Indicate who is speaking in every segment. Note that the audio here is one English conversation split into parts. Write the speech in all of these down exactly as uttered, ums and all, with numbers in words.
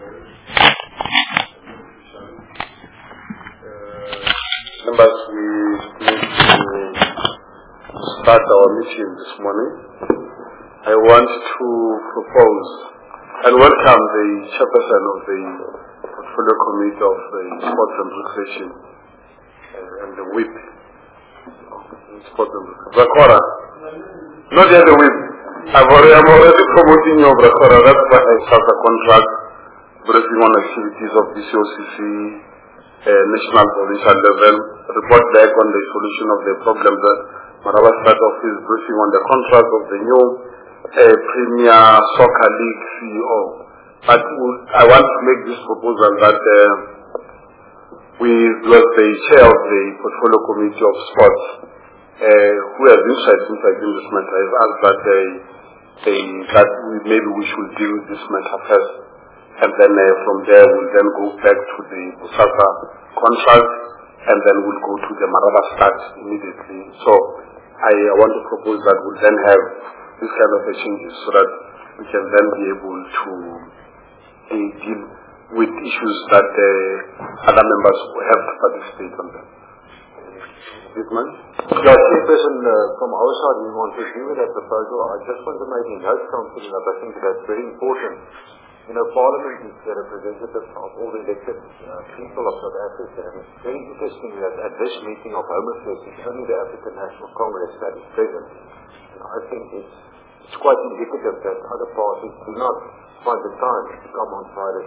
Speaker 1: Members, we need to start our meeting this morning. I want to propose and welcome the chairperson of the Portfolio Committee of the Sports and Recreation uh, and the whip. Sports and Recreation. Rakora. Not yet the whip. I've already, I'm already promoting your Rakora. That's why I start a contract briefing on activities of the C O C C. Uh, national provincial level, report back on the solution of the problems that Maraba Start Office briefing on the contract of the new uh, Premier Soccer League C E O. But I want to make this proposal that uh, we, with the chair of the Portfolio Committee of Sports, uh, who has interest in fact in this matter, has asked that, uh, they, that we, maybe we should deal with this matter first. And then uh, from there we'll then go back to the Busasa contract, and then we'll go to the Maraba Start immediately. So I, I want to propose that we'll then have this kind of a changes so that we can then be able to uh, deal with issues that uh, other members will have to participate on them. Whitman?
Speaker 2: Yeah, Chairperson, uh, from our side we want to agree with that proposal. I just want to make a note, Councillor, that I think that's very important. You know, Parliament is the representative of all the elected uh, people of South Africa, and it's very interesting that at this meeting of Home Affairs, it's only the African National Congress that is present. And I think it's, it's quite indicative that other parties do not find the time to come on Friday.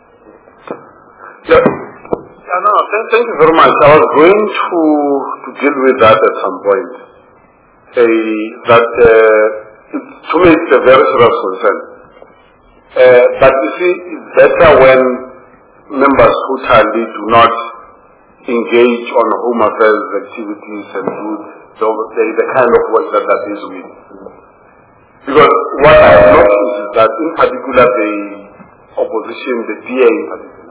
Speaker 1: Yeah. Yeah, no, thank, thank you very much. I was going to, to deal with that at some point. A, that uh, it, to me it's a very serious concern. Uh, but you see, it's better when members totally do not engage on home affairs activities and do the, the, the kind of work that that is with. Because what I have noticed is that in particular the opposition, the D A in particular,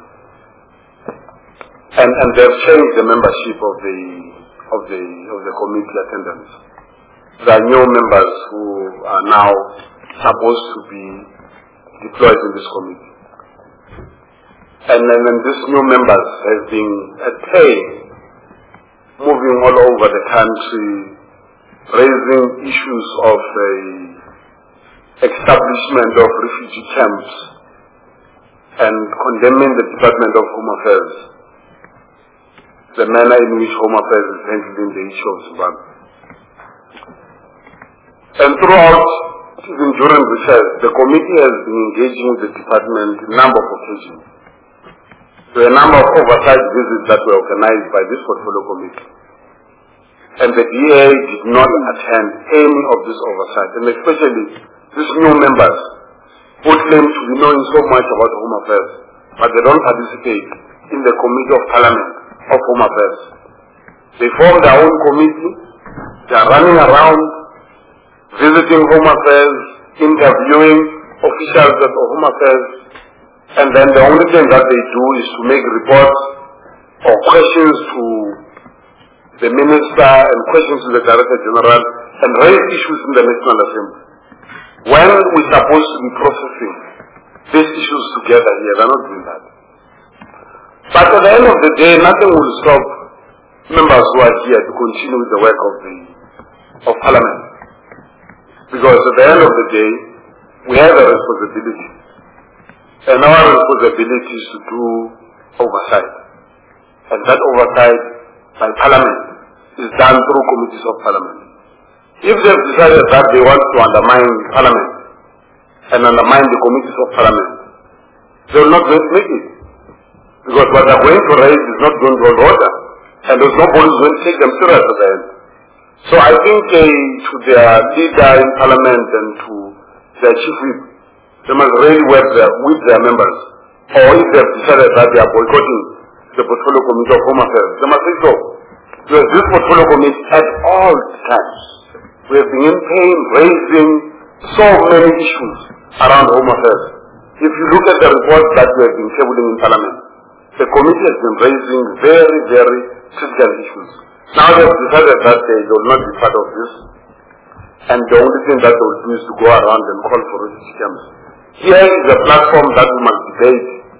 Speaker 1: and, and they've changed the membership of the of the of the committee attendance. There are new members who are now supposed to be deployed in this committee. And then and these new members have been at play, moving all over the country, raising issues of a establishment of refugee camps and condemning the Department of Home Affairs, the manner in which Home Affairs is handling the issue of Zimbabwe. And throughout, even during recess, the committee has been engaging with the department in a number of occasions. There were a number of oversight visits that were organized by this portfolio committee. And the D A did not attend any of this oversight, and especially these new members who claim to be knowing so much about Home Affairs, but they don't participate in the Committee of Parliament of Home Affairs. They form their own committee, they are running around, visiting Home Affairs, interviewing officials at Home Affairs, and then the only thing that they do is to make reports or questions to the Minister and questions to the Director General and raise issues in the National Assembly. When we're supposed to be processing these issues together here, they're not doing that. But at the end of the day, nothing will stop members who are here to continue with the work of the of Parliament. Because at the end of the day, we have a responsibility. And our responsibility is to do oversight. And that oversight by Parliament is done through committees of Parliament. If they've decided that they want to undermine Parliament and undermine the committees of Parliament, they will not going to make it. Because what they're going to raise is not going to hold order. And there's nobody who's going to take them serious at the end. So I think uh, to their leader in Parliament and to their chief whip, they must really work their, with their members. Or if they have decided that they are boycotting the Portfolio Committee of Home Affairs, they must say so. Because this Portfolio Committee at all times, we have been in pain raising so many issues around Home Affairs. If you look at the reports that we have been tabling in Parliament, the committee has been raising very, very critical issues. Now they have decided that they will not be part of this, and the only thing that they will do is to go around and call for refugee camps. Here is a platform that we must debate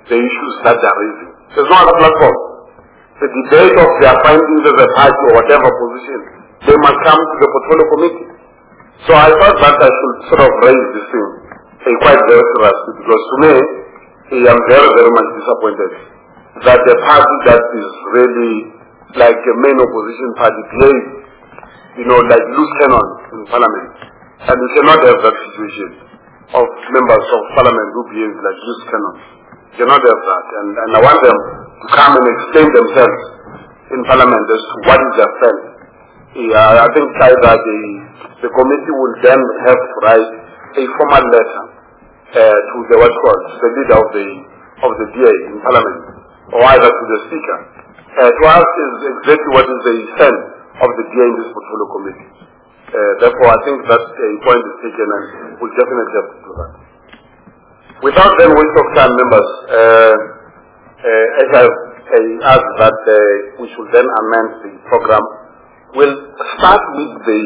Speaker 1: the issues that they are raising. There's no other platform. The debate of their findings as a party or whatever position, they must come to the portfolio committee. So I thought that I should sort of raise this thing uh, quite very seriously, because to me, I am very, very much disappointed that the party that is really like a main opposition party plays, you know, like loose cannon in parliament. And we cannot have that situation of members of parliament who behave like loose cannon. We cannot have that. And, and I want them to come and explain themselves in parliament as to what is their stand. Yeah, I think either the, the committee will then have to write a formal letter uh, to the what's called the leader of the of the D A in parliament, or either to the speaker, uh, to ask is exactly what is the stand of the D A in this portfolio committee. Uh, therefore, I think that a point is taken, and we'll definitely have to do that. Without then waste of time, members, uh, uh, as I've uh, asked that uh, we should then amend the program, we'll start with the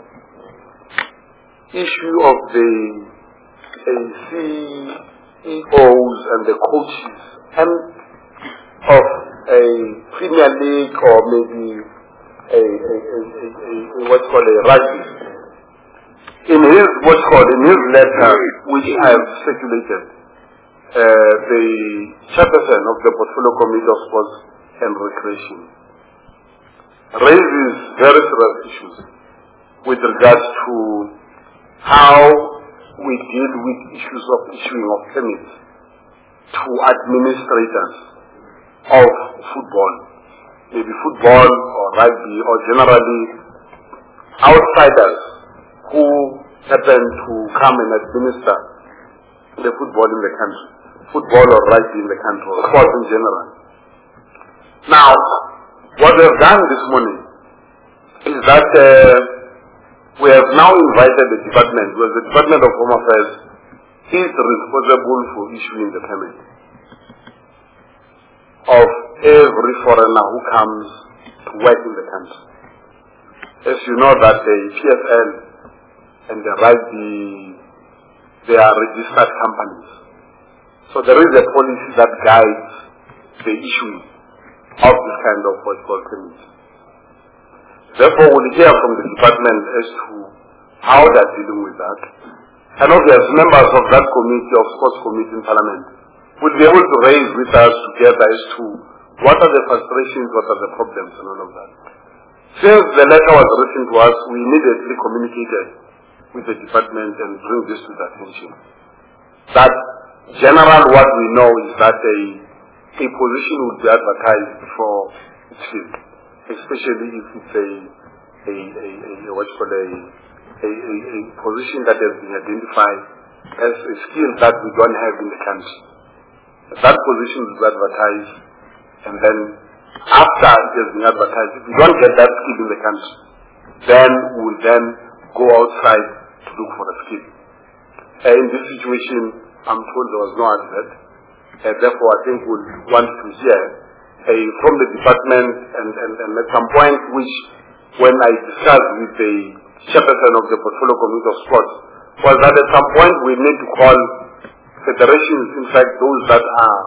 Speaker 1: issue of the uh, C E Os and the coaches and of a Premier League or maybe a, a, a, a, a what's called a rugby. In his what's called in his letter, which I have circulated, uh, the chairperson of the Portfolio Committee of Sports and Recreation raises very serious issues with regards to how we deal with issues of issuing of permits to administrators of football, maybe football or rugby or generally outsiders who happen to come and administer the football in the country, football or rugby in the country, or sports in general. Now, what we have done this morning is that uh, we have now invited the department, because the Department of Home Affairs is responsible for issuing the permit of every foreigner who comes to work in the country. As you know that the P F L and the rugby, they are registered companies. So there is a policy that guides the issuing of this kind of what's called permits. Therefore, we'll hear from the department as to how they're dealing with that. And obviously, members of that committee, of sports committee in Parliament, will be able to raise with us together as to what are the frustrations, what are the problems, and all of that. Since the letter was written to us, we immediately communicated with the department and bring this to their attention. That general what we know is that a, a position would be advertised before it's filled, especially if it's a, a, a, a what's called a, a, a, a position that has been identified as a skill that we don't have in the country. That position will be advertised, and then after it has been advertised, if we don't get that skill in the country, then we will then go outside to look for a skill. Uh, in this situation, I'm told there was no advert. Uh, therefore, I think we'll want to hear uh, from the department, and, and, and at some point, which when I discussed with the chairperson of the Portfolio Committee of Sports, was that at some point we need to call federations, in fact, those that are,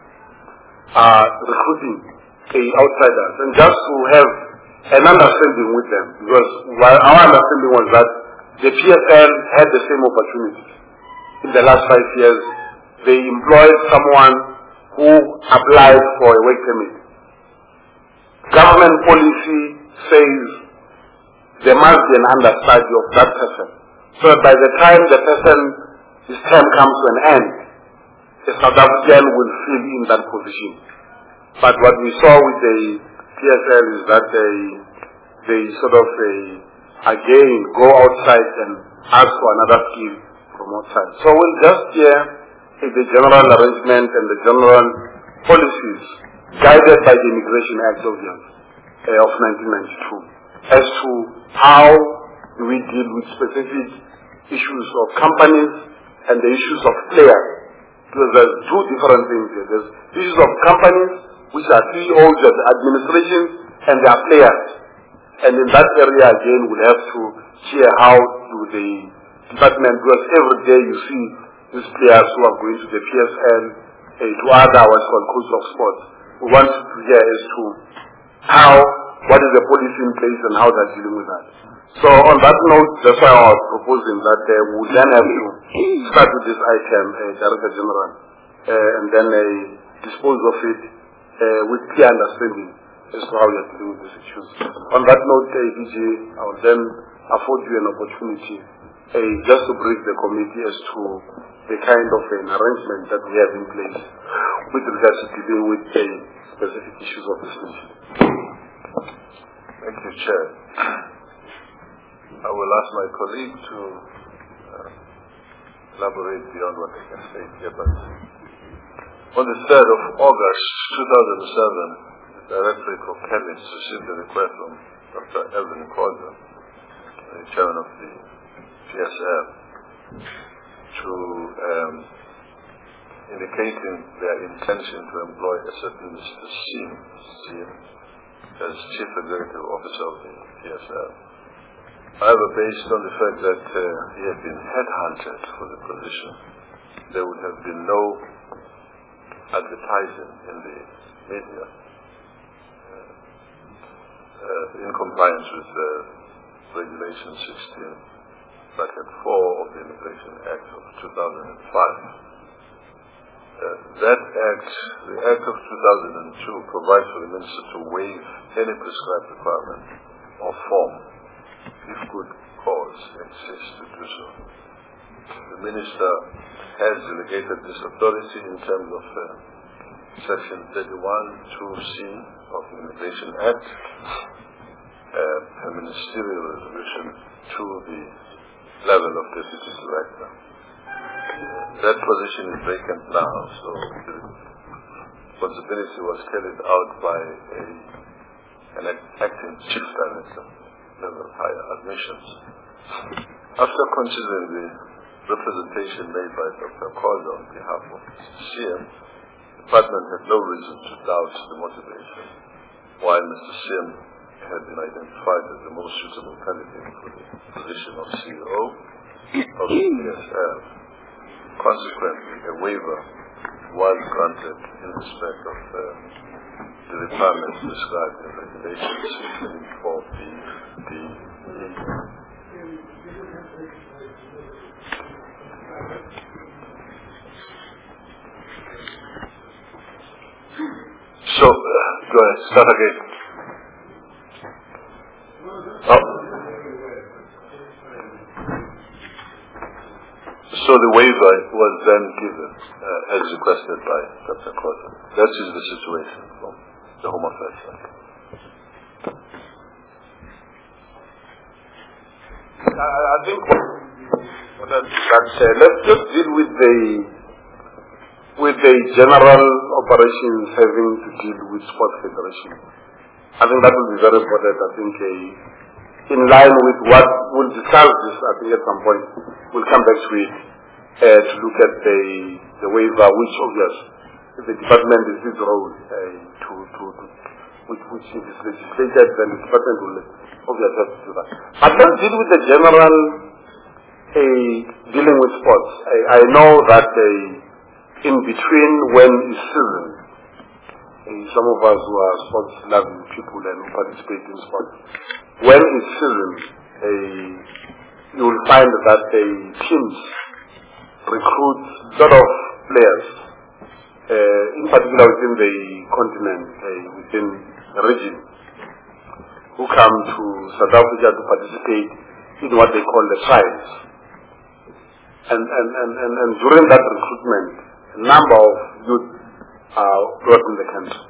Speaker 1: are recruiting uh, outsiders, and just to have an understanding with them, because while our understanding was that the P F L had the same opportunity. In the last five years, they employed someone who applied for a work permit. Government policy says there must be an understudy of that person, so that by the time the person, his term comes to an end, the South African will fill in that position. But what we saw with the P F L is that they, they sort of uh, again go outside and ask for another skill from outside. So we'll just hear the general arrangement and the general policies guided by the Immigration Act of, uh, of nineteen ninety-two as to how do we deal with specific issues of companies and the issues of players. Because there's two different things here. There's issues of companies, which are C E Os, there's administration, and there are players. And in that area again, we'll have to hear how do the department, because every day you see these players who are going to the P S L, uh, to other what's called codes of sports. We want to hear as to how, what is the policy in place and how they're dealing with that. So on that note, that's why I was proposing that uh, we then have to start with this item, uh, Director General, uh, and then uh, dispose of it uh, with clear understanding as to how we are dealing with these issues. On that note, uh, D J, I will then afford you an opportunity uh, just to brief the committee as to the kind of an arrangement that we have in place with regards to dealing with the specific issues of this nation.
Speaker 3: Thank you, Chair. I will ask my colleague to uh, elaborate beyond what I can say here, but on the third of August two thousand seven, the Directorate for Chemists received a request from Doctor Evelyn Crosser, the chairman of the P S L, to um, indicating their intention to employ a certain Mister Sim, Sim as Chief Executive Officer of the P S L. However, based on the fact that uh, he had been headhunted for the position, there would have been no advertising in the media uh, uh, in compliance with uh, Regulation sixteen, bracket four of the Immigration Act of two thousand five. Uh, that Act, the Act of two thousand two, provides for the Minister to waive any prescribed requirement or form if good cause exists to do so. The Minister has delegated this authority in terms of uh, Section thirty-one two C of the Immigration Act, uh, a ministerial resolution to the level of Deputy Director. That position is vacant now, so the responsibility was carried out by a, an acting Chief Director, level higher admissions. After considering the representation made by Doctor Crosser on behalf of C M, the Department had no reason to doubt the motivation, while Mister Sim had been identified as the most suitable candidate for the position of C E O of the P S L. Consequently, a waiver was granted in respect of uh, the requirements described in Regulation sixteen for the, the So, uh, go ahead, start again. Oh. So the waiver was then given uh, as requested by Doctor Crosser. That is the situation from the Home Affairs side.
Speaker 1: I think what that, uh, let's just deal with the with the general operations having to deal with sports federation. I think that will be very important. I think uh, in line with what we'll discuss this, I think at some point we'll come back to it uh, to look at the the waiver, which obvious if the department is its role uh, to to, to which which is legislated, then the department will obviously have to do that. But let's deal with the general uh, dealing with sports. I, I know that uh, in between when it's season, uh, some of us who are sports loving people and who participate in sports, when it's season, uh, you will find that uh, teams recruit a lot of players, uh, in particular within the continent, uh, within the region, who come to South Africa to participate in what they call the trials. And, and, and, and, and during that recruitment, a number of youth are brought in the country.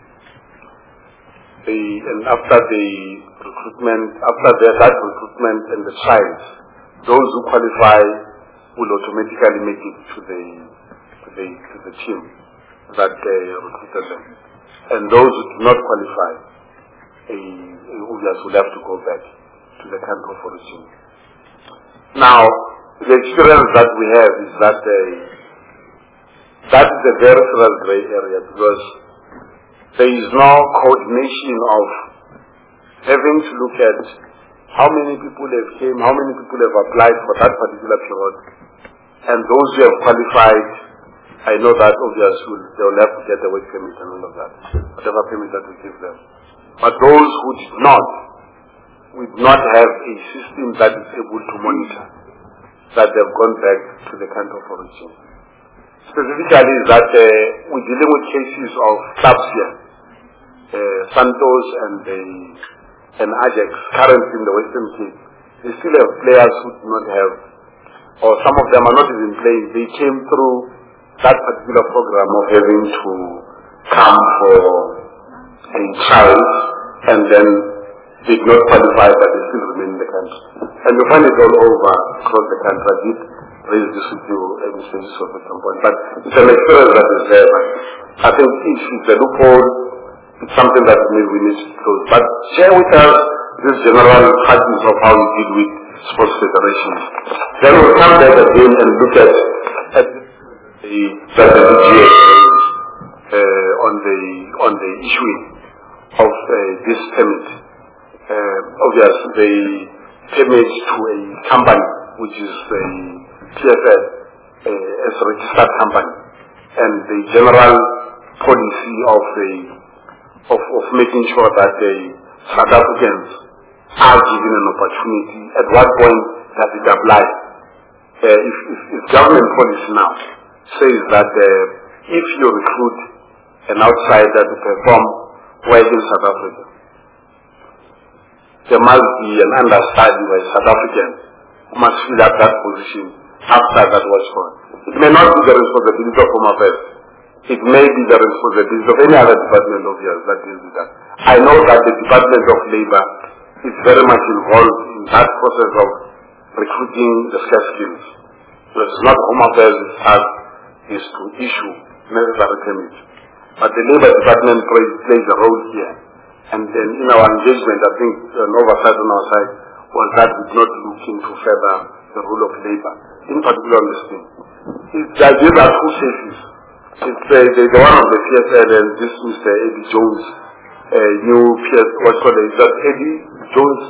Speaker 1: They, and after the recruitment, after the, that recruitment and the trials, those who qualify will automatically make it to the to the to the team that uh, recruited them, and those who do not qualify, uh, will have to go back to the country of origin. Now, the experience that we have is that uh, that is a very serious grey area, because there is no coordination of having to look at how many people have came, how many people have applied for that particular period, and those who have qualified, I know that obviously they will have to get a work permit and all of that, whatever permit that we give them. But those who did not, we do not have a system that is able to monitor that they've gone back to the country of origin. Specifically is that uh, we're dealing with cases of clubs here, uh, Santos and the, and Ajax, currently in the Western Cape. They still have players who do not have, or some of them are not even playing. They came through that particular program of having to come for a trial, and then they did not qualify, but they still remain in the country. And you find it all over across the country. I did raise this with you at the stages of at some point, but it's an experience that is there. I think if it's a loophole, it's something that maybe we need to close. But share with us this general practice of how we deal with sports federations. Then we'll come back again and look at, at the that the D G A uh, on the on the issuing of uh, this permit. Uh, obviously, the permit to a company which is a P F L uh, as a registered company, and the general policy of the of, of making sure that the South Africans are given an opportunity. At what point does it apply? Uh, if, if, if government policy now says that uh, if you recruit an outsider to perform work in South Africa, there must be an understanding by South African who must fill up that position after that was for. It may not be the responsibility of Home Affairs. It may be the responsibility of any other department of yours that deals with that. I know that the Department of Labour is very much involved in that process of recruiting the scarce skills. So it's not Home Affairs' task is to issue necessary permits. But the Labour Department plays, plays a role here. And then in our engagement, I think an oversight on our side was that we did not look into further the role of Labour, in particular on this thing. These are two cases. It's uh, the, the one of the P S L and this Mister Eddie Jones, uh, new P S L, what's called it? Is that Eddie Jones?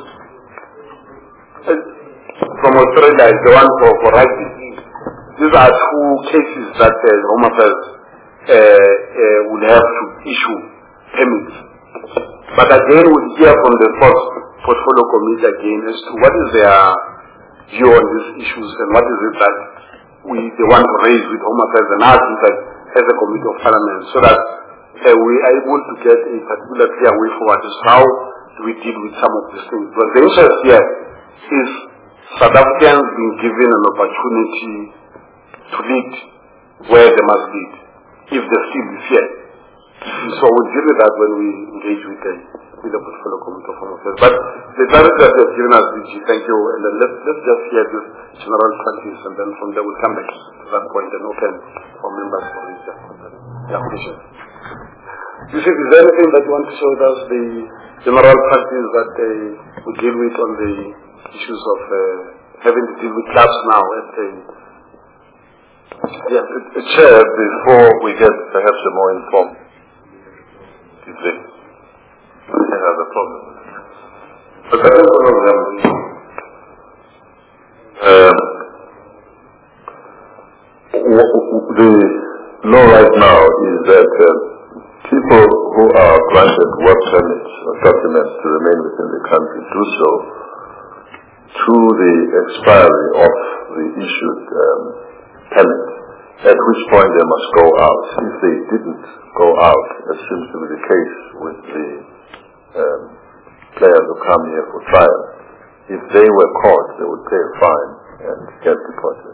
Speaker 1: Uh, from Australia is the one for, for rugby. These are two cases that uh, Home Affairs uh, uh, would have to issue permits. But again, we hear from the first portfolio committee again as to what is their view on these issues and what is it that we they want to raise with Home Affairs and us as a committee of parliament, so that uh, we are able to get a particular clear way forward as how do we deal with some of these things. But the interest here is South Africans being given an opportunity to lead where they must lead, if the skill is here. So we'll deal with that when we engage with the, with the portfolio committee of Home Affairs. But the director that has given us D G, thank you, and then let's, let's just hear this general practice, and then from there we'll come back to that point and open for members for this. Yeah, question. You see, is there anything that you want to show with us, the general practice that uh, we deal with on the issues of uh, having to deal with clubs now at the
Speaker 3: yeah, the Chair, before we get perhaps a more informed debate, I have a problem. But that is one of them. Um, the law right now is that uh, people who are granted work permits or documents to remain within the country do so to the expiry of the issued um, permit, at which point they must go out. If they didn't go out, as seems to be the case with the um, players who come here for trial, if they were caught, they would pay a fine and get deported.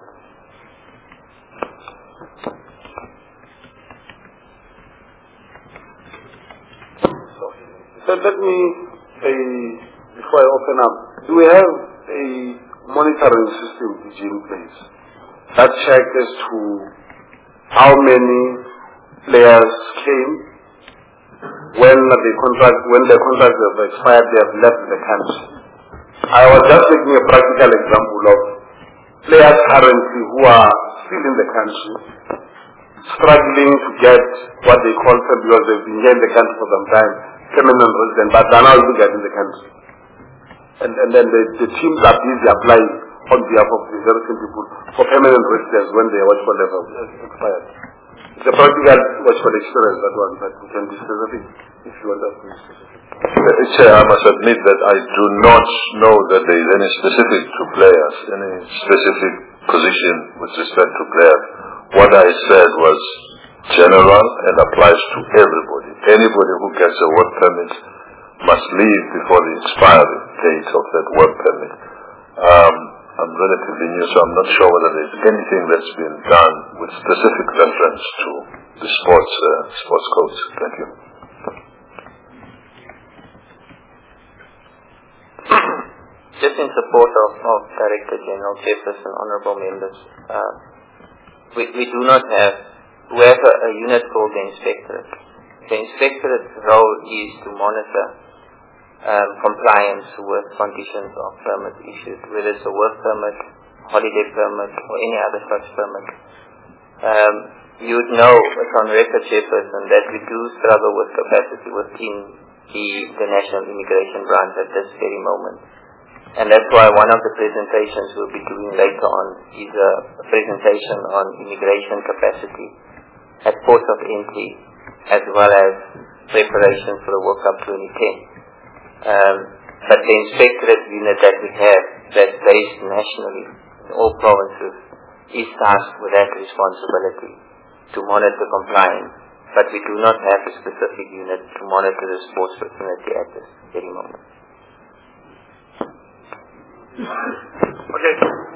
Speaker 1: So let me, uh, before I open up, do we have a monitoring system in place that check as to how many players came, when the contract, when the contracts have expired, they have left the country? I was just taking a practical example of players currently who are still in the country, struggling to get what they call, because they've been here in the country for some time, permanent resident, but they are now illegal in the country. And, and then the, the teams are busy applying on behalf of the very same people for permanent residence when their watch level expired. the practical was for experience, that one, but we can be specific if you want us to be specific.
Speaker 3: Chair, I must admit that I do not know that there is any specific to players, any specific position with respect to players. What I said was general and applies to everybody. Anybody who gets a work permit must leave before the expiry date of that work permit. Um, I'm relatively new, so I'm not sure whether there's anything that's been done with specific reference to the sports uh, sports codes. Thank you.
Speaker 4: Just in support of, of Director General, Chairperson, Honourable Members, uh, we, we do not have, we have a, a unit called the Inspectorate. The Inspectorate's role is to monitor um, compliance with conditions of permit issued, whether it's a work permit, holiday permit, or any other such permit. Um, you would know, as on record, Chairperson, that we do struggle with capacity within the, the National Immigration Branch at this very moment. And that's why one of the presentations we'll be doing later on is a, a presentation on immigration capacity at ports of entry, as well as preparation for the World Cup twenty ten. Um, but the Inspectorate unit that we have, that's based nationally in all provinces, is tasked with that responsibility to monitor compliance. But we do not have a specific unit to monitor the sports fraternity at this very moment.
Speaker 1: Okay.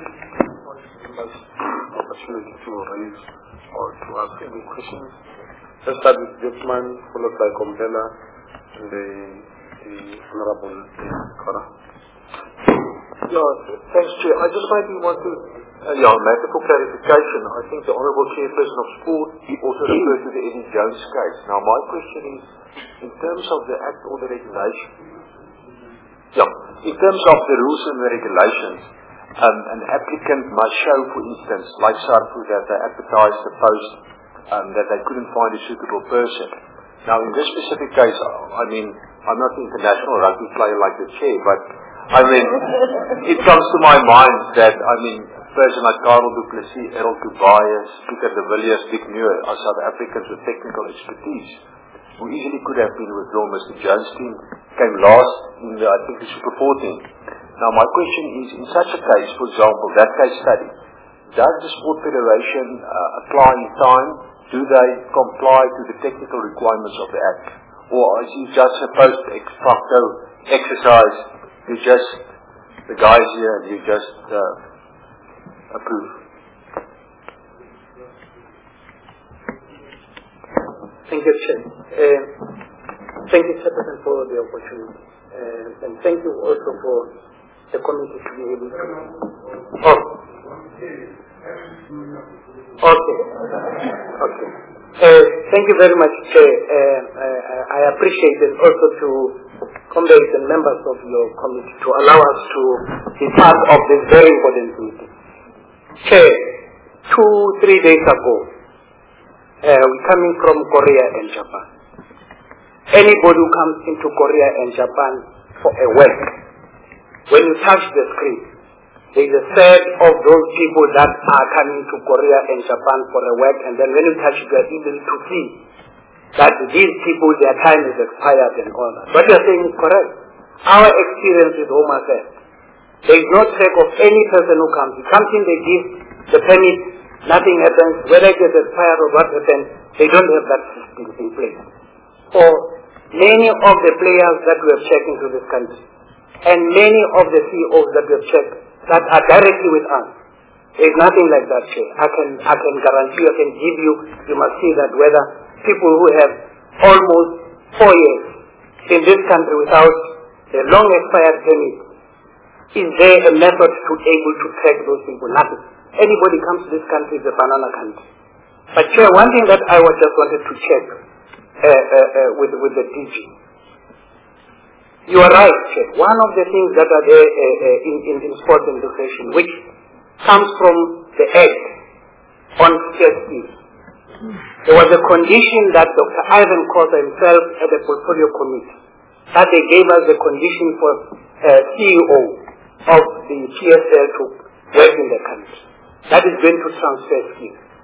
Speaker 1: Opportunity to raise or to ask any questions. Let's start with Jeffman, followed by Kompela, and the, the Honorable Kora.
Speaker 2: Yeah, thanks, Chair. I just maybe want to, uh, yeah, matter for clarification. I think the Honourable Chairperson of Sport, he also referred to the Eddie Jones case. Now, my question is, in terms of the Act or the regulation, yeah, in terms of the rules and the regulations, um, an applicant must show, for instance, like Sarfu, that they advertised the post, um, that they couldn't find a suitable person. Now, in this specific case, I mean, I'm not an international rugby player like the Chair, but I mean, it comes to my mind that, I mean, a person like Karel du Plessis, Errol Tobias, Peter de Villiers, Dick Muir are South Africans with technical expertise, who easily could have been withdrawn. Mister Jones' team came last in the, I think, the Super four team. Now, my question is, in such a case, for example, that case study, does the Sport Federation uh, apply in time? Do they comply to the technical requirements of the Act? Or is it just a post-ex facto exercise? You just, the guys here, you just uh, approve?
Speaker 5: Thank you, Chair. Uh, thank you, Chairperson, for the opportunity. Uh, and thank you also for the committee to be able to... Oh. Okay. Okay. Uh, thank you very much, Chair. Uh, uh, I appreciate it also to comrades and members of your committee to allow us to be part of this very important meeting. Chair, two, three days ago, Uh, we're coming from Korea and Japan. Anybody who comes into Korea and Japan for a work, when you touch the screen, there is a third of those people that are coming to Korea and Japan for a work, and then when you touch it, you are able to see that these people, their time is expired and all that. What you are saying is correct. Our experience with Home Affairs, there is no track of any person who comes. He comes in, they give the permit, nothing happens. Whether it is expired or what happens, they don't have that system in place. For many of the players that we have checked into this country, and many of the C E Os that we have checked that are directly with us, there is nothing like that, Chair. I can, I can guarantee, I can give you, you must see that whether people who have almost four years in this country without a long expired permit, is there a method to able to track those people? Nothing. Anybody comes to this country is a banana country. But Chair, one thing that I was just wanted to check uh, uh, uh, with, with the D G. You are right, Chair. One of the things that are there uh, uh, in, in, in sports and education, which comes from the Act on C S E. There was a condition that Doctor Ivan Khoza himself at the portfolio committee, that they gave us the condition for uh, C E O of the P S L to work in the country. That is going to transfer skills.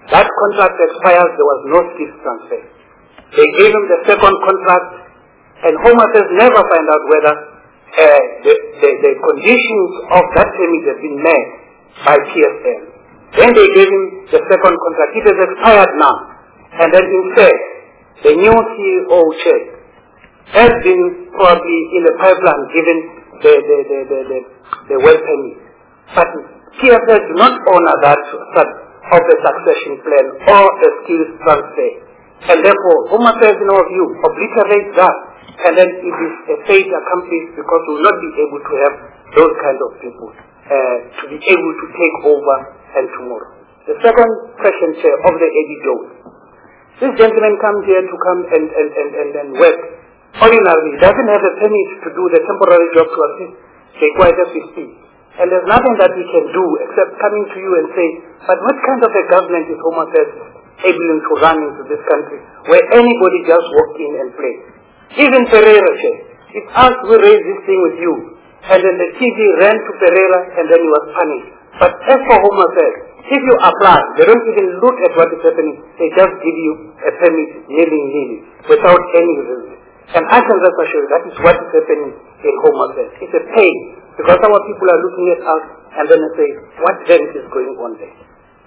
Speaker 5: That contract expires, there was no skills transfer. They gave him the second contract, and Home Affairs never find out whether uh, the, the, the conditions of that permit have been met by P S L. Then they gave him the second contract. It has expired now. And then instead, the new C E O check has been probably in the pipeline given the, the, the, the, the, the work permit. But P S L do not honor that of a succession plan or a skills transfer. And therefore, Home Affairs, in our view, obliterates that. And then it is a fate accomplished because we will not be able to have those kind of people uh, to be able to take over and tomorrow. The second question, Chair, of the Eddie Joe. This gentleman comes here to come and, and, and, and, and work. Ordinarily, he doesn't have a permit to do the temporary job to assist the quite as we speak. And there's nothing that we can do except coming to you and say, but what kind of a government is Home Affairs able to run into this country where anybody just walk in and play? Even Pereira, Chair, it's us who raised this thing with you. And then the T V ran to Pereira and then he was punished. But as for Home Affairs, if you apply, they don't even look at what is happening. They just give you a permit willy-nilly without any reason. And I can rest assured that is what is happening in Home Affairs. It's a pain because our people are looking at us and then they say, what then is going on there?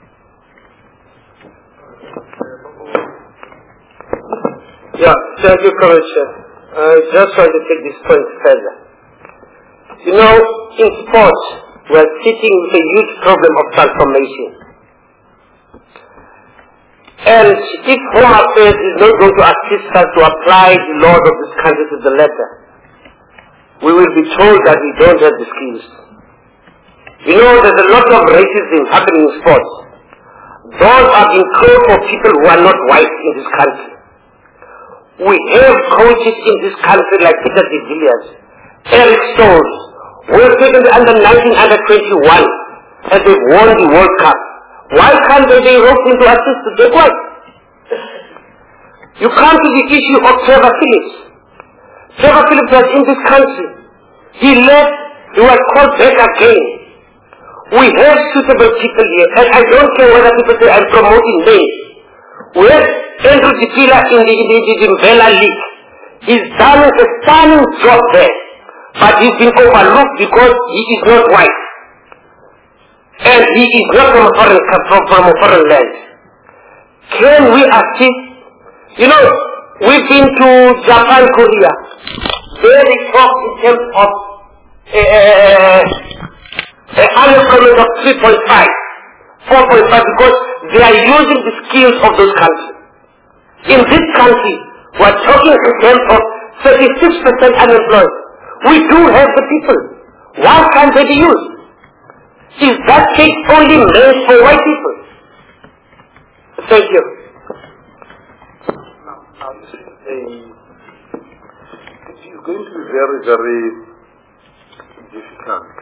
Speaker 6: Yeah, thank you, Commissioner. I just want to take this point further. You know, in sports, we are sitting with a huge problem of transformation. And if Home Affairs is not going to assist us to apply the laws of this country to the letter, we will be told that we don't have the skills. You know, there's a lot of racism happening in sports. Those are being called for people who are not white in this country. We have coaches in this country like Peter de Villiers, Eric Stones, who have taken the under nineteen, under twenty-one, and they've won the World Cup. Why can't they be roped into assist to get white? You come to the issue of Trevor Phillips. Trevor Phillips was in this country. He left, he was called back again. We have suitable people here, and I don't care whether people say I'm promoting names. We have Andrew Dipila in the, in the, in the Mvela League. He's done a stunning job there, but he's been overlooked because he is not white. And he is not from a foreign, from, from a foreign land. Can we assist? You know, we've been to Japan, Korea. There they talk in terms of uh, an unemployment of three point five, four point five, because they are using the skills of those countries. In this country, we are talking in terms of thirty-six percent unemployed. We do have the people. Why can't they be used? Is that case only meant for white people? Thank you.
Speaker 1: Now, it's going to be very, very difficult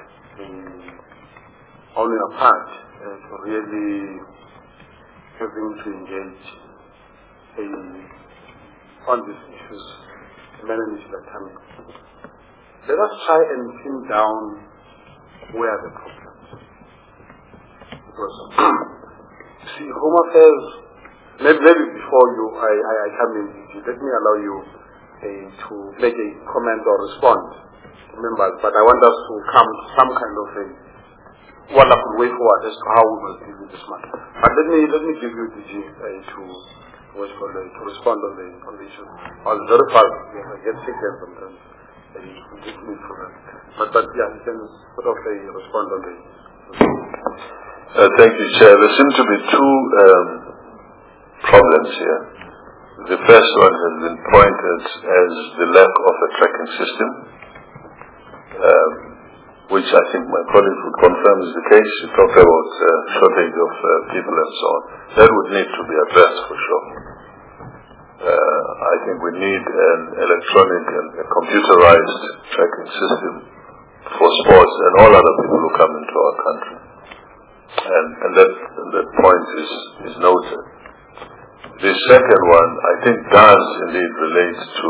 Speaker 1: on your part uh, to really having to engage in, on these issues, many issues are coming. Let us try and pin down where the problem. Because, see, Home Affairs, maybe, maybe before you, I, I, I come in, let me allow you uh, to make a comment or respond to members, but I want us to come to some kind of a wonderful way forward as to how we will deal with this matter. But let me, let me give you D G uh, to, what's called, uh, to respond on the, on the issue. I was very fast, yes, I get sick and sometimes uh, you give me for that. But, but yeah, you can sort of uh, respond on the
Speaker 3: Uh, thank you, Chair. There seem to be two um, problems here. The first one has been pointed as the lack of a tracking system, um, which I think my colleague would confirm is the case. You talked about uh, shortage of uh, people and so on. That would need to be addressed for sure. Uh, I think we need an electronic and a computerized tracking system for sports and all other people who come into our country. And, and, that, and that point is, is noted. The second one, I think, does indeed relate to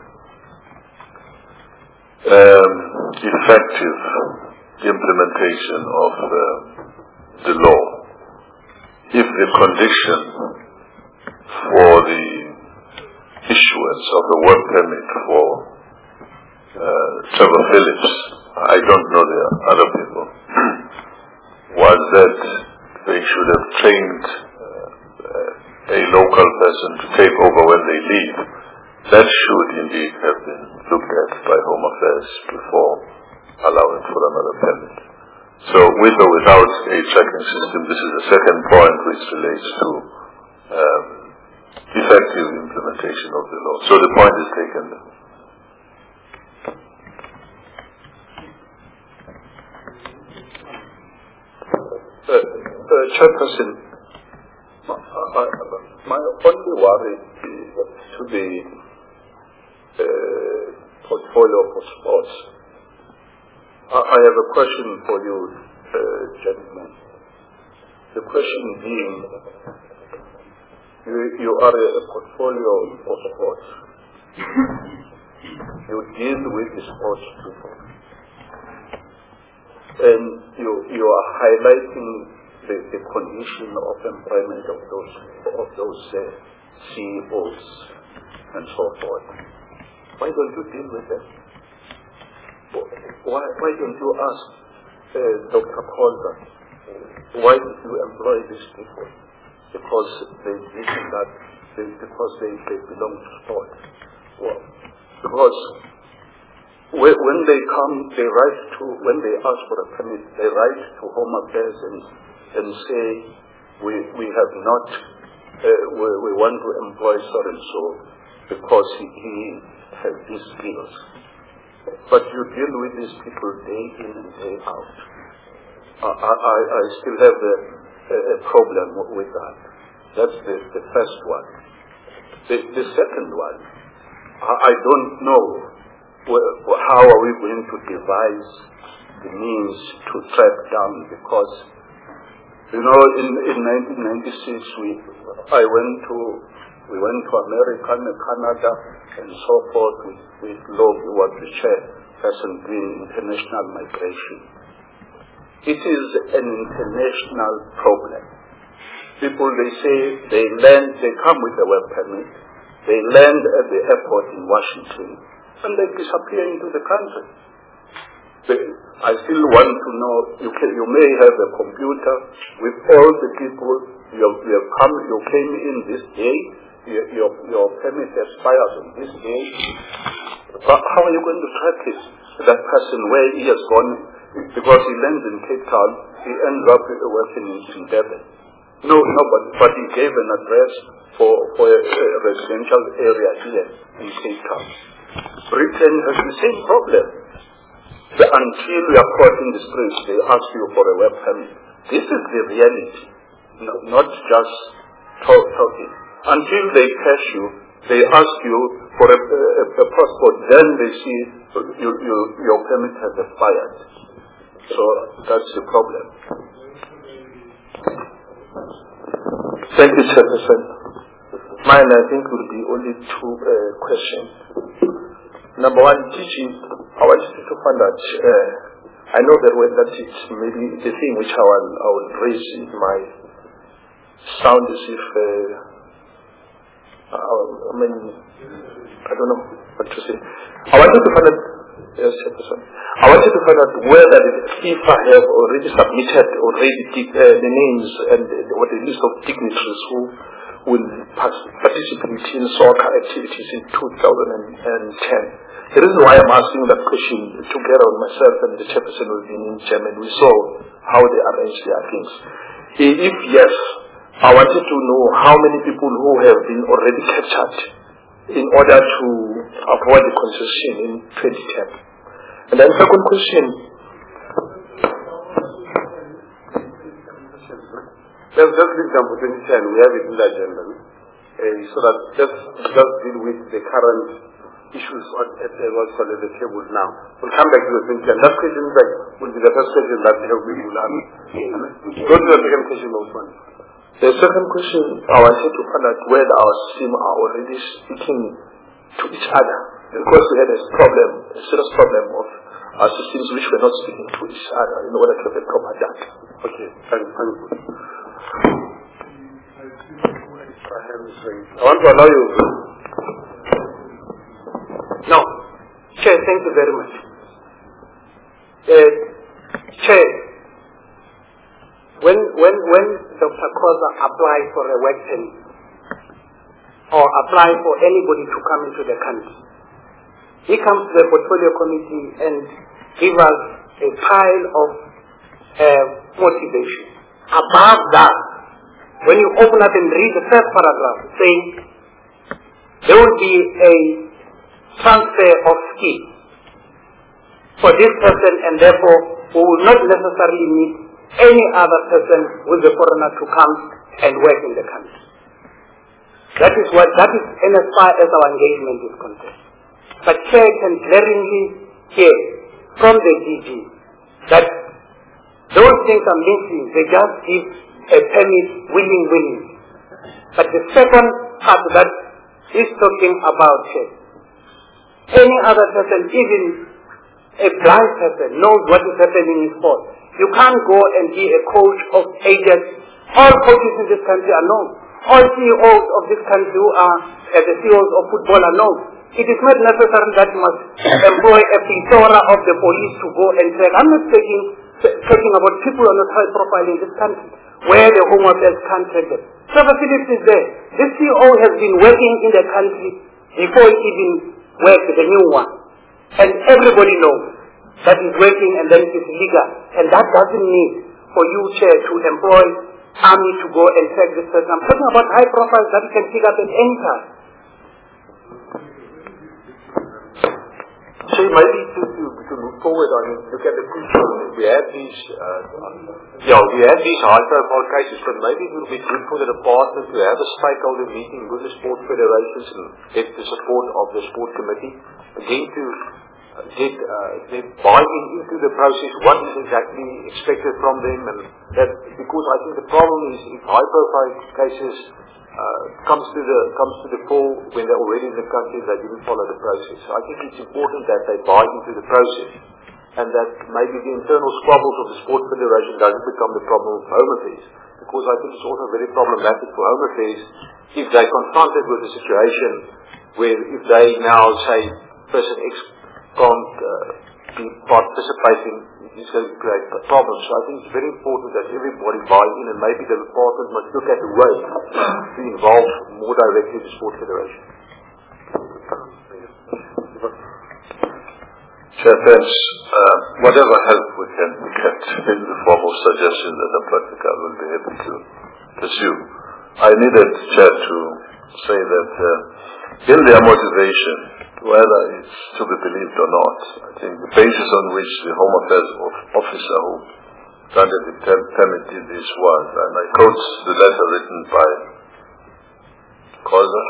Speaker 3: um, effective implementation of uh, the law. If the condition for the issuance of the work permit for uh, Trevor Phillips, I don't know the other people, was that they should have trained uh, a local person to take over when they leave. That should indeed have been looked at by Home Affairs before allowing for another permit. So with or without a tracking system, this is the second point which relates to um, effective implementation of the law. So the point is taken.
Speaker 7: Uh, uh, Chairperson, my, uh, my only worry is to the uh, portfolio for sports. I, I have a question for you, uh, gentlemen. The question being, you, you are a, a portfolio for sports. You deal with the sports people. And you, you are highlighting the, the condition of employment of those, of those uh, C E Os and so forth. Why don't you deal with them? Why, why don't you ask uh, Doctor Calder, why did you employ these people? Because they did that, they, because they, they belong to sport. Well, because when they come, they write to, when they ask for a permit, they write to Home Affairs and, and say, we, we have not, uh, we, we want to employ so-and-so because he, he has these skills. But you deal with these people day in and day out. I, I, I still have a, a, a problem with that. That's the, the first one. The, the second one, I, I don't know well, how are we going to devise the means to track down, because, you know, in, in nineteen ninety-six, we, I went to, we went to America and Canada and so forth with, with Loeb, who was the chairperson doing international migration. It is an international problem. People, they say, they land, they come with a work permit, they land at the airport in Washington, and they disappear into the country. They, I still want to know, you, can, you may have a computer with all the people, you have, you have come, you came in this day, your, your, your permit expires on this day. But how are you going to track it? That person, where he has gone, because he lands in Cape Town, he ends up working in, in Durban. No, no, but, but he gave an address for, for a, a residential area here in Cape Town. Britain has the same problem. The, until you are caught in the streets, they ask you for a work permit. This is the reality, no, not just talk, talking. Until they catch you, they ask you for a, a, a passport, then they see you, you, your permit has expired. So that's the problem.
Speaker 8: Thank you, Chairperson. Mine, I think, will be only two uh, questions. Number one, teaching, I want you to find out, uh, I know very well that it's maybe the thing which I will, I will raise in my sound as if, uh, I, I mean, I don't know what to say. I want you to find out, yes, Chairperson, I want you to find out whether the FIFA have already submitted already uh, the names and uh, or the list of dignitaries who will participate in soccer activities in two thousand ten. The reason why I'm asking that question, together with myself and the chairperson who has been in Germany, we saw how they arrange their things. If yes, I wanted to know how many people who have been already captured in order to avoid the concession in twenty ten. And then second question.
Speaker 1: Let's just leave them for twenty ten. We have it in the agenda. Uh, so that just, just deal with the current issues on, at uh, what's called at the table now. We'll come back to the twenty ten. That question like, will be the first question that we will have. Go to the second question, Osman.
Speaker 8: The second question, I wanted to find out whether our team are already speaking to each other. Because we had a problem, a serious problem of our systems which were not speaking to each other in order to have a proper data.
Speaker 1: Okay, thank you. hand is raised. I want to allow you.
Speaker 5: No. Chair, thank you very much. Uh, Chair, when, when, when Doctor Khoza applied for a work permit, or apply for anybody to come into the country, he comes to the portfolio committee and gives us a pile of uh, motivation. Above that, when you open up and read the first paragraph, saying there will be a transfer of skill for this person, and therefore we will not necessarily need any other person with the foreigner to come and work in the country. That is what, that is in as far as our engagement is concerned. But Chair can glaringly hear from the D G that those things are missing. They just give a permit willing, willing. But the second part that he's talking about here, any other person, even a blind person, knows what is happening in sport. You can't go and be a coach of ages. All coaches in this country are known. All C E Os of this country who are uh, the C E Os of football are known. It is not necessary that you must employ a plethora of the police to go and check. I'm not taking, talking about people who are not high profile in this country, where the Home Affairs can't check them. Trevor Phillips is there. This C E O has been working in the country before he even worked the new one. And everybody knows that he's working and then it is legal. And that doesn't need for you, Chair, to employ army to go and check this person. I'm talking about high profiles that you can pick up at any time.
Speaker 2: So maybe to, to, to move forward, I mean, look at the future. We have these, uh, yeah, we have these high-profile cases, but maybe it would be good for the department to have a stakeholder meeting with the sport federations and get the support of the sport committee, again to uh, get uh, get buy-in into the process, what is exactly expected from them, and that, because I think the problem is if high-profile cases Uh, comes to the comes to the fore when they're already in the country, they didn't follow the process. So I think it's important that they buy into the process, and that maybe the internal squabbles of the sport federation doesn't become the problem of Home Affairs, because I think it's also very problematic for Home Affairs if they confronted with a situation where if they now say person X can't uh, be participating, it's going to create problems. So I think it's very important that everybody buy in, and maybe the department must look at the way to involve more directly the sport federation.
Speaker 3: Chair, thanks. Uh, whatever help we can get in the form of suggestions that are practical, we'll be able to pursue. I needed, Chair, to say that uh, in their motivation, whether it's to be believed or not, I think the basis on which the Home Affairs officer who granted the permit did this was, and I quote the letter written by Khoza,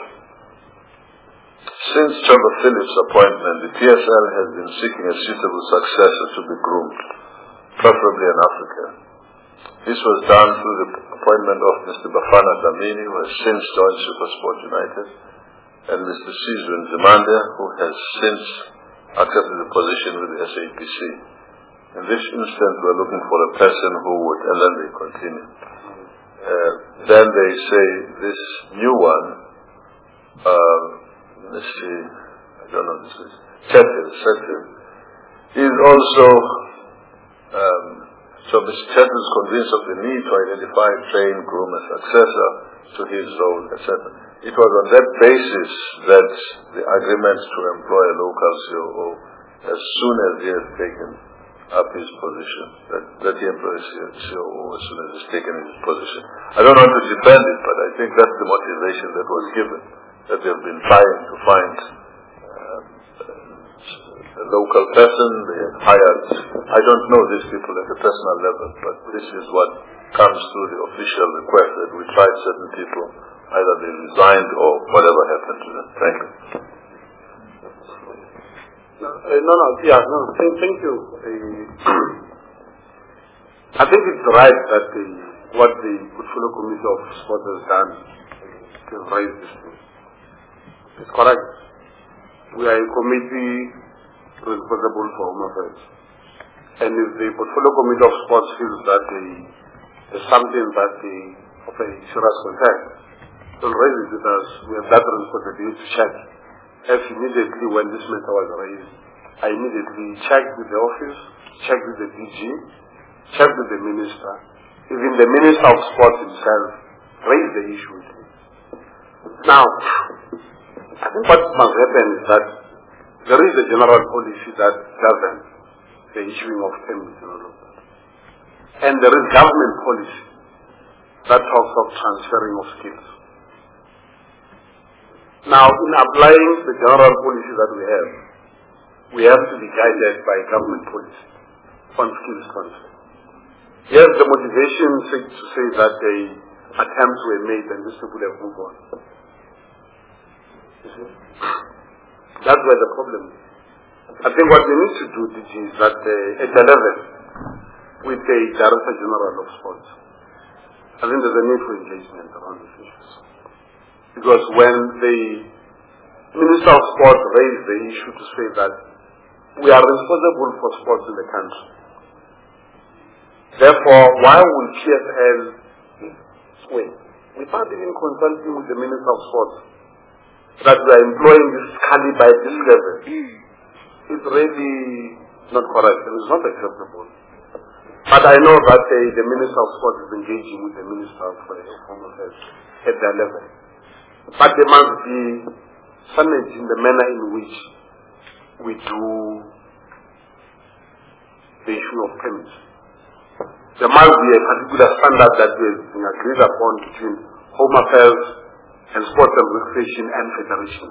Speaker 3: since Trevor Phillips' appointment, the P S L has been seeking a suitable successor to be groomed, preferably an African. This was done through the appointment of Mister Bafana Dlamini, who has since joined SuperSport United, and Mister Sizwe Nzimande, who has since accepted the position with the S A P C. In this instance, we're looking for a person who would, and then they continue. Uh, then they say this new one, uh, let's see, I don't know this is, Chetil, Chetil, is also, um, so Mister Chetil is convinced of the need to identify, train, groom a successor to his role, et cetera. It was on that basis that the agreement to employ a local C O O, as soon as he has taken up his position, that, that he employs C O O as soon as he's taken his position. I don't want to defend it, but I think that's the motivation that was given, that they have been trying to find uh, a local person. They have hired, I don't know these people at a personal level, but this is what comes through the official request, that we tried certain people, either they resigned or whatever happened to them. Thank you.
Speaker 1: No, uh, no, no, yeah, no, thank, thank you. Uh, I think it's right that the, what the Portfolio Committee of Sport has done to raise this thing. It's correct. We are a committee responsible for Home Affairs. And if the Portfolio Committee of Sports feels that the, there's something that the, of a serious concern, Don't raise it with us. We have that responsibility to check. As immediately when this matter was raised, I immediately checked with the office, checked with the D G, checked with the minister. Even the minister of sports himself raised the issue with me. Now, I think what must happen is that there is a general policy that governs the issuing of permits and all of that. And there is government policy that talks of transferring of skills. Now, in applying the general policy that we have, we have to be guided by government policy on skills transfer. Yes, the motivation to say that the attempts were made and these people have moved on. You see? That's where the problem is. I think what we need to do, D G, is that uh, at the level with the Director General of Sports, I think there's a need for engagement around these issues. Because when the Minister of Sport raised the issue to say that we are responsible for sports in the country, therefore, why would P S L swing? Without even consulting with the Minister of Sports, that we are employing this caliber at this level, it's really not correct. It is not acceptable. But I know that uh, the Minister of Sport is engaging with the Minister of Home Affairs at their level. But there must be sanity in the manner in which we do the issue of permits. There must be a particular standard that is being agreed upon between Home Affairs and Sports and Recreation and Federation.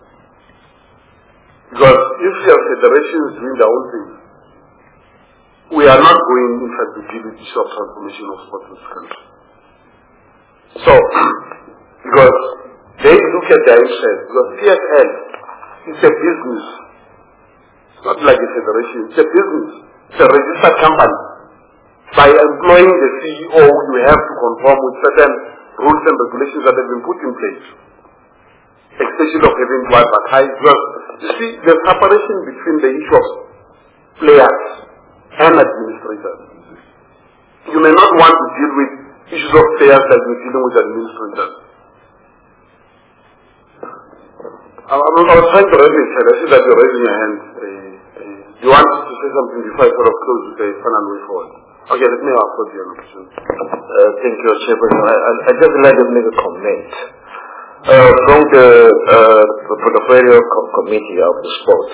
Speaker 1: Because if you have federations doing their own thing, we are not going, in fact, to give it the short transformation of sports in this country. So, because they look at their interest, because P S L is a business. It's not like a federation, it's a business. It's a registered company. By employing the C E O, you have to conform with certain rules and regulations that have been put in place. Especially of having to advertise. Because, you see, the separation between the issue of players and administrators. You may not want to deal with issues of players like you're dealing with administrators. I, I was trying to raise your hand. I see that you're raising your hand. Uh, uh, you want to say something before I sort of close with a final way forward? Okay, let me ask you an question.
Speaker 6: Uh, thank you, Chairman. I, I, I just like to make a comment. Uh, from the uh, portfolio com committee of the sports,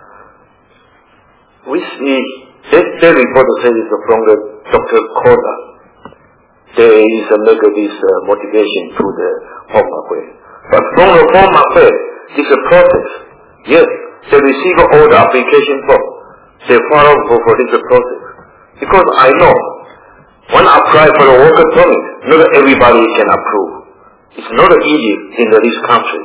Speaker 6: we see this the report says it's from the Doctor Koda. There is a negative uh, motivation to the Home Affairs. But from the Home Affairs, it's a process. Yes, they receive all the application form. They follow for, for this process. Because I know, when I apply for a worker permit, not everybody can approve. It's not easy in this country.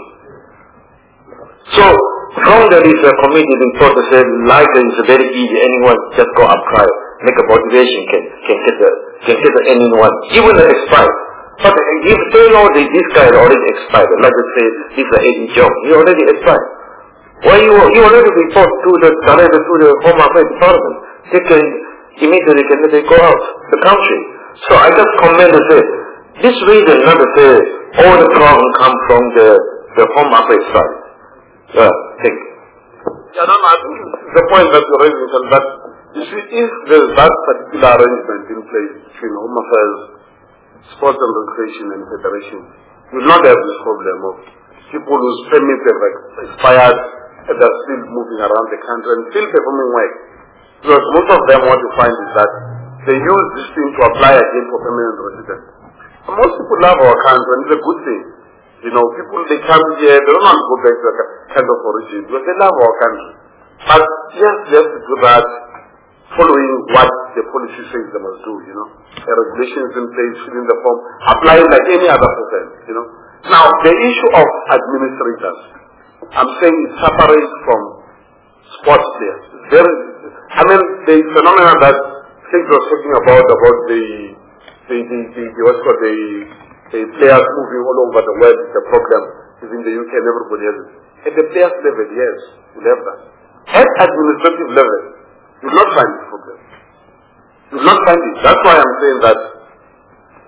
Speaker 6: So, from the this uh, committee report that said, like it's very easy, anyone just go apply, make a motivation, can can get the can get the anyone, even the expired. But if they know that this guy already expired, like I say, this is Eddie Jones, he already expired. Why you you already report to the director to the Home Affairs Department? They can immediately can they go out the country. So I just comment and say, this reason not to say all the problems come from the the Home Affairs side. Uh, thank you.
Speaker 1: Yeah, no, no, I think the point that you're raising is that, you see, if there's that particular arrangement in place between Home Affairs, Sports and Recreation and Federation, you will not have this problem of people whose permits have expired and they're still moving around the country and still performing work. Because most of them, what you find is that they use this thing to apply again for permanent residence. And most people love our country and it's a good thing. You know, people, they come here, they don't want to go back to their kind of origin because they love our country. But yes, they have to do that following what the policy says they must do, you know. The regulations in place, filling the form, applying like any other person, you know. Now, the issue of administrators, I'm saying it's separate from sports players. There is, I mean, the phenomenon that things was talking about, about the, the, the, the, the what's called the, the players moving all over the world is a problem. Is in the U K and everybody has it. At the players level, yes, we have that. At administrative level, you will not find this problem. You will not find it. That's why I'm saying that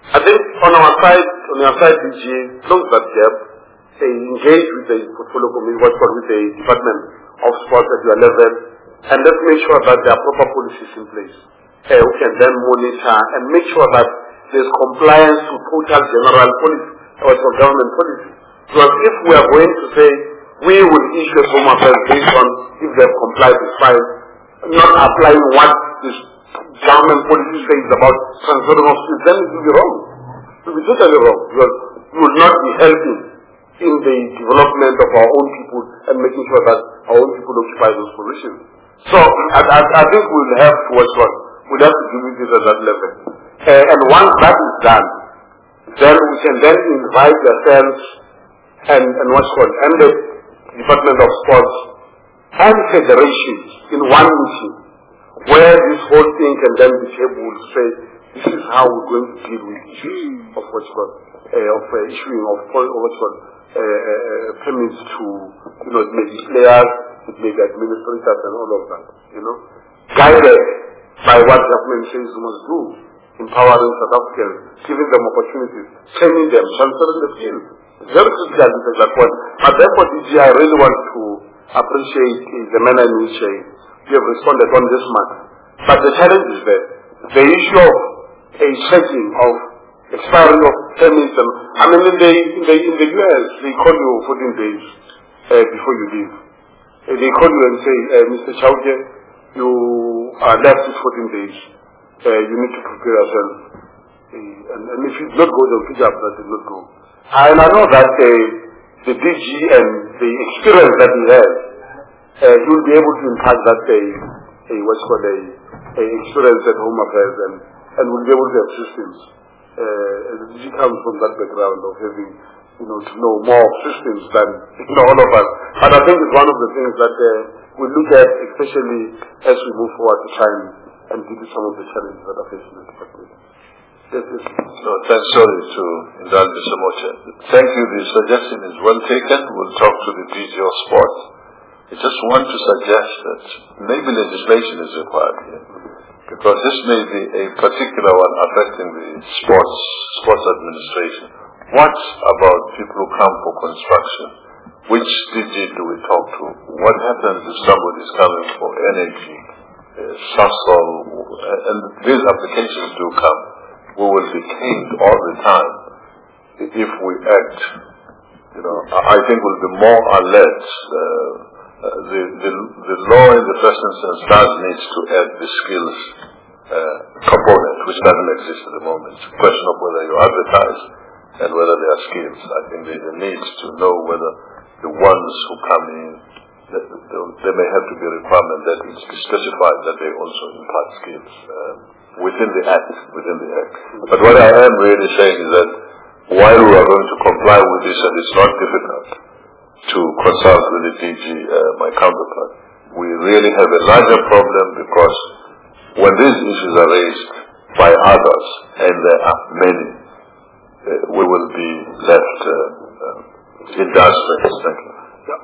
Speaker 1: I think on our side, on our side, D G, close that gap, they engage with the portfolio committee, what's called with the Department of Sports at your level, and let's make sure that there are proper policies in place. Uh, we can then monitor and make sure that there's compliance to total general policy, or for government policy. Because if we are going to say, we will issue a home affairs based on if they've complied with fines, not applying what this government policy says about transferring of skills, then it will be wrong. It will be totally wrong, because we will not be helping in the development of our own people and making sure that our own people occupy those positions. So I, I, I think we'll have to watch what we'll have to deal with this at that level. Uh, and once that is done, then we can then invite ourselves and, and what's called, and the Department of Sports and federations in one meeting, where this whole thing can then be tabled, say, this is how we're going to deal with issues of what's called, uh, of uh, issuing of, of what's called, uh, uh, permits to, you know, maybe players, it may be administrators and all of that, you know, guided by what government says we must do, empowering South Africans, giving them opportunities, training them, transferring the skills. It's very critical at that point. But therefore, D G, I really want to appreciate the manner in which uh, you have responded on this matter. But the challenge is there. The issue of a checking of expiring of permits, and I mean, in the, in the, in the U S, they call you fourteen days uh, before you leave. Uh, they call you and say, uh, Mister Chauke, you are left with fourteen days. Uh, you need to prepare yourself. Uh, and, and if you do not go, they'll pick up that you not go. And I know that uh, the D G and the experience that he has, uh, he will be able to impart that a, a what's called a, a experience at Home Affairs, and, and will be able to have systems. Uh, and the D G comes from that background of having, you know, to know more systems than, you know, all of us. But I think it's one of the things that uh, we look at, especially as we move forward to try and, and deal with some of the challenges that are facing the department. Yes, yes.
Speaker 3: So thanks, sorry to indulge you so much. Thank you. The suggestion is well taken. We'll talk to the D G of Sport. I just want to suggest that maybe legislation is required here, because this may be a particular one affecting the sports sports administration. What about people who come for construction? Which D G do we talk to? What happens if somebody is coming for energy, uh, Sasol, and these applications do come? We will be caned all the time if we act. You know, I think we'll be more alert. Uh, uh, the, the the law in the first instance does need to add the skills uh, component, which doesn't exist at the moment. It's a question of whether you advertise and whether there are skills. I think there's a need to know whether the ones who come in, there may have to be a requirement that it's specified that they also impart skills. Uh, within the act, within the act. But what I am really saying is that while we are going to comply with this, and it's not difficult to consult with the D G, uh, my counterpart, we really have a larger problem, because when these issues are raised by others, and there are many, uh, we will be left uh, uh, in dark space. Thank you.
Speaker 1: Yeah.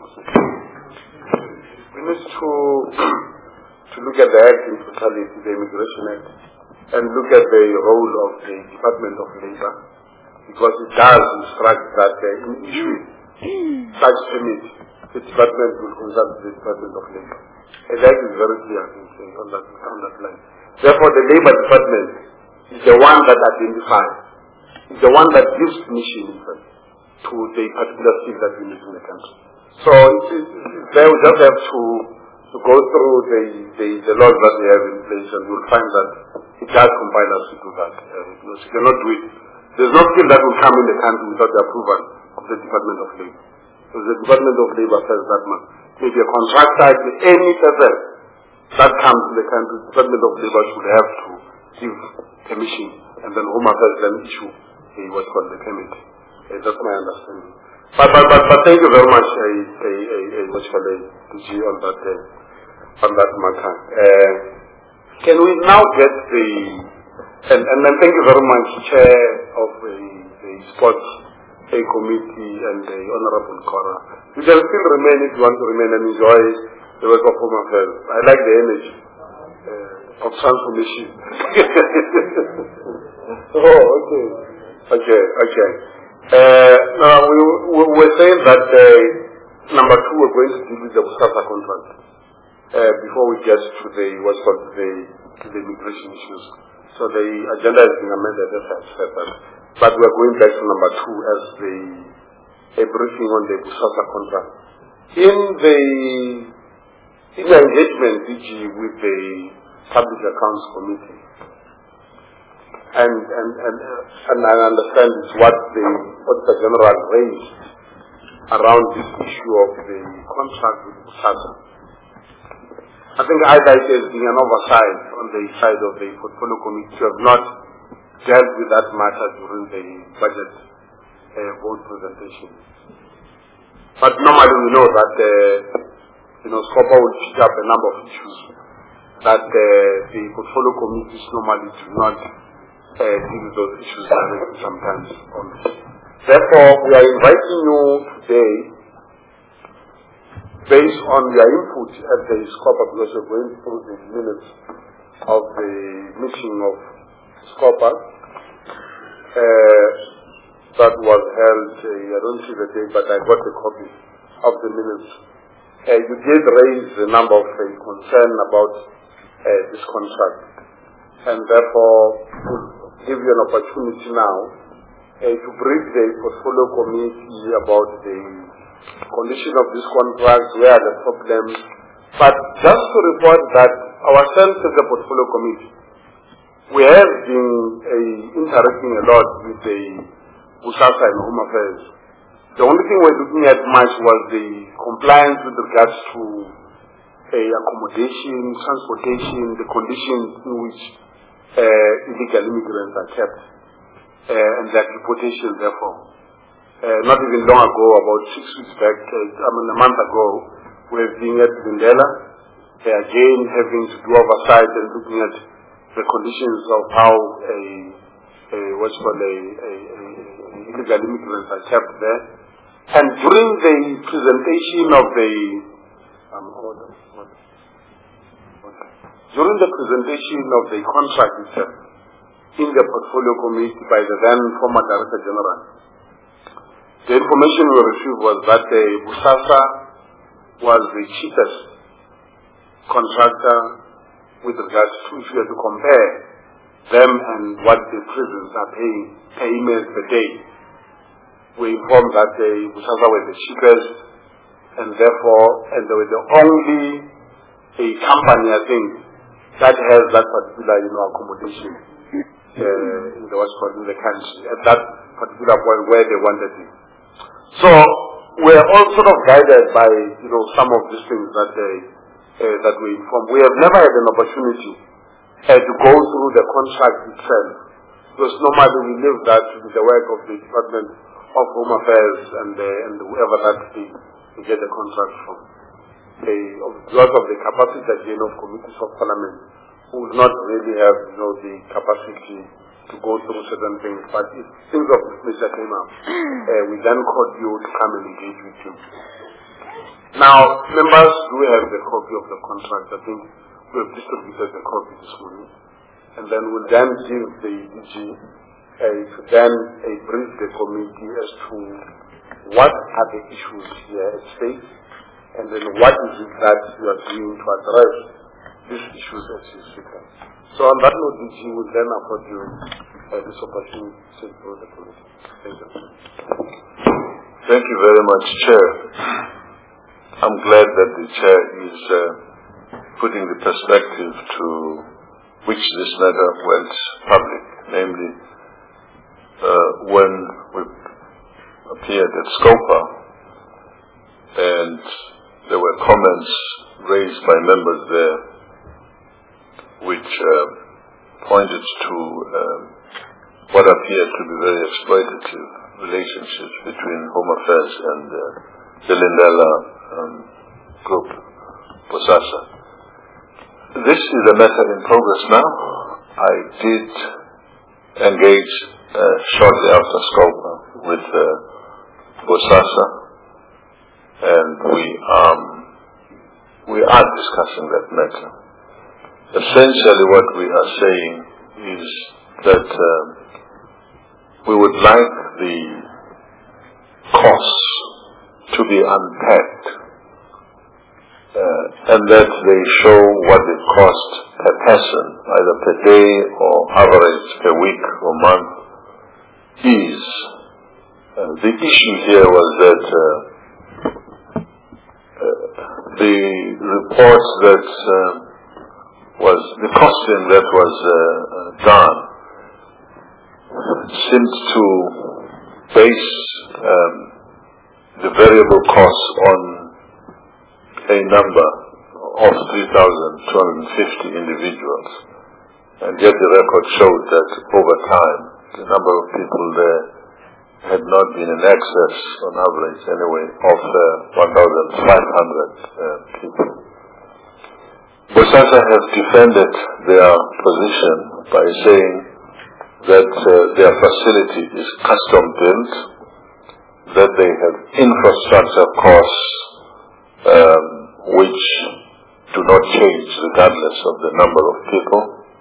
Speaker 1: We need to to look at the Act in totality, the Immigration Act, and look at the role of the Department of Labour, because it does instruct that uh, in issuing such permit, the Department will consult the Department of Labour. And that is very clear, I think, on that, on that line. Therefore, the Labour Department is the one that identifies, is the one that gives permission, in fact, to the particular skill that we need in the country. So it is, they will just have to to go through the, the, the laws that we have in place, and you'll find that it does compile us to do that. Uh, because you cannot do it. There's no skill that will come in the country without the approval of the Department of Labour. So the Department of Labour says that much. Maybe a contractor, any person that comes in the country, the Department of Labour should have to give permission, and then Home Affairs then issue a what's called the permit. Uh, that's my understanding. But, but, but, but thank you very much, a, a, a, a what's called a D G on that. Uh, on that matter. Uh, can we now get the, and, and then thank you very much, Chair of the, the Sports a Committee and the Honorable Cora. You can still remain if you want to remain and enjoy the work of Home Affairs. I like the energy. Uh, of transformation. Oh, okay. Okay, okay. Uh, now, we, we were saying that uh, number two, we're going to deal with the Busasa contract uh, before we get to the what's called the, to the immigration issues. So the agenda has been amended, as I said that. But we're going back to number two as the a briefing on the Busasa contract. In the in the engagement, D G, with the Public Accounts Committee, and and and, uh, and I understand it's what the Auditor General raised around this issue of the contract with Busasa. I think either it has been an oversight on the side of the Portfolio Committee to have not dealt with that matter during the budget uh, vote presentation. But normally we know that uh, you know, SCOPA will pick up a number of issues that uh, the Portfolio Committees normally do not uh, deal with those issues directly sometimes. Therefore, we are inviting you today, based on your input at the SCOPA, because we're going through the minutes of the meeting of SCOPA uh, that was held, uh, I don't see the date, but I got a copy of the minutes. Uh, you did raise a number of uh, concern about uh, this contract, and therefore we'll give you an opportunity now uh, to brief the Portfolio Committee about the condition of this contract, where are the problems. But just to report that ourselves as a Portfolio Committee, we have been uh, interacting a lot with the Busasa and Home Affairs. The only thing we're looking at much was the compliance with regards to uh, accommodation, transportation, the conditions in which uh, illegal immigrants are kept, uh, and their deportation, therefore. Uh, not even long ago, about six weeks back, uh, I mean a month ago, we have been at Vindela, uh, again having to do oversight and looking at the conditions of how a, a what's called a, a, a, a illegal immigrants are kept there. And during the presentation of the um, order, during the presentation of the contract itself in the Portfolio Committee by the then former Director General, the information we received was that the Busasa was the cheapest contractor with regards to, if you have to compare them and what the prisons are paying per emails per day. We informed that the Busasa were the cheapest, and therefore, and they were the only a company, I think, that has that particular, you know, accommodation uh, in the what's called in the country at that particular point where they wanted it. So we're all sort of guided by, you know, some of these things that they uh, that we informed. We have never had an opportunity uh, to go through the contract itself, because normally we leave that to the work of the Department of Home Affairs and uh, and whoever that they, they get the contract from. They, because of the capacity again of committees of Parliament, who would not really have, you know, the capacity to go through certain things. But if things of this nature came up, uh, we then called you to come and engage with you. Now, members do have the copy of the contract. I think we have distributed the copy this morning, and then we'll then give the D G uh, to then uh, brief the committee as to what are the issues here at stake, and then what is it that you are doing to address these issues as you speak. So on that note, D G will then afford you uh, this opportunity to take through the committee. Thank you.
Speaker 3: Thank you very much, Chair. I'm glad that the Chair is uh, putting the perspective to which this matter went public, namely uh, when we appeared at SCOPA and there were comments raised by members there which uh, pointed to uh, what appeared to be very exploitative relationships between Home Affairs and uh, the Lindela um, group, Busasa. This is a matter in progress now. I did engage uh, shortly after SCOPA with uh, Busasa, and we um, we are discussing that matter. essentially what we are saying is that um, we would like the costs to be unpacked uh, and that they show what it costs per person, either per day or average per week or month is. Uh, the issue here was that uh, uh, the report that uh, was, the costing that was uh, uh, done seemed to base um, the variable costs on a number of three thousand two hundred fifty individuals. And yet the record showed that over time, the number of people there had not been in excess, on average anyway, of uh, one thousand five hundred uh, people. BOSASA has defended their position by saying that uh, their facility is custom built, that they have infrastructure costs um, which do not change regardless of the number of people,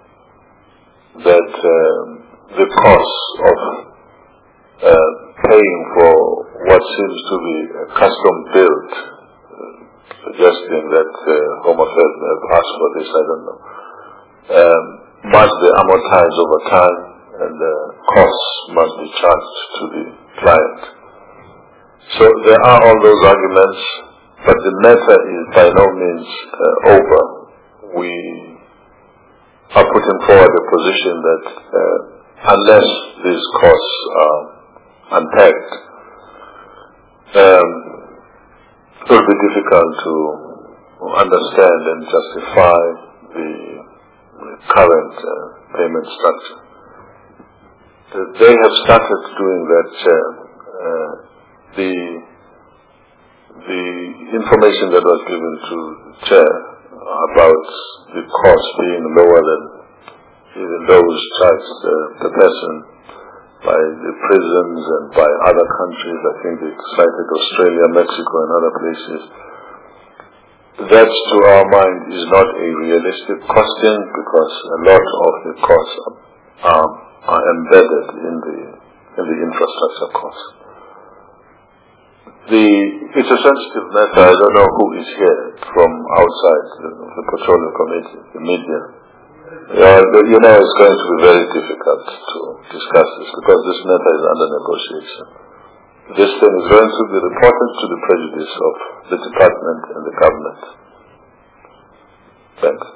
Speaker 3: that um, the cost of uh, paying for what seems to be a custom built, uh, suggesting that uh, Home Affairs may have asked for this, I don't know, um, must be amortized over time, and the costs must be charged to the client. So there are all those arguments, but the matter is by no means uh, over. We are putting forward a position that uh, unless these costs are unpacked, um, it will be difficult to understand and justify the current uh, payment structure. They have started doing that. Uh, uh, the the information that was given to the chair about the cost being lower than even those charged uh, per person by the prisons and by other countries, I think they cited Australia, Mexico, and other places. That, to our mind, is not a realistic costing because a lot of the costs are, are embedded in the in the infrastructure costs. The, it's a sensitive matter. I don't know who is here from outside the, the Petroleum Committee, the media. Yeah, you know, it's going to be very difficult to discuss this because this matter is under negotiation. This thing is going to be reported to the prejudice of the department and the government. Thanks.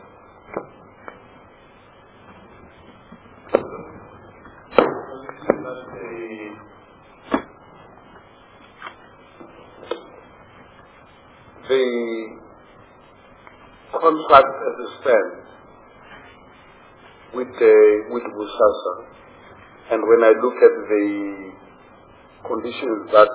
Speaker 1: The contract as it stands with the, with BOSASA, and when I look at the conditions that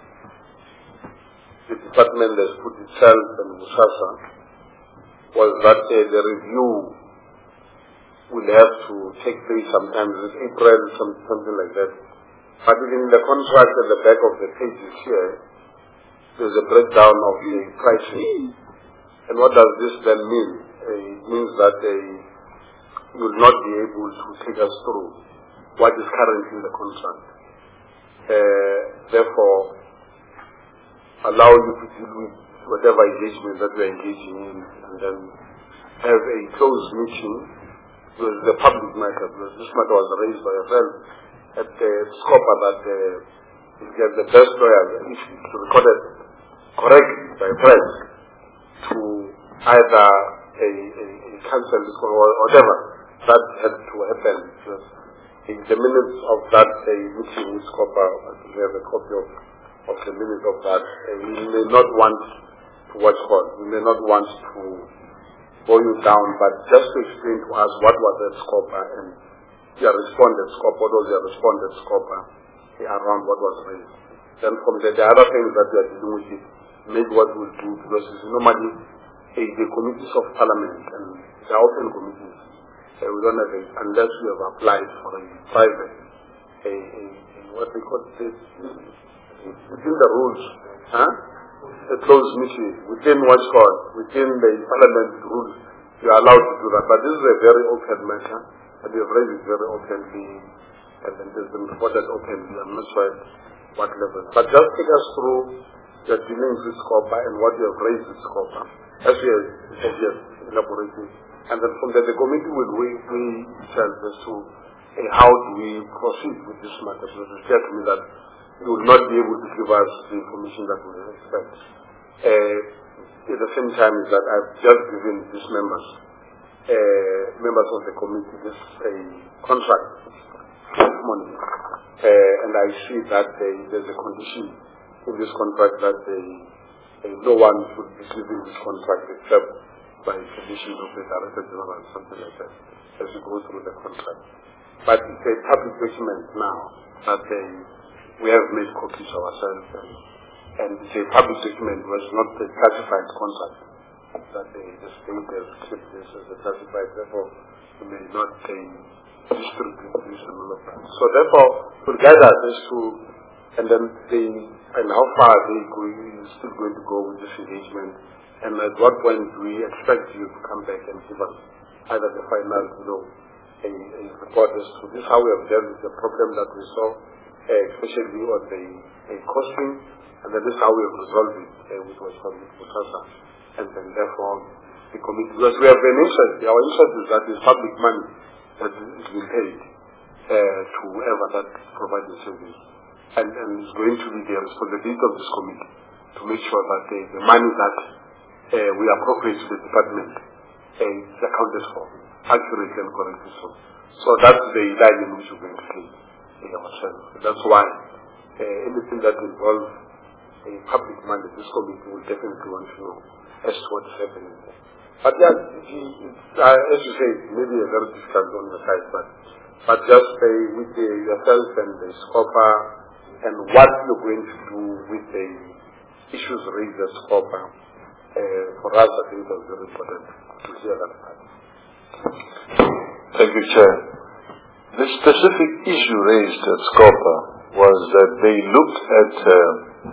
Speaker 1: the department has put itself and BOSASA, was that uh, the review will have to take place sometime in April, some, something like that. But in the contract at the back of the pages here, there's a breakdown of the pricing. And what does this then mean? Uh, it means that uh, you will not be able to take us through what is currently in the contract. Uh, therefore, allow you to deal with whatever engagement that we are engaging in, and then have a closed meeting with the public matter, because this matter was raised by a friend at the SCOPA that uh, you get the best lawyer, if it's recorded correctly by press, to either a, a, a cancel this or whatever that had to happen. Because in the minutes of that uh, meeting with SCOPA, we have a copy of, of the minutes of that. Uh, we may not want to watch for, we may not want to boil you down, but just to explain to us what was that SCOPA and your respondent SCOPA, what was your respondent SCOPA around what was raised. Then from the, the other things that we are dealing with it, maybe what we'll do, because it's normally a, the committees of parliament and the open committees, uh, we don't have a, unless we have applied for a private, a, a, a what we call this, within the rules, huh? A closed meeting, within what's called, within the parliament rules, you are allowed to do that. But this is a very open matter, and we have raised it very openly, and then there's been reported openly. I'm not sure at what level. But just take us through your dealings with SCOPA and what you have raised with SCOPA, as we have, as we have elaborated. And then from there, the committee will weigh itself as to uh, how do we proceed with this matter. Because it's clear to me that you will not be able to give us the information that we expect. Uh, at the same time is that I've just given these members, uh, members of the committee, this a uh, contract this morning. Uh, and I see that uh, there's a condition in this contract that uh, uh, no one should be given this contract except by conditions of the Director General and something like that, as we go through the contract. But it's a public document now that uh, we have made copies ourselves, and, and it's a public document, it was not a classified contract, that uh, the state has kept this as a classified, therefore we may not uh, distribute this and all of that. So therefore, to guide us as to, and then the, and how far they going, still going to go with this engagement, and at what point do we expect you to come back and give us either the final, you know, a, a report as to this, how we have dealt with the problem that we saw, uh, especially on the uh, costing, and then this is how we have resolved it, uh, which was from Bosasa. And then therefore, the committee, because we have an interest, our interest is that it's public money that is being paid uh, to whoever that provides the service. And, and it's going to be the responsibility of this committee to make sure that the, the money that uh, we appropriate to the department uh, is accounted for accurately and correctly. So, so that's the line in which we're going to play in ourselves. That's why uh, anything that involves a uh, public money, this committee will definitely want to know as to what is happening there. But yeah, uh, as you say, maybe a very difficult on the side, but but just uh, with the, yourself and the SCOPA and what you're going to do with the issues raised at SCOPA, uh, for us I think it's very important to hear that part.
Speaker 3: Thank you, Chair. The specific issue raised at SCOPA was that they looked at uh,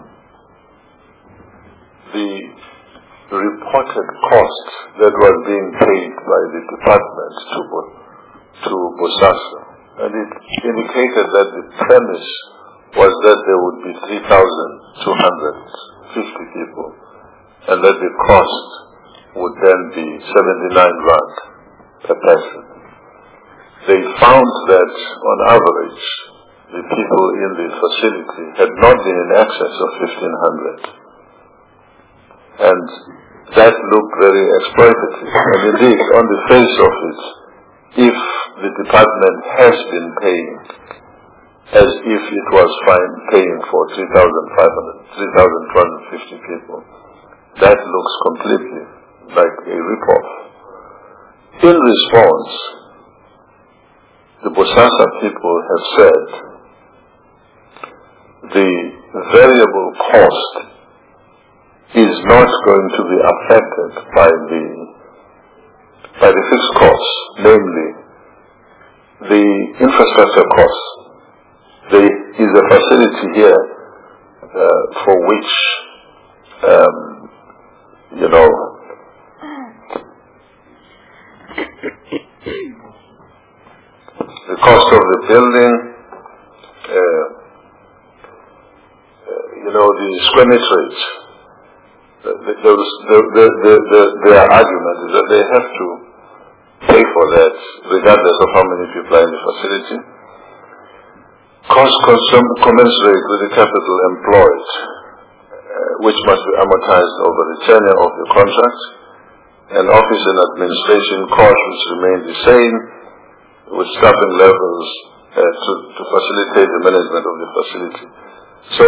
Speaker 3: the reported cost that was being paid by the department to, to Bosasa, and it indicated that the premise was that there would be three thousand two hundred fifty people, and that the cost would then be seventy-nine rand per person. They found that, on average, the people in the facility had not been in excess of fifteen hundred. And that looked very exploitative. And indeed, on the face of it, if the department has been paying as if it was fine paying for three thousand five hundred, three thousand two hundred fifty people, that looks completely like a rip-off. In response, the Bosasa people have said the variable cost is not going to be affected by the by the fixed costs, namely the infrastructure costs. There is a facility here uh, for which um, you know the cost of the building, uh, uh, you know, the square meterage. The, the, the, the, the, the, their argument is that they have to pay for that regardless of how many people are in the facility. Cost commensurate with the capital employed, uh, which must be amortized over the tenure of the contract, and office and administration costs which remain the same, with staffing levels uh, to, to facilitate the management of the facility. So,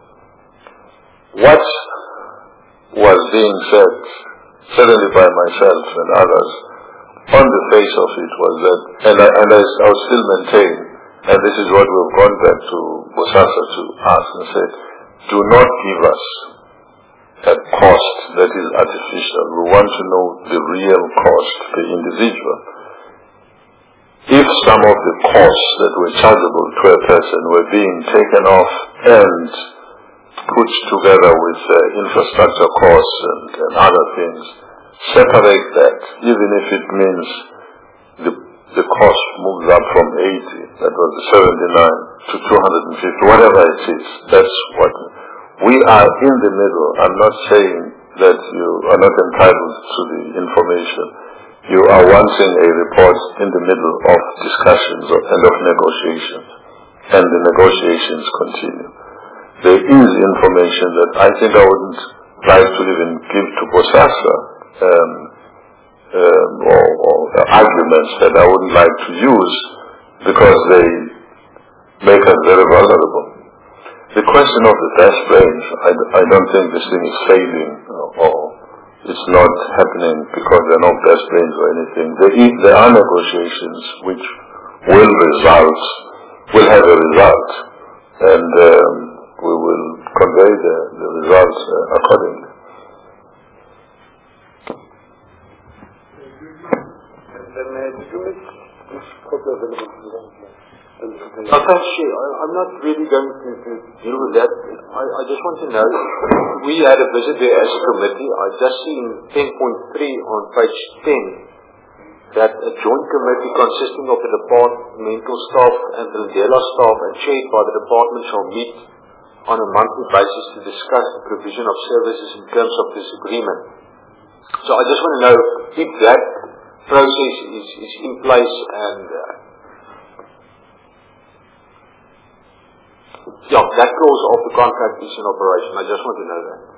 Speaker 3: what was being said, certainly by myself and others, on the face of it was that, and I, and I, I would still maintain, and this is what we've gone back to Bosasa to ask and say, do not give us a cost that is artificial. We want to know the real cost per individual. If some of the costs that were chargeable to a person were being taken off and put together with uh, infrastructure costs and, and other things, separate that, even if it means the, the cost moves up from eighty, that was the seventy-nine, to two hundred fifty, whatever it is, that's what. We are in the middle. I'm not saying that you are not entitled to the information. You are wanting a report in the middle of discussions and of negotiations, and the negotiations continue. There is information that I think I wouldn't like to even give to Bosasa, um, um, or, or arguments that I wouldn't like to use because they make us very vulnerable. The question of the best brains, I, I don't think this thing is failing or, or it's not happening because there are no best brains or anything. There, is, there are negotiations which will result, will have a result, and um, we will convey the, the results uh, accordingly.
Speaker 2: Akashi, I'm not really going to, to deal with that. I, I just want to know, we had a visit there as a committee. I've just seen ten point three on page ten, that a joint committee consisting of the departmental staff and the Ndela staff and chaired by the department shall meet on a monthly basis to discuss the provision of services in terms of this agreement. So I just want to know if that process is, is in place and uh, yeah, that clause of the contract is in operation. I just want to know that.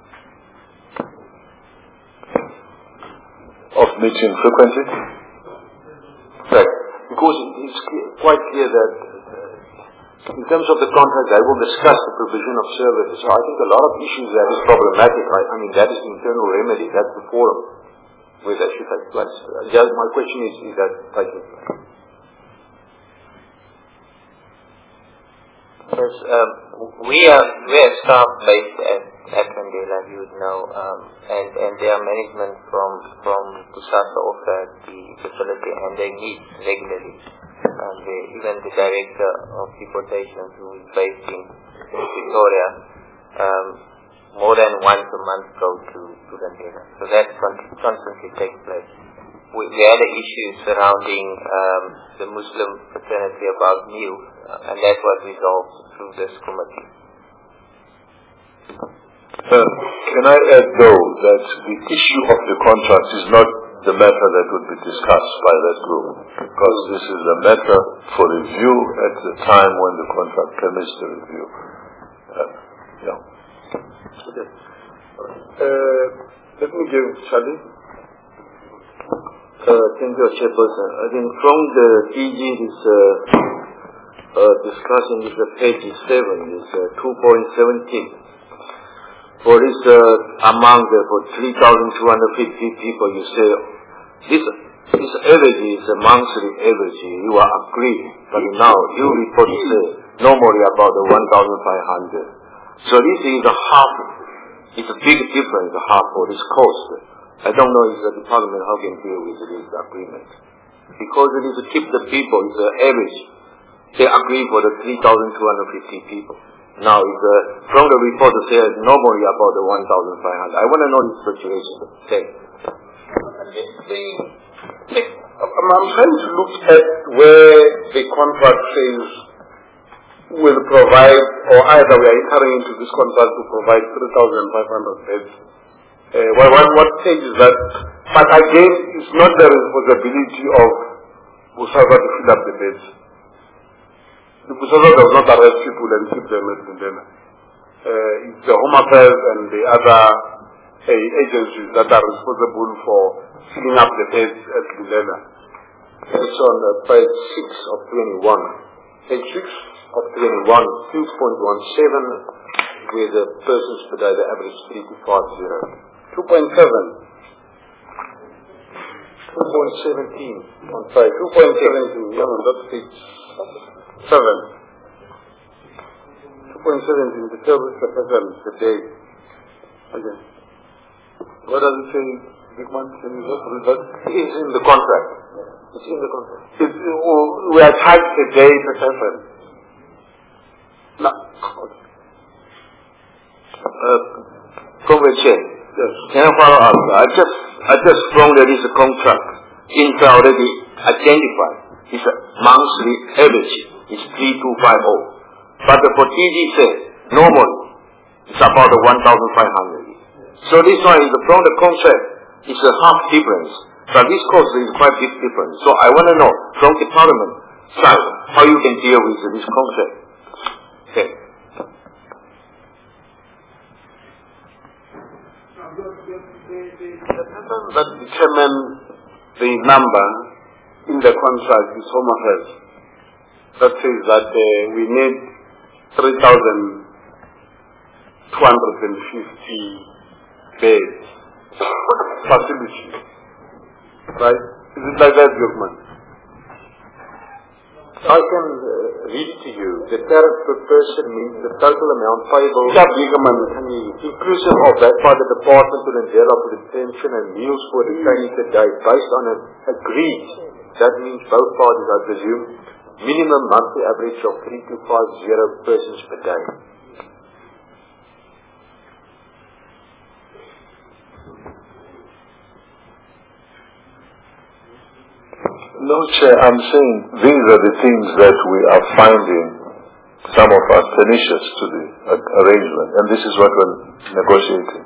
Speaker 3: Of meeting frequently?
Speaker 2: Right. Because it's clear, quite clear that uh, in terms of the contract, they will discuss the provision of services. So I think a lot of issues that is problematic. I, I mean, that is the internal remedy. That's the forum where that should take place. Uh, just my question is, is that taking place?
Speaker 4: Yes, um, we are we are staff based at at Ndela, you would know, um, and and their management from from Bosasa also at the facility, and they meet regularly. Um, they, even the director of deportation, who is based in Victoria, um, more than once a month go to to Ndela. So that constantly takes place. We, we had an issue surrounding um, the Muslim fraternity about meals, uh, and that was resolved through this committee.
Speaker 3: Uh, can I add, though, that the issue of the contract is not the matter that would be discussed by that group, because this is a matter for review at the time when the contract permits the review. Uh, yeah.
Speaker 1: Okay. Uh, let me give Charlie.
Speaker 9: Uh, thank you, Chairperson. I think from the D G is uh, uh, discussion is uh, page seven is uh, two point seventeen. For this uh, amount uh, for three thousand two hundred fifty people, you say this this average is a monthly average. You are agreed, but now you report say normally about the one thousand five hundred. So this is a half. It's a big difference, half for this cost. I don't know if the department how can deal with this agreement. Because it is to keep the people, it's an average. They agree for the three thousand two hundred fifty people. Now, if the, from the report it says normally about the one thousand five hundred. I want to know this situation. Okay.
Speaker 1: The, I'm trying to look at where the contract says will provide, or either we are entering into this contract to provide three thousand five hundred beds. Uh, what, what, what page is that? But again, it's not the responsibility of Bosasa to fill up the beds. The Bosasa does not arrest people and keep them at Ndela. Uh, it's the Home Affairs and the other uh, agencies that are responsible for filling up the beds at Ndela.
Speaker 2: It's on uh, page six of twenty-one. Page six of twenty-one, two point one seven, where the persons per day, the average three to five zero.
Speaker 1: two point seven.
Speaker 2: two point seventeen on page.
Speaker 1: two point seventeen, no, no, that's page seven. two point seventeen, the service per person per day. Okay. What does it say, Big Man? Can you just read that?
Speaker 2: It's in the contract. It's in the contract.
Speaker 1: It's, uh, we are charged a day per person. No. Okay.
Speaker 2: Uh, Comrade Chair.
Speaker 1: Yes.
Speaker 2: Can I follow up? I just
Speaker 9: I just from there is a contract. Inside already identified. It's a monthly average. It's three two five zero. But for T G said, normally, it's about one thousand five hundred. So this one is from the contract, it's a half difference. But this cost is quite big difference. So I want to know from the Parliament side how you can deal with this contract. Okay.
Speaker 1: The person that determine the number in the contract is Home Affairs. That says that uh, we need three thousand two hundred fifty beds facility. Right? Is it like that, Jurman?
Speaker 2: I can uh, read to you. The tariff per person means the total amount payable, inclusive of that by the Department to Ndela for detention and meals for detainees a day, based on an agreed, that means both parties, I presume, minimum monthly average of three to five zero persons per day.
Speaker 3: No, Chair, I'm saying these are the things that we are finding, some of us, pernicious to the arrangement, and this is what we're negotiating.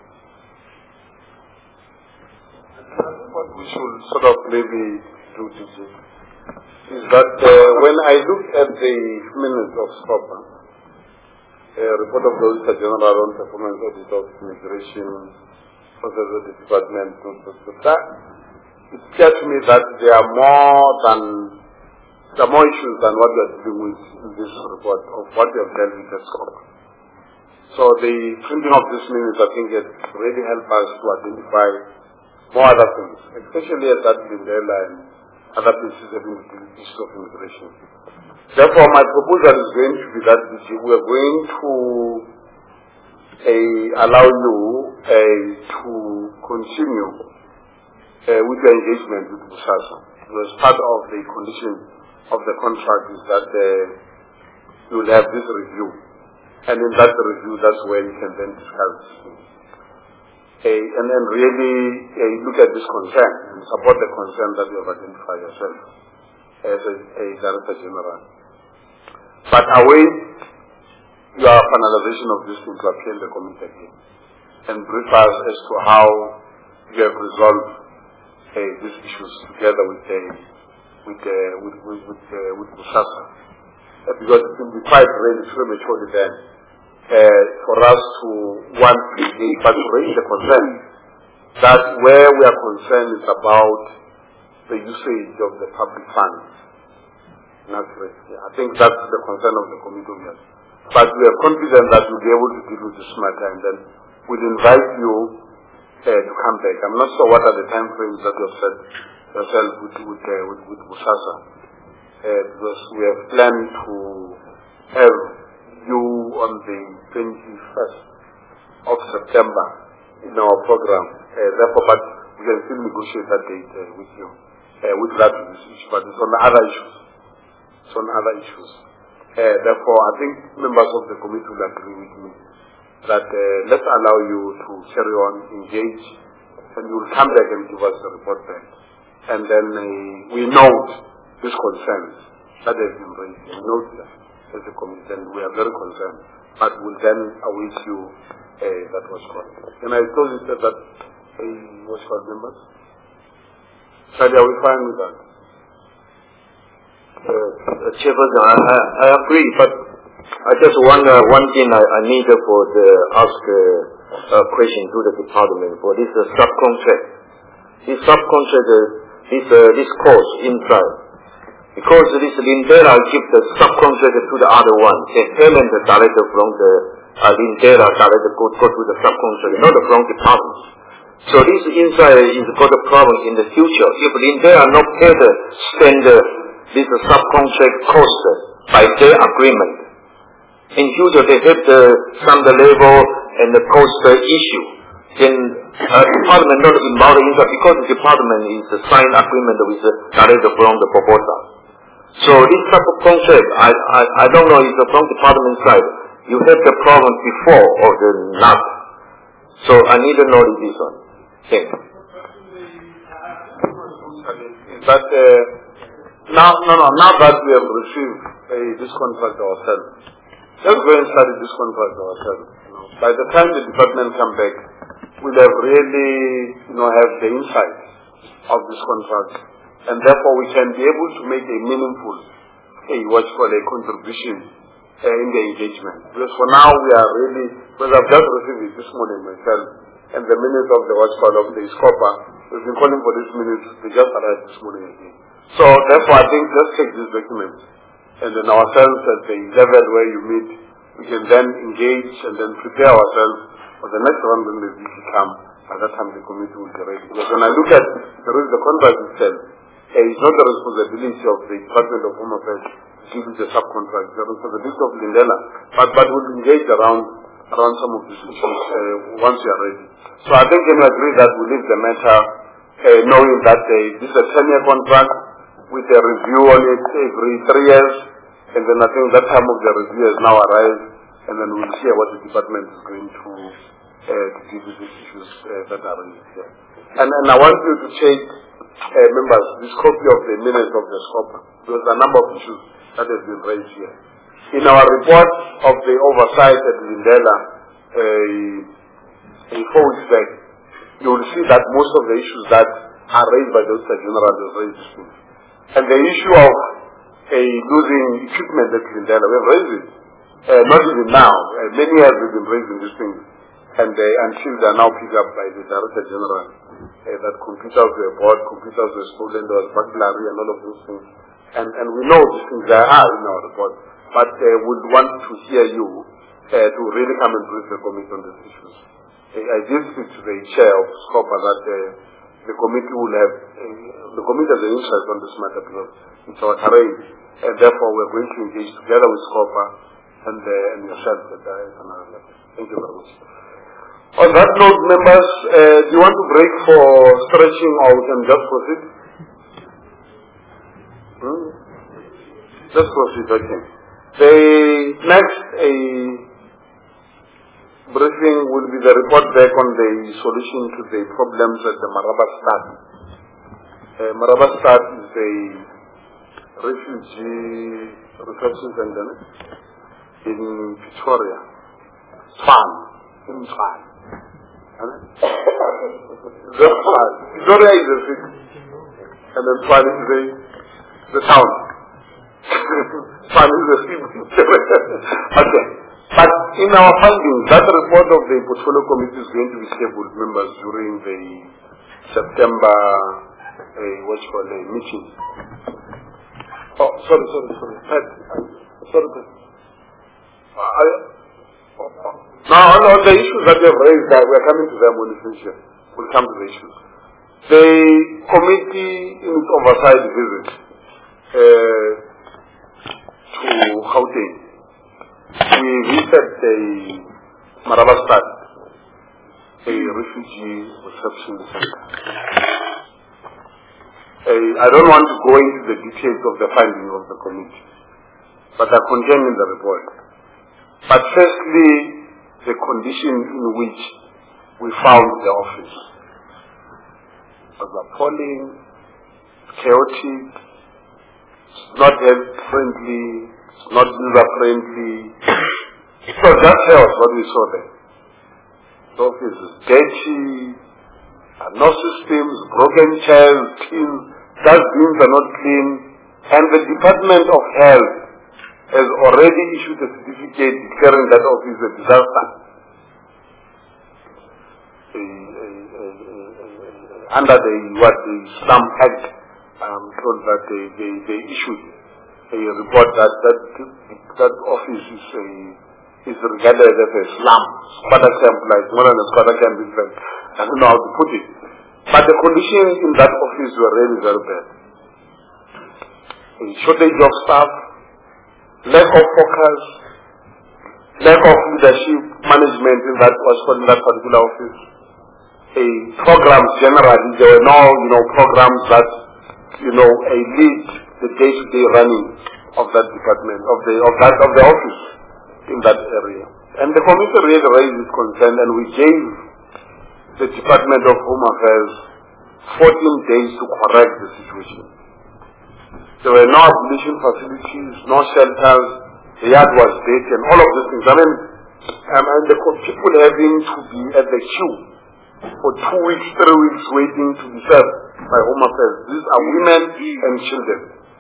Speaker 1: What we should sort of maybe do today is that uh, when I look at the minutes of SCOPA, a report of the Auditor General on performance audit of immigration, process of the department, that it tells me that there are more than there are more issues than what we are dealing with in this report of what we have dealt with at SCOPA. So the printing of this minutes, I think, has really helped us to identify more other things, especially at that Ndela and other places having to do with the issue of immigration. Therefore, my proposal is going to be that we are going to uh, allow you uh, to continue uh, with your engagement with BOSASA. Because part of the condition of the contract is that uh, you will have this review. And in that review, that's where you can then discuss this thing. Uh, and then really uh, look at this concern and support the concern that you have identified yourself as a, a Director General. But await your finalization of this thing to appear in the committee again and brief us as to how you have resolved uh, these issues together with uh, with uh, with with with, uh, with BOSASA. Uh, because it will be quite really premature then. Uh, for us to want to be, but to raise the concern that where we are concerned is about the usage of the public funds. I think that's the concern of the committee. But we are confident that we'll be able to deal with this matter, and then we'll invite you uh, to come back. I'm not sure what are the time frames that you have set yourself with with uh, with, with BOSASA, uh, because we have planned to have you on the twenty-first of September in our program. Uh, therefore, but we can still negotiate that date uh, with you, uh, with that issue. But it's on other issues. It's on other issues. Uh, therefore, I think members of the committee will agree with me that uh, let's allow you to carry on, engage, and you will come back and give us a report back. And then uh, we note these concerns that have been raised. We note them as a committee, and we are very concerned. But we'll then await you uh, that was called. And I told you that that uh, was called members. Shadi, are we fine with that?
Speaker 9: Uh, uh, Chairperson, I, I, I agree, but I just wonder one thing I, I need for the ask uh, a question to the department for this uh, subcontract. This subcontract, uh, this uh, this cost inside. Because this Ndela give the subcontractor to the other one, the payment director from the uh, Ndela director go, go to the subcontractor, not from the department. So this inside is got a problem in the future. If Ndela not pay the standard, this subcontract cost by their agreement. In future they have the some the level and the cost issue. Then uh, department not involved in that because the department is a signed agreement with the director from the proposal. So this type of concept, I, I, I don't know if from the department side, you have the problem before or the not. So I need to know this one. Thank you.
Speaker 1: is that uh, now, no, no, now that we have received uh, this contract ourselves, let's go and study this contract ourselves. You know. By the time the department come back, we'll have really, you know, have the insight of this contract, and therefore we can be able to make a meaningful, a what you call a contribution uh, in the engagement. Because for now we are really, because I've just received it this morning myself, and the minutes of the what you call of the SCOPA, we've been calling for this minutes, they just arrived this morning again. So therefore I think let's take this document, and then ourselves at the level where you meet, we can then engage and then prepare ourselves for the next round when the V C come. At that time the committee will be ready. Because when I look at the, the contract itself, uh, it's not the responsibility of the Department of Home Affairs to give you the subcontract, the responsibility of Lindela, but, but we'll engage around around some of these issues uh, once we are ready. So I think we agree that we leave the matter uh, knowing that uh, this is a ten-year contract with a review on it every three years, and then I think that time of the review has now arrived, and then we'll hear what the department is going to Uh, to deal with these issues uh, that are raised here. And, and I want you to take, uh, members, this copy of the minutes of the SCOPA, because there are a number of issues that have been raised here. In our report of the oversight at Lindela, uh, four weeks back, you will see that most of the issues that are raised by the Auditor General have raised these things. And the issue of uh, losing equipment at Lindela, we have raised it. Uh, not even now. Uh, many years we've been raising these things. And uh, until they are now picked up by the Director General, uh, that computers were bought, computers were stolen, there was burglary and all of those things. And, and we know these things there are in our report, but uh, would want to hear you uh, to really come and brief the committee on these issues. Uh, I did speak to the chair of SCOPA that uh, the committee will have, uh, the committee has an interest on this matter because it's our terrain, and therefore we're going to engage together with SCOPA and, uh, and yourself at another level. Thank you very much. On that note, members, uh, do you want to break for stretching or we can just proceed? Hmm? Just proceed, okay. The next a briefing will be the report back on the solution to the problems at the Maraba Stad. Uh, Maraba Stad is a refugee reception center in Victoria, Tshwane, in Tshwane. Victoria is the city, and then Tshwane is the, the town. Tshwane is the city. Okay. But in our findings, that report of the portfolio committee is going to be tabled, members, during the September, uh, what you call a meeting. Oh, sorry, sorry, sorry. Pat, sorry, Pat. Uh, I, oh, oh. Now, on the issues that we have raised, that we are coming to them when we finish here. We'll come to the issues. The committee, in its oversight visit uh, to Gauteng, we visited the Maraba Stad, a refugee reception center. Uh, I don't want to go into the details of the findings of the committee, but they are contained in the report. But firstly, the condition in which we found the office was appalling, chaotic, not health friendly, not user friendly. So that was what we saw there. The office is dirty, no systems, broken chairs, tins, dustbins are not clean, and the Department of Health has already issued a certificate declaring that office a disaster. A, a, a, a, under the what the Slum Act, um, told that they, they, they issued a report that that, that office is a, is regarded as a slum, squatter camp, like more than a squatter camp is like, I don't know how to put it. But the conditions in that office were really very bad. A shortage of staff, lack of focus, lack of leadership, management in that was in that particular office. A programs generally, there were no, you know, programs that, you know, a lead the day-to-day running of that department, of the of that of the office in that area. And the committee really raised its concern, and we gave the Department of Home Affairs fourteen days to correct the situation. There were no ablution facilities, no shelters, the yard was dirty and all of these things. I mean, um, and the people having to be at the queue for two weeks, three weeks waiting to be served by Home Affairs. These are women and children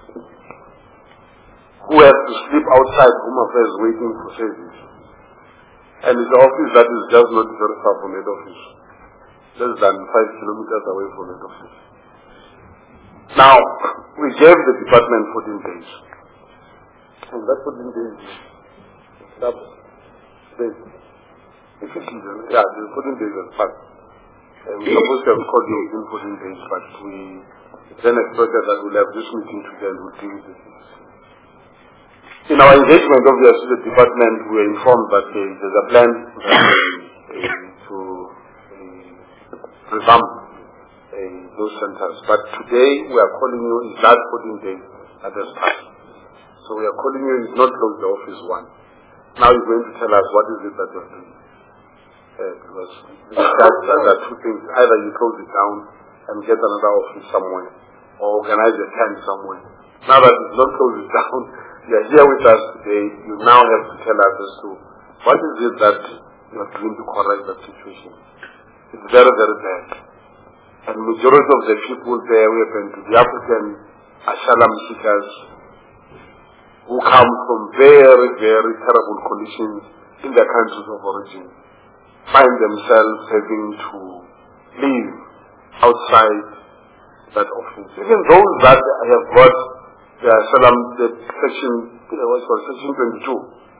Speaker 1: who have to sleep outside Home Affairs waiting for service. And it's an office that is just not very far from head office, less than five kilometers away from head office. Now, we gave the department fourteen days. And that fourteen days, that days, yeah, the fourteen days has passed. Uh, we were supposed to have called you within fourteen days, but we then expected that we'll have this meeting today and we'll deal with this. In our engagement, obviously, the department, we were informed that uh, there's a plan uh, uh, to uh, revamp uh, those centers. But today, we are calling you, it's that fourteen days that has passed. So we are calling you, it's not close the office one. Now you're going to tell us what is it that you're doing. Uh, because that, that are two things. Either you close it down and get another office somewhere, or organize a tent somewhere. Now that it's not close it down, you are here with us today, you now have to tell us as to what is it that you are doing to correct that situation. It's very, very bad. And the majority of the people there who happen to be African asylum seekers who come from very, very terrible conditions in their countries of origin, find themselves having to live outside that office. Even those that have got the asylum, the section, you know, what's called section twenty-two,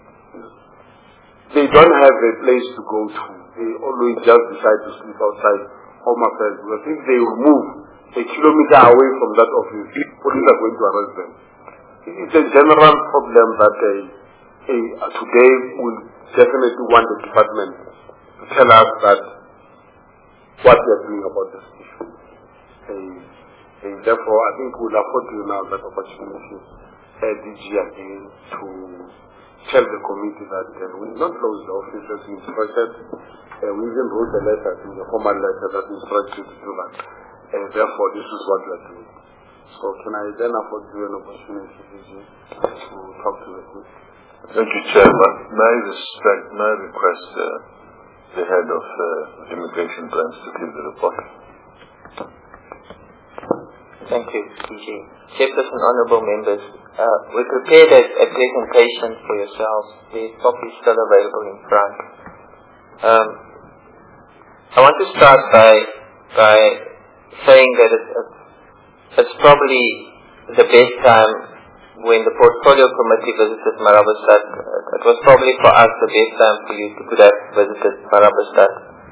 Speaker 1: they don't have a place to go to. They always just decide to sleep outside Home Affairs, because if they move a kilometer away from that office, police are going to arrest them. It's a general problem that uh, uh, today will definitely want the department to tell us that what they are doing about this issue. Uh, and therefore, I think we'll afford you now that opportunity, uh, D G again, to tell the committee that uh, we will not close the office as instructed. Uh, we even wrote a letter, in the formal letter that instructs you to do that. And therefore, this is what we are doing. So can I then afford you an opportunity, D G, to talk to the group?
Speaker 3: Thank you, Chairman. May I, respect, may I request uh, the head of uh, immigration branch to give the report?
Speaker 4: Thank you, D G. Chairperson, honorable members, uh, we prepared a, a presentation for yourselves. The copy is still available in front. Um, I want to start by by saying that it, it's, it's probably the best time when the portfolio committee visited Marabastad. Uh, it was probably for us the best time for you to could have visited Marabastad.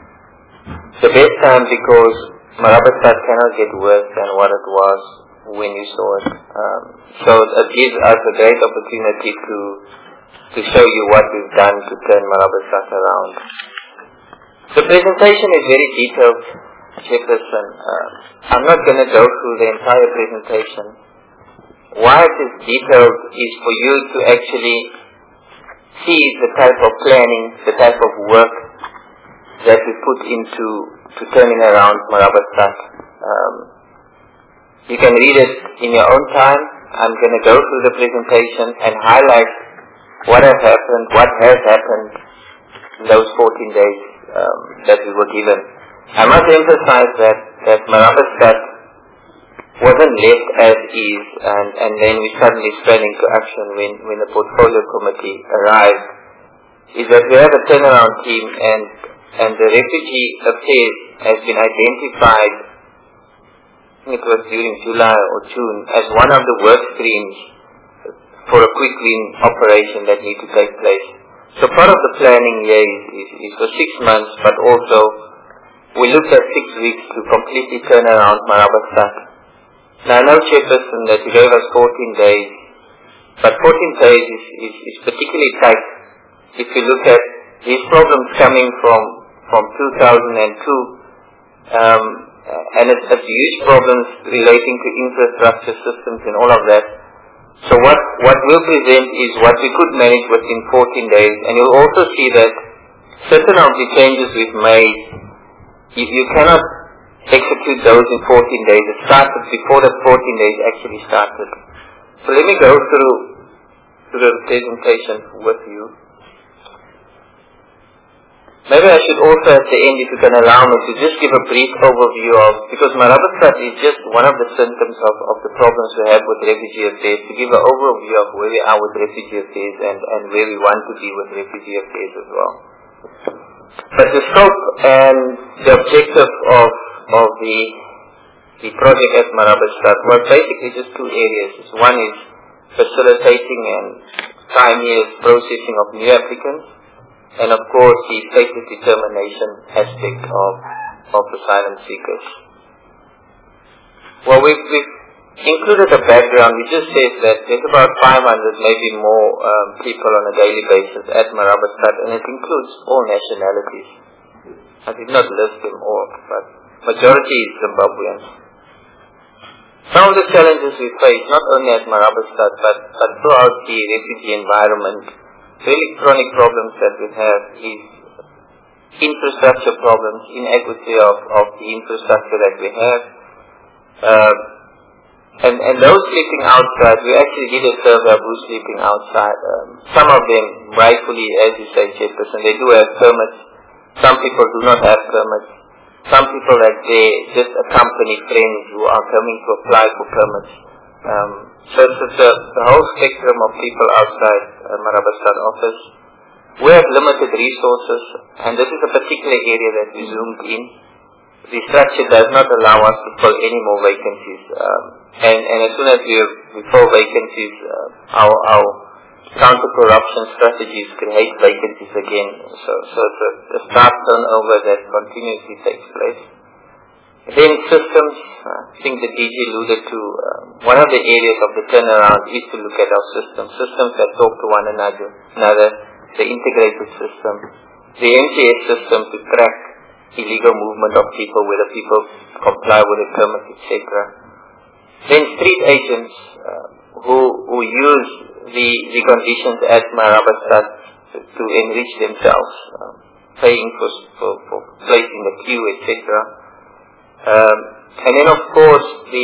Speaker 4: The best time because Marabastad cannot get worse than what it was when you saw it. Um, so it gives us a great opportunity to to show you what we've done to turn Marabastad around. The presentation is very detailed, Chairperson. Uh, I'm not going to go through the entire presentation. Why it is detailed is for you to actually see the type of planning, the type of work that we put into to turning around Marabastad. Um, you can read it in your own time. I'm going to go through the presentation and highlight what has happened, what has happened in those fourteen days um, that we were given. I must emphasize that, that Marabastad wasn't left as is and, and then we suddenly sprang into action when, when the portfolio committee arrived, is that we have a turnaround team and and the refugee affairs has been identified, it was during July or June, as one of the work streams for a quick win operation that need to take place. So part of the planning here is, is, is for six months, but also we looked at six weeks to completely turn around Marabastad. Now I know, Chairperson, that you gave us fourteen days, but fourteen days is, is, is particularly tight if you look at these problems coming from from two thousand two, um, and it's, it's huge problems relating to infrastructure systems and all of that. So what, what we'll present is what we could manage within fourteen days, and you'll also see that certain of the changes we've made, you, you cannot execute those in fourteen days. It started before the fourteen days actually started. So let me go through, through the presentation with you. Maybe I should also at the end, if you can allow me, to just give a brief overview of, because Marabastad is just one of the symptoms of, of the problems we have with refugee affairs, to give an overview of where we are with refugee affairs and, and where we want to be with refugee affairs as well. But the scope and the objective of, of the, the project at Marabastad was basically just two areas. One is facilitating and pioneers processing of new applicants, and of course the status determination aspect of, of asylum seekers. Well, we've, we've included a background. We just said that there's about five hundred, maybe more, um, people on a daily basis at Marabastad, and it includes all nationalities. I did not list them all, but majority is Zimbabweans. Some of the challenges we face, not only at Marabastad, but, but throughout the refugee environment, really chronic problems that we have is infrastructure problems, inequity of, of the infrastructure that we have. Uh, and, and those sleeping outside, we actually did a survey of who's sleeping outside. Um, some of them, rightfully, as you say, Chairperson, they do have permits. Some people do not have permits. Some people that they just accompany friends who are coming to apply for permits. Um, so it's the, the whole spectrum of people outside uh, Marabastad office. We have limited resources, and this is a particular area that we zoomed in. The structure does not allow us to fill any more vacancies, um, and, and as soon as we, we fill vacancies, uh, our, our counter-corruption strategies create vacancies again. So, so it's a, a staff turnover that continuously takes place. Then systems, uh, I think the D G alluded to, uh, one of the areas of the turnaround is to look at our systems, systems that talk to one another, another the integrated system, the M T S system to track illegal movement of people, whether people comply with the permit, et cetera. Then street agents uh, who, who use the, the conditions at Marabastad to, to enrich themselves, uh, paying for, for, for placing the queue, et cetera. Um, and then of course the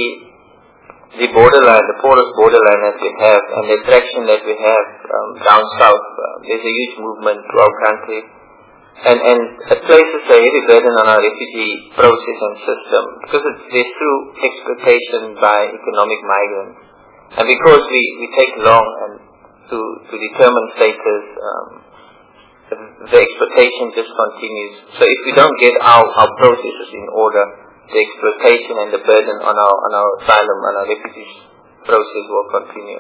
Speaker 4: the borderline, the porous borderline that we have, and the attraction that we have um, down south. Uh, there's a huge movement to our country, and and it places a heavy burden on our refugee process and system because it's there's through exploitation by economic migrants, and because we we take long and to to determine status. Um, the, the exploitation just continues. So if we don't get our, our processes in order, the exploitation and the burden on our on our asylum and our refugee process will continue.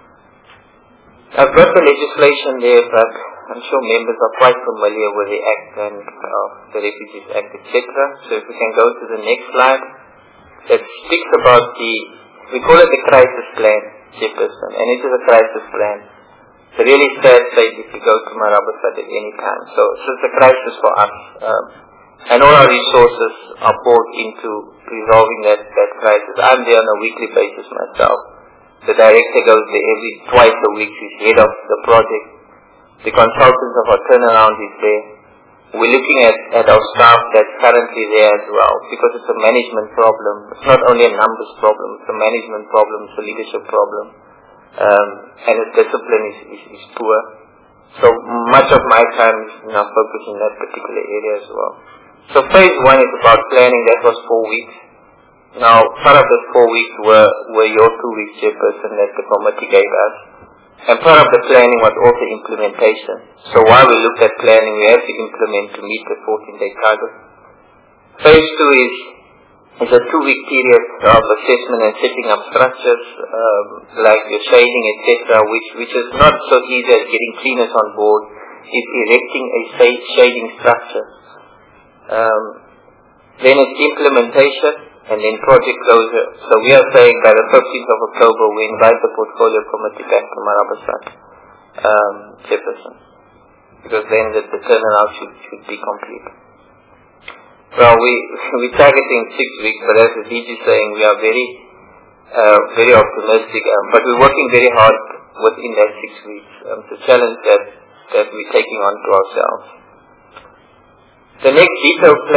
Speaker 4: I've got the legislation there, but I'm sure members are quite familiar with the Act and uh, the Refugees Act, et cetera. So if we can go to the next slide, that speaks about the, we call it the crisis plan, Chairperson, and it is a crisis plan. It's a really sad state if you go to Marabastad at any time. So, so it's a crisis for us. Um, And all our resources are poured into resolving that, that crisis. I'm there on a weekly basis myself. The director goes there every twice a week. He's head of the project. The consultants of our turnaround is there. We're looking at, at our staff that's currently there as well, because it's a management problem. It's not only a numbers problem, it's a management problem, it's a leadership problem. Um, and its discipline is, is, is poor. So much of my time is now focused in that particular area as well. So phase one is about planning. That was four weeks. Now, part of the four weeks were, were your two weeks, Chairperson, that the committee gave us. And part of the planning was also implementation. So while we looked at planning, we had to implement to meet the fourteen-day target. Phase two is, is a two-week period of assessment and setting up structures, um, like your shading, et cetera, which, which is not so easy as getting cleaners on board. It's erecting a safe shading structure. Um, then it's implementation, and then project closure. So we are saying by the fifteenth of October we invite the portfolio committee back to Marabastad, um, Chairperson, because then the, the turnaround should, should be complete. Well, we, we're targeting six weeks, but as the D G is saying, we are very, uh, very optimistic, um, but we're working very hard within that six weeks. Um, it's a challenge that, that we're taking on to ourselves. The next detailed plan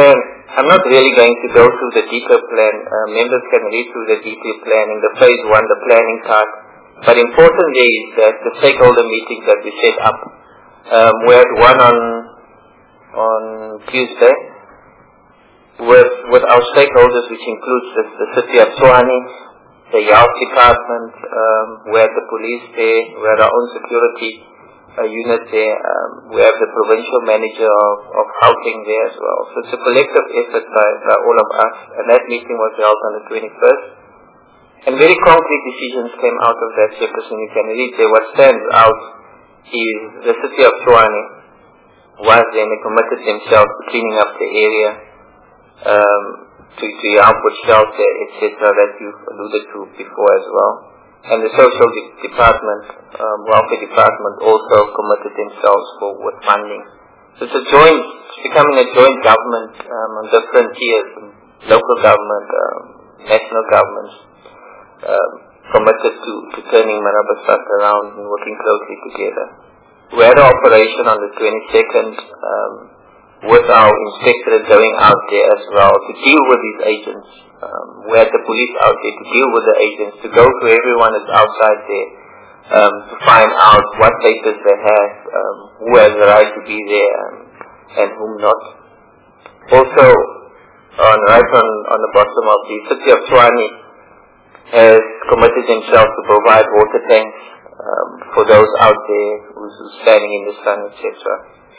Speaker 4: I'm not really going to go through the detailed plan. Uh, members can read through the detailed plan in the phase one, the planning part. But importantly is that the stakeholder meetings that we set up. Um, we had one on on Tuesday with with our stakeholders, which includes the, the city of Tshwane, the health department, um, we had the police there, we had our own security uh, unit there, um, we have the provincial manager of, of housing there as well. So it's a collective effort by, by all of us, and that meeting was held on the twenty-first. And very concrete decisions came out of that, Chairperson. You can read there. What stands out is the city of Tshwane was then they committed themselves to cleaning up the area, um, to, to help with shelter, et cetera, that you alluded to before as well. And the social de- department, um, welfare department also committed themselves for with funding. So it's a joint, it's becoming a joint government um, on different tiers, local government, um, national governments, um, committed to, to turning Marabastad around and working closely together. We had an operation on the twenty-second um, with our inspectorate going out there as well to deal with these agents. Um, we had the police out there to deal with the agents, to go to everyone that's outside there, um, to find out what papers they have, um, who has the right to be there, um, and whom not. Also, on right on, on the bottom of the city of Tshwane has committed themselves to provide water tanks um, for those out there who's, who's standing in the sun, et cetera.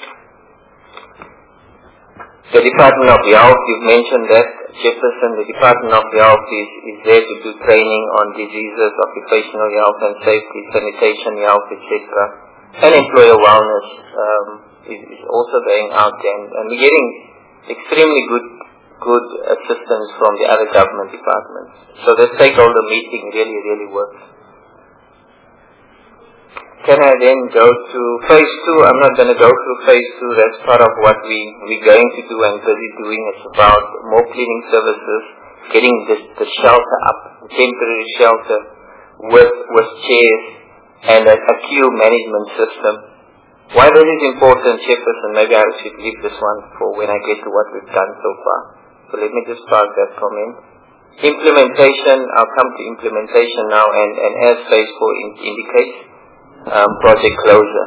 Speaker 4: The Department of Health, you've mentioned that, Jefferson, the Department of Health is, is there to do training on diseases, occupational health and safety, sanitation health, et cetera. And employer wellness um, is, is also going out there, and, and we're getting extremely good good assistance from the other government departments. So the stakeholder meeting really, really works. Can I then go to phase two? I'm not going to go through phase two. That's part of what we, we're going to do and busy doing. It's about more cleaning services, getting the, the shelter up, the temporary shelter with, with chairs and a, a queue management system. Why this is important, Chairperson, maybe I should leave this one for when I get to what we've done so far. So let me just park that comment. Implementation, I'll come to implementation now, and, and as phase four in, indicates, um, project closure.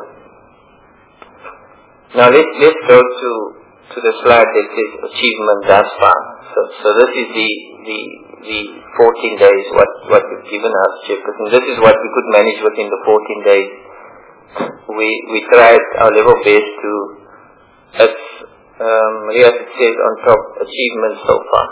Speaker 4: Now let's, let's go to, to the slide that says achievement thus far. So, so this is the, the, the fourteen days, what, what you've given us, Chairperson. This is what we could manage within the fourteen days. We, we tried our level best to, it's, Um, yes, it says on top, achievements so far.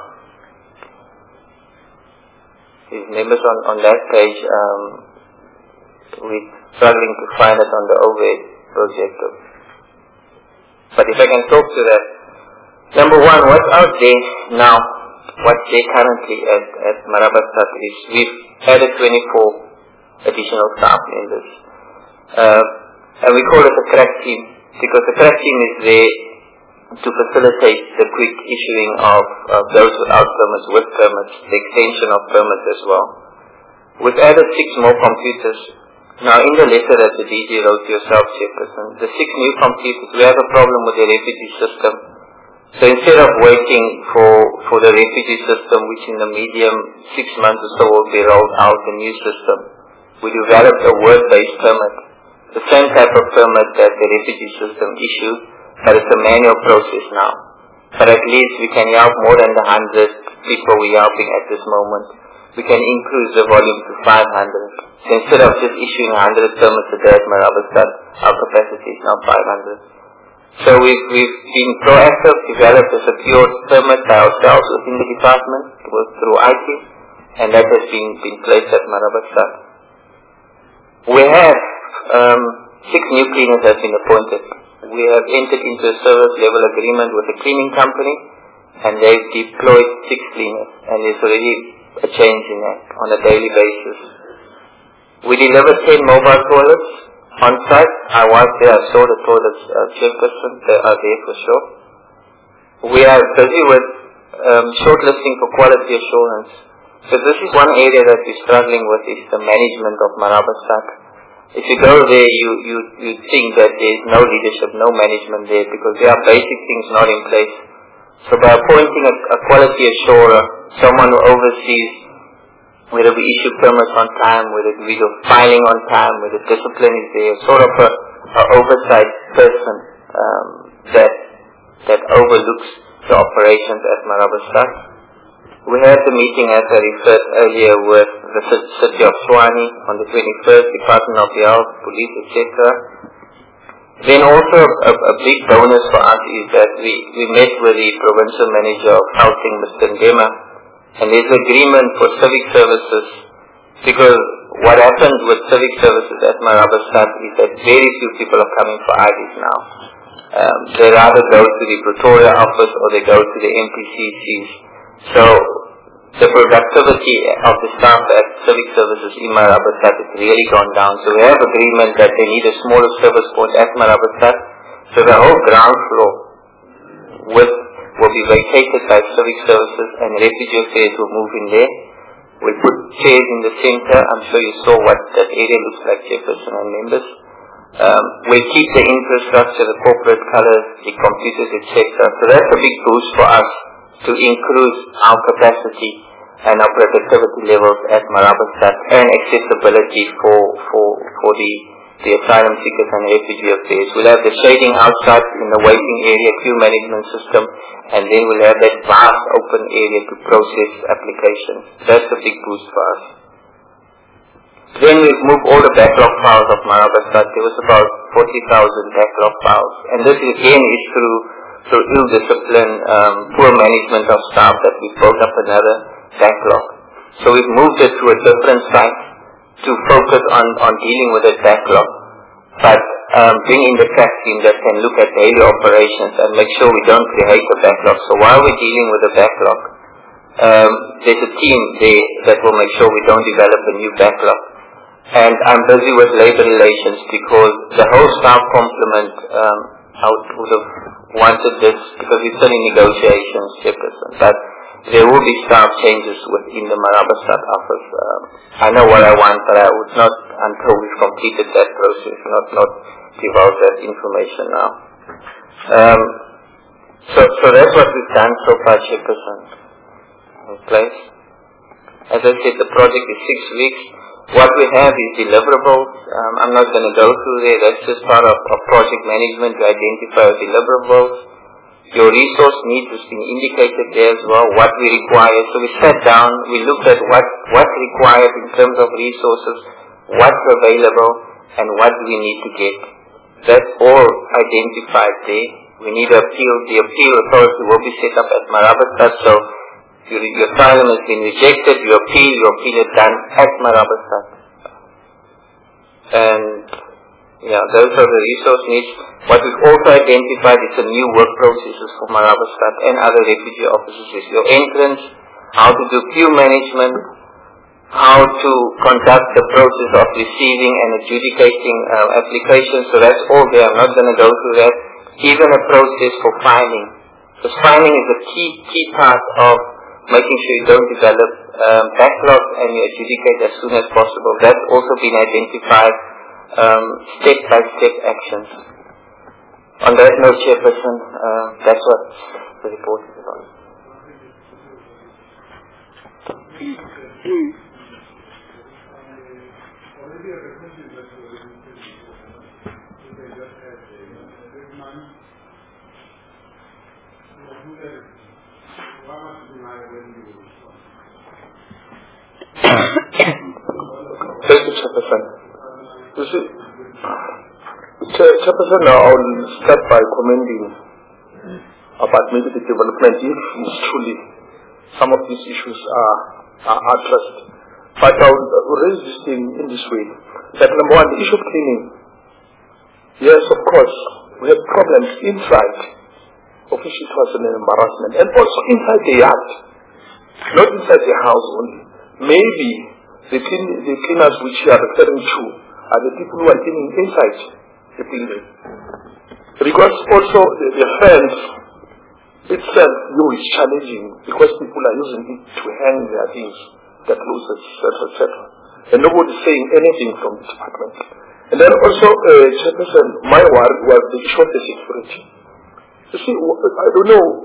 Speaker 4: These members on, on that page, um, we're struggling to find it on the overhead projector. But if I can talk to that, number one, what's out there now, what's there currently at, at Marabastad is we've added twenty-four additional staff members. Uh, and we call it a crack team, because the crack team is there to facilitate the quick issuing of, of those without permits, with permits, the extension of permits as well. We've added six more computers. Now in the letter that the D G wrote to yourself, Chairperson, the six new computers, we have a problem with the refugee system. So instead of waiting for, for the refugee system, which in the medium six months or so will be rolled out, a new system, we developed a word-based permit, the same type of permit that the refugee system issued, but it's a manual process now. But at least we can help more than the hundred people we're helping at this moment. We can increase the volume to five hundred. So instead of just issuing one hundred permits a day at Marabastad, our capacity is now five hundred. So we've, we've been proactive, developed a secure permit by ourselves within the department, through I T, and that has been, been placed at Marabastad. We have um, six new cleaners that have been appointed. We have entered into a service level agreement with a cleaning company, and they've deployed six cleaners, and there's already a change in that on a daily basis. We delivered ten mobile toilets on site. I was there, I saw the toilets, uh, Chairperson, they are there for sure. We are busy with um, shortlisting for quality assurance. So this is one area that we're struggling with, is the management of Marabastad. If you go there, you, you, you think that there is no leadership, no management there, because there are basic things not in place. So by appointing a, a quality assurer, someone who oversees whether we issue permits on time, whether we do filing on time, whether discipline is there, sort of a, a oversight person um, that that overlooks the operations at Marabastad. We had the meeting, as I referred earlier, with the City of Tshwane on the twenty-first, Department of Health, Police, et cetera. Then also a, a big bonus for us is that we, we met with the Provincial Manager of Housing, Mister Ndema, and there's agreement for civic services, because what happens with civic services at Marabastad is that very few people are coming for I Ds now. Um, they rather go to the Pretoria office or they go to the M P C Cs. So the productivity of the staff at civic services in Marabastad has really gone down. So we have agreement that they need a smaller service point at Marabastad. So the whole ground floor with, will be vacated by civic services and refugee affairs will move in there. We put chairs in the center. I'm sure you saw what that area looks like, Chairperson and members. Um, we keep the infrastructure, the corporate colors, the computers, et cetera. So that's a big boost for us to increase our capacity and our productivity levels at Marabastad and accessibility for for for the the asylum seekers and refugee affairs. We'll have the shading outside in the waiting area, queue management system, and then we'll have that vast open area to process applications. That's a big boost for us. Then we've moved all the backlog files of Marabastad. There was about forty thousand backlog files, and this again is through through ill discipline, um, poor management of staff that we built up another backlog. So we've moved it to a different site to focus on, on dealing with that backlog, but um, bring in the C A C team that can look at daily operations and make sure we don't create a backlog. So while we're dealing with the backlog, um, there's a team there that will make sure we don't develop a new backlog. And I'm busy with labor relations because the whole staff complement, um, I would have wanted this because we're still in negotiations, Chairperson, but there will be staff changes within the Marabastad office. Um, I know what I want, but I would not, until we've completed that process, not not give out that information now. Um, so, so that's what we've done so far, Chairperson. In place. As I said, the project is six weeks. What we have is deliverables. Um, I'm not going to go through there. That's just part of, of project management to identify deliverables. Your resource needs has been indicated there as well, what we require. So we sat down, we looked at what, what's required in terms of resources, what's available, and what we need to get. That's all identified there. We need to appeal. The appeal authority will be set up at Marabastad. So your, your asylum has been rejected, you appeal, your appeal is done at Marabastad. And yeah, those are the resource needs. What we've also identified is some new work processes for Marabastad and other refugee offices. Is your entrance, how to do queue management, how to conduct the process of receiving and adjudicating uh, applications. So that's all there. I'm not going to go through that. Even a process for filing. Because filing is a key key part of making sure you don't develop um, backlogs and you adjudicate as soon as possible. That's also been identified. Um, step-by-step actions. On that note, Chairperson, uh, that's what the report is about.
Speaker 8: Thank you, Chairperson. You see, Chairperson, I will start by commending about maybe the development if truly some of these issues are, are addressed. But I will raise this thing in this way. That number one, the issue of cleaning. Yes, of course, we have problems inside, of which it was an embarrassment, and also inside the yard, not inside the house only. Maybe the, clean, the cleaners which you are referring to are the people who are cleaning inside the building. Because also the, the fence itself, you know, is challenging because people are using it to hang their things, their clothes, et cetera, et cetera. And nobody is saying anything from the department. And then also, uh, Chairperson, my worry was the issue of the security. You see, I don't know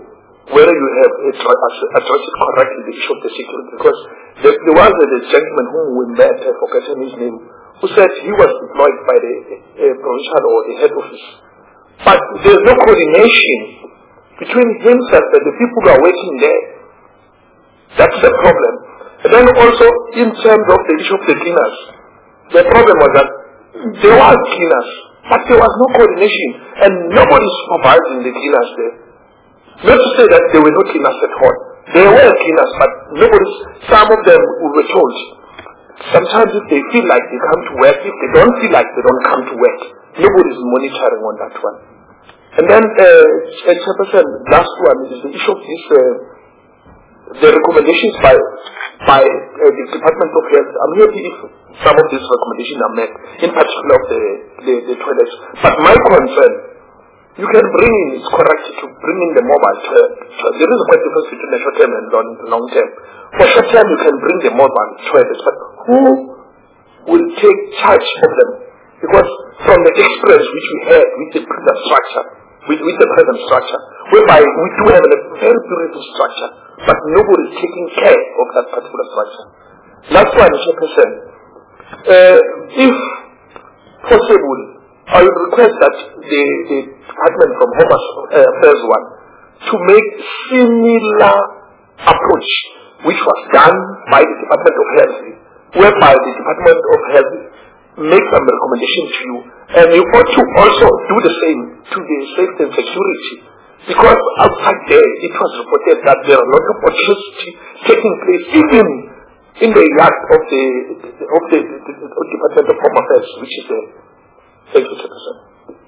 Speaker 8: whether you have addressed it correctly, the issue of the security. Because there, there was a gentleman whom we met, I forget his name, who said he was employed by the uh, provincial or the head office. But there's no coordination between himself and the people who are working there. That's the problem. And then also, in terms of the issue of the cleaners, the problem was that there were cleaners, but there was no coordination, and nobody supervising the cleaners there. Not to say that there were no cleaners at all. There were cleaners, but nobody, some of them we were told, sometimes if they feel like they come to work, if they don't feel like they don't come to work, nobody is monitoring on that one. And then, uh, Chairperson, last one is the issue of this, uh, the recommendations by by uh, the Department of Health. I'm happy if some of these recommendations are met, in particular of the, the, the toilets. But my concern, you can bring in, it's correct to bring in the mobile toilet. There is quite a difference between the short term and long, long term. For short term, you can bring the mobile toilets, but who will take charge of them? Because from the experience which we had with the present structure, with, with the present structure, whereby we do have a very beautiful structure, but nobody is taking care of that particular structure. Last one, Chairperson, uh, if possible, I would request that the, the Department from Home Affairs one to make similar approach which was done by the Department of Health, whereby the Department of Health make some recommendation to you, and you ought to also do the same to the safety and security, because outside there it was reported that there are a lot of atrocity taking place even in the yard of the of the, the, the, the Department of Home Affairs, which is there. Thank you, Chairperson.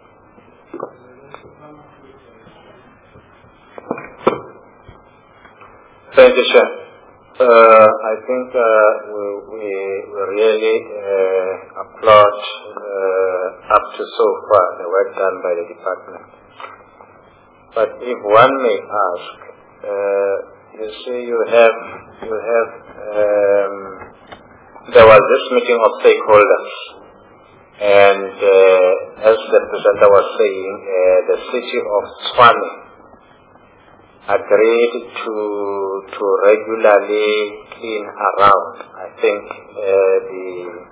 Speaker 9: Thank you, Chair. Uh, I think uh, we, we really uh, applaud uh, up to so far the work done by the department. But if one may ask, uh, you see, you have, you have, um, there was this meeting of stakeholders, and uh, as the presenter was saying, uh, the city of Tshwane agreed to to regularly clean around, I think, uh, the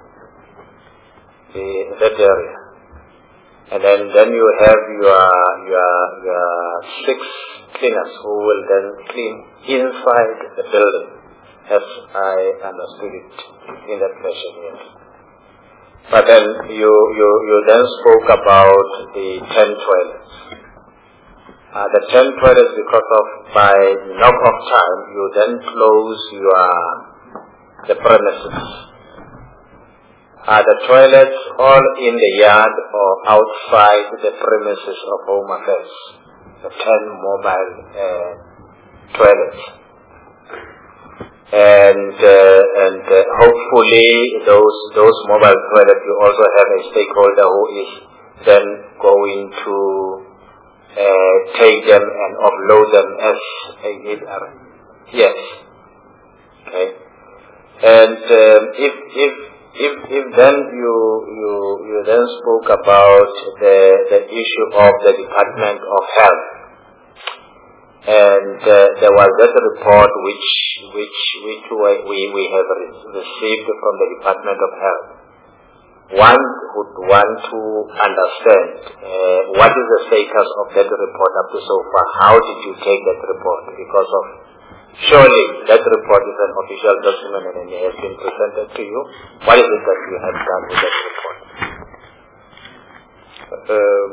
Speaker 9: the that area, and then then you have your your your six cleaners who will then clean inside the building, as I understood it in that fashion. Yes. But then you you you then spoke about the ten toilets. Uh, the ten toilets, because of by knock of time, you then close your the premises. Uh, the toilets all in the yard or outside the premises of Home Affairs. The ten mobile uh, toilets, and uh, and uh, hopefully those those mobile toilets, you also have a stakeholder who is then going to Uh, take them and offload them as a need. Yes. Okay. And um, if if if if then you you you then spoke about the the issue of the Department of Health, and uh, there was that report which which which we we have received from the Department of Health. One would want to understand uh, what is the status of that report up to so far. How did you take that report? Because of surely that report is an official document and it has been presented to you. What is it that you have done with that report? Um,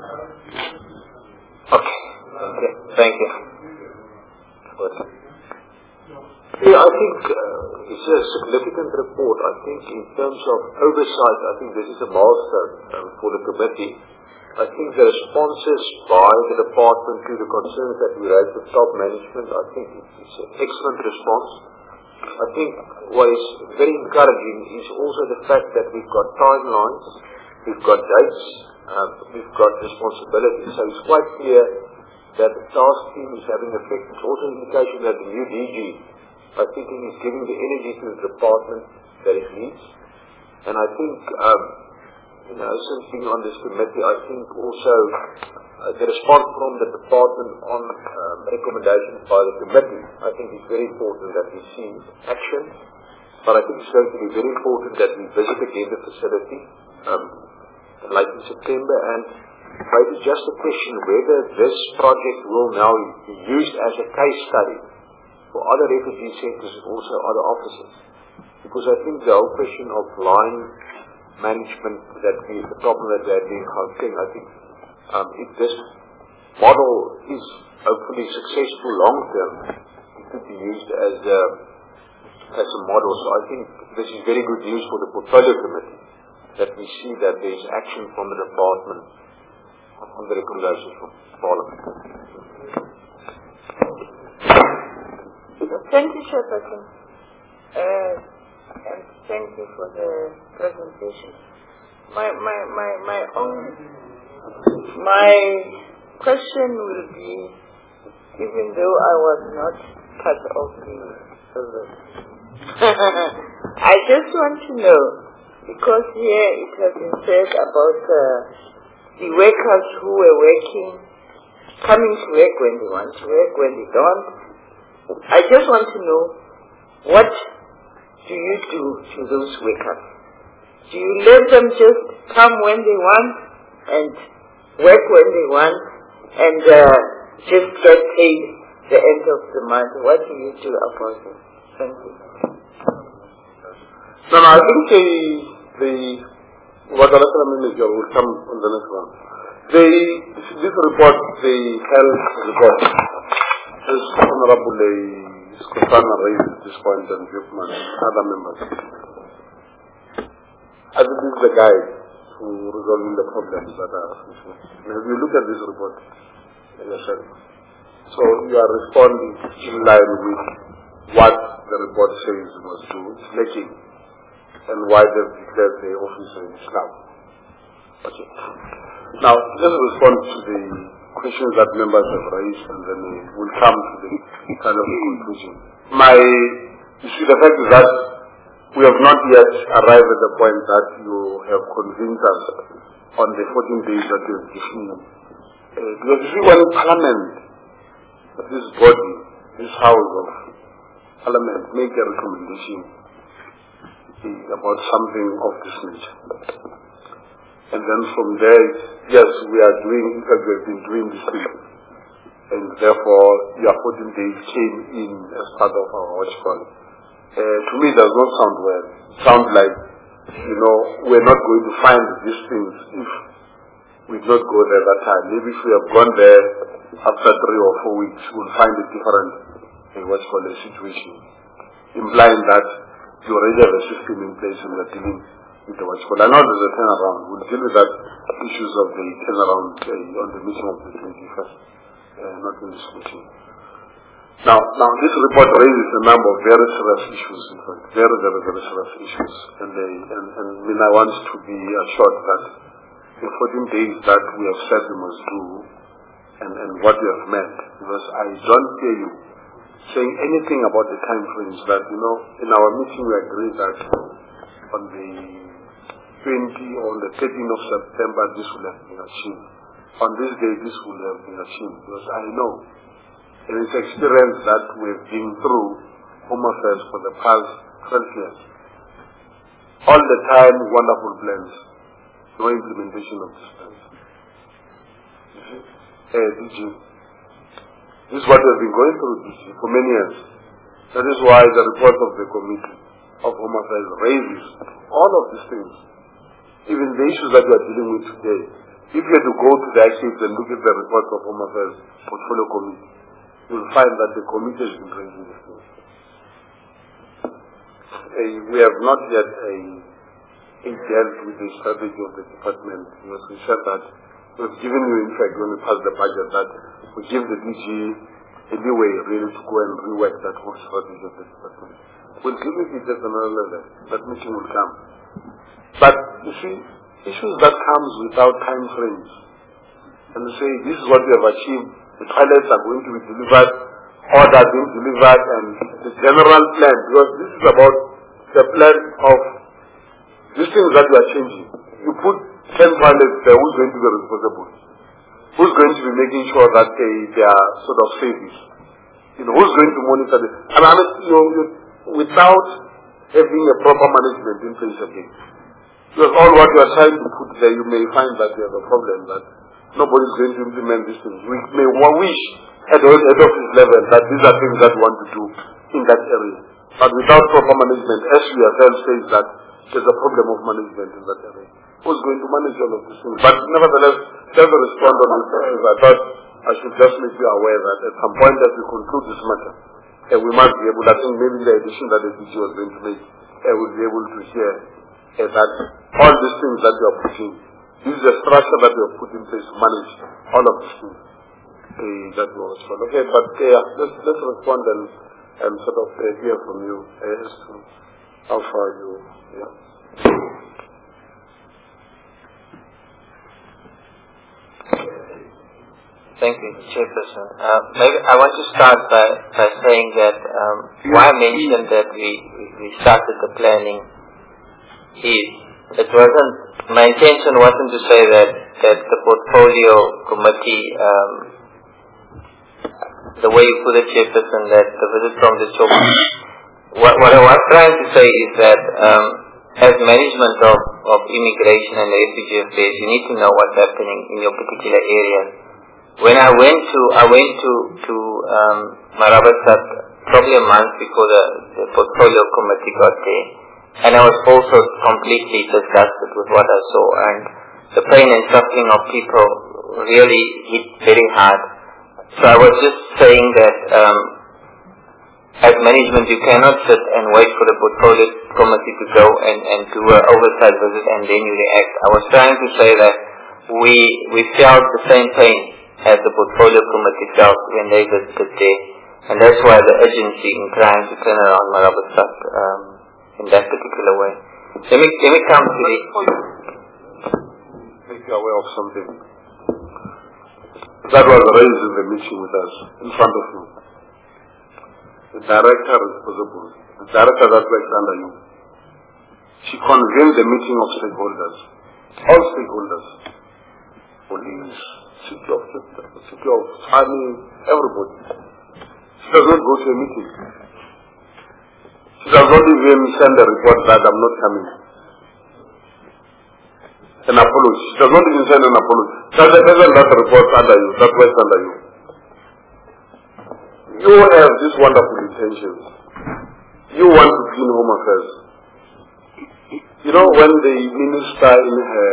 Speaker 9: okay. Okay. Thank you. Good.
Speaker 7: Yeah, I think uh, it's a significant report. I think in terms of oversight, I think this is a milestone um, for the committee. I think the responses by the department to the concerns that we raised with top management, I think it's an excellent response. I think what is very encouraging is also the fact that we've got timelines, we've got dates, uh, we've got responsibilities. So it's quite clear that the task team is having effect. It's also an indication that the new D G, I think, he is giving the energy to the department that it needs. And I think, um, you know, since being on this committee, I think also
Speaker 2: uh, the response from the department on um, recommendations by the committee, I think it's very important that we see action. But I think it's going to be very important that we visit again the facility um, like in September, and maybe just a question whether this project will now be used as a case study for other refugee centers and also other offices. Because I think the whole question of line management, that we, the problem that we have in Gauteng, I think um, if this model is hopefully successful long term, it could be used as a, as a model. So I think this is very good news for the portfolio committee, that we see that there is action from the department on the recommendations from Parliament.
Speaker 10: Thank you, Chairperson. Uh, and thank you for the presentation. My, my, my, my own, my question will be, even though I was not part of the service, I just want to know, because here it has been said about uh, the workers who were working, coming to work when they want to work, when they don't. I just want to know, what do you do to those workers? Do you let them just come when they want and work when they want and uh, just get paid the end of the month? What do you do about it? Thank you.
Speaker 1: No, no, I think the, the what the national minister will come on the next one. The, this report, the health report, is Honorable Skosana raised this point and Jufman and other members. I think this is the guide to resolving the problems that are facing. If you look at this report yourself, so you are responding in line with what the report says was to lacking and why they've declared the officer is now. Okay. Now, let's respond to the questions that members have raised, and then we'll come to the kind of conclusion. My, you see, the fact is that we have not yet arrived at the point that you have convinced us on the fourteen days that you have given. Uh, because you see, when Parliament, this body, this House of Parliament, make a recommendation about something of this nature, and then from there, yes, we are doing, in fact, we have been doing this thing. And therefore, your fourteen days came in as part of our watch call. Uh, to me, it does not sound well. It sounds like, you know, we're not going to find these things if we did not go there that time. Maybe if we have gone there after three or four weeks, we'll find a different, uh, what's called a situation, implying that you already have a system in place and you're dealing with the watch call. I know there's a turnaround. We'll deal with that issues of the turnaround uh, on the meeting of the twenty-first, uh, not in this meeting. Now, now this report raises a number of very serious issues, in fact, very, very, very serious issues. And, they, and, and I mean, I want to be assured that the fourteen days that we have said we must do and, and what we have meant, because I don't hear you saying anything about the time frames that, you know, in our meeting we agreed that on the twentieth or on the thirteenth of September this will have been achieved. On this day this will have been achieved, because I know in its experience that we've been through Home Affairs for the past twelve years. All the time wonderful plans, no implementation of these plans. You see? Uh, D G, this is what we've been going through, D G, for many years. That is why the report of the Committee of Home Affairs raises all of these things. Even the issues that we are dealing with today. If you had to go to the archives and look at the report of Home Affairs Portfolio Committee, you will find that the committee has been raising these things. Uh, we have not yet uh, dealt with the strategy of the department, because we said that we've given you, in fact, when we passed the budget, that we give the D G a leeway really to go and rework that whole strategy of the department. We'll give it at another level. That meeting will come. But, you see, issues that comes without time frames, and you say, this is what we have achieved, the toilets are going to be delivered, orders are being delivered, and the general plan, because this is about the plan of these things that you are changing. You put ten toilets there, who's going to be responsible? Who's going to be making sure that they, they are sort of safe? You know, who's going to monitor this? And honestly, you know, without having a proper management in place again, because all what you are trying to put there, you may find that you have a problem that nobody is going to implement these things. We may wish at the head office level that these are things that we want to do in that area. But without proper management, as we ourselves say that there's a problem of management in that area. Who's going to manage all of these things? But nevertheless, just to respond on these questions, I thought I should just make you aware that at some point as we conclude this matter, uh, we must be able, I think maybe the addition that the D G was going to make, uh, we'll be able to hear uh, that all these things that we are putting, this is a structure that we have put in place to manage all of these things. Uh, that was fun. Okay, but uh, yeah, let's, let's respond and, and sort of uh, hear from you uh, as to how far you, yeah.
Speaker 4: Thank you, Chairperson. Uh, maybe I want to start by, by saying that um, why I mentioned that we, we started the planning is it wasn't, my intention wasn't to say that, that the portfolio committee, um, the way you put it, Chairperson, that the visit from the shop, what, what I was trying to say is that um, as management of, of immigration and refugee affairs, you need to know what's happening in your particular area. When I went to, I went to, to um, Marabasat probably a month before the, the portfolio committee got there, and I was also completely disgusted with what I saw, and the pain and suffering of people really hit very hard. So I was just saying that um, as management you cannot sit and wait for the portfolio committee to go and, and do an oversight visit and then you react. I was trying to say that we, we felt the same pain as the portfolio committee felt when they visited there. And that's why the urgency in trying to turn around Marabasat um, in that particular way. Let me, let me come to the...
Speaker 1: Make you aware of something. That was raised in the meeting with us, in front of you. The director responsible, the director that works under you, she convened the meeting of stakeholders, all stakeholders, police, City of City of Army, everybody. She does not go to a meeting. She does not even send a report that I'm not coming. An apology. She does not even send an apology. Does doesn't that report under you, that works under you. You have these wonderful intentions. You want to clean Home Affairs. You know, when the minister in her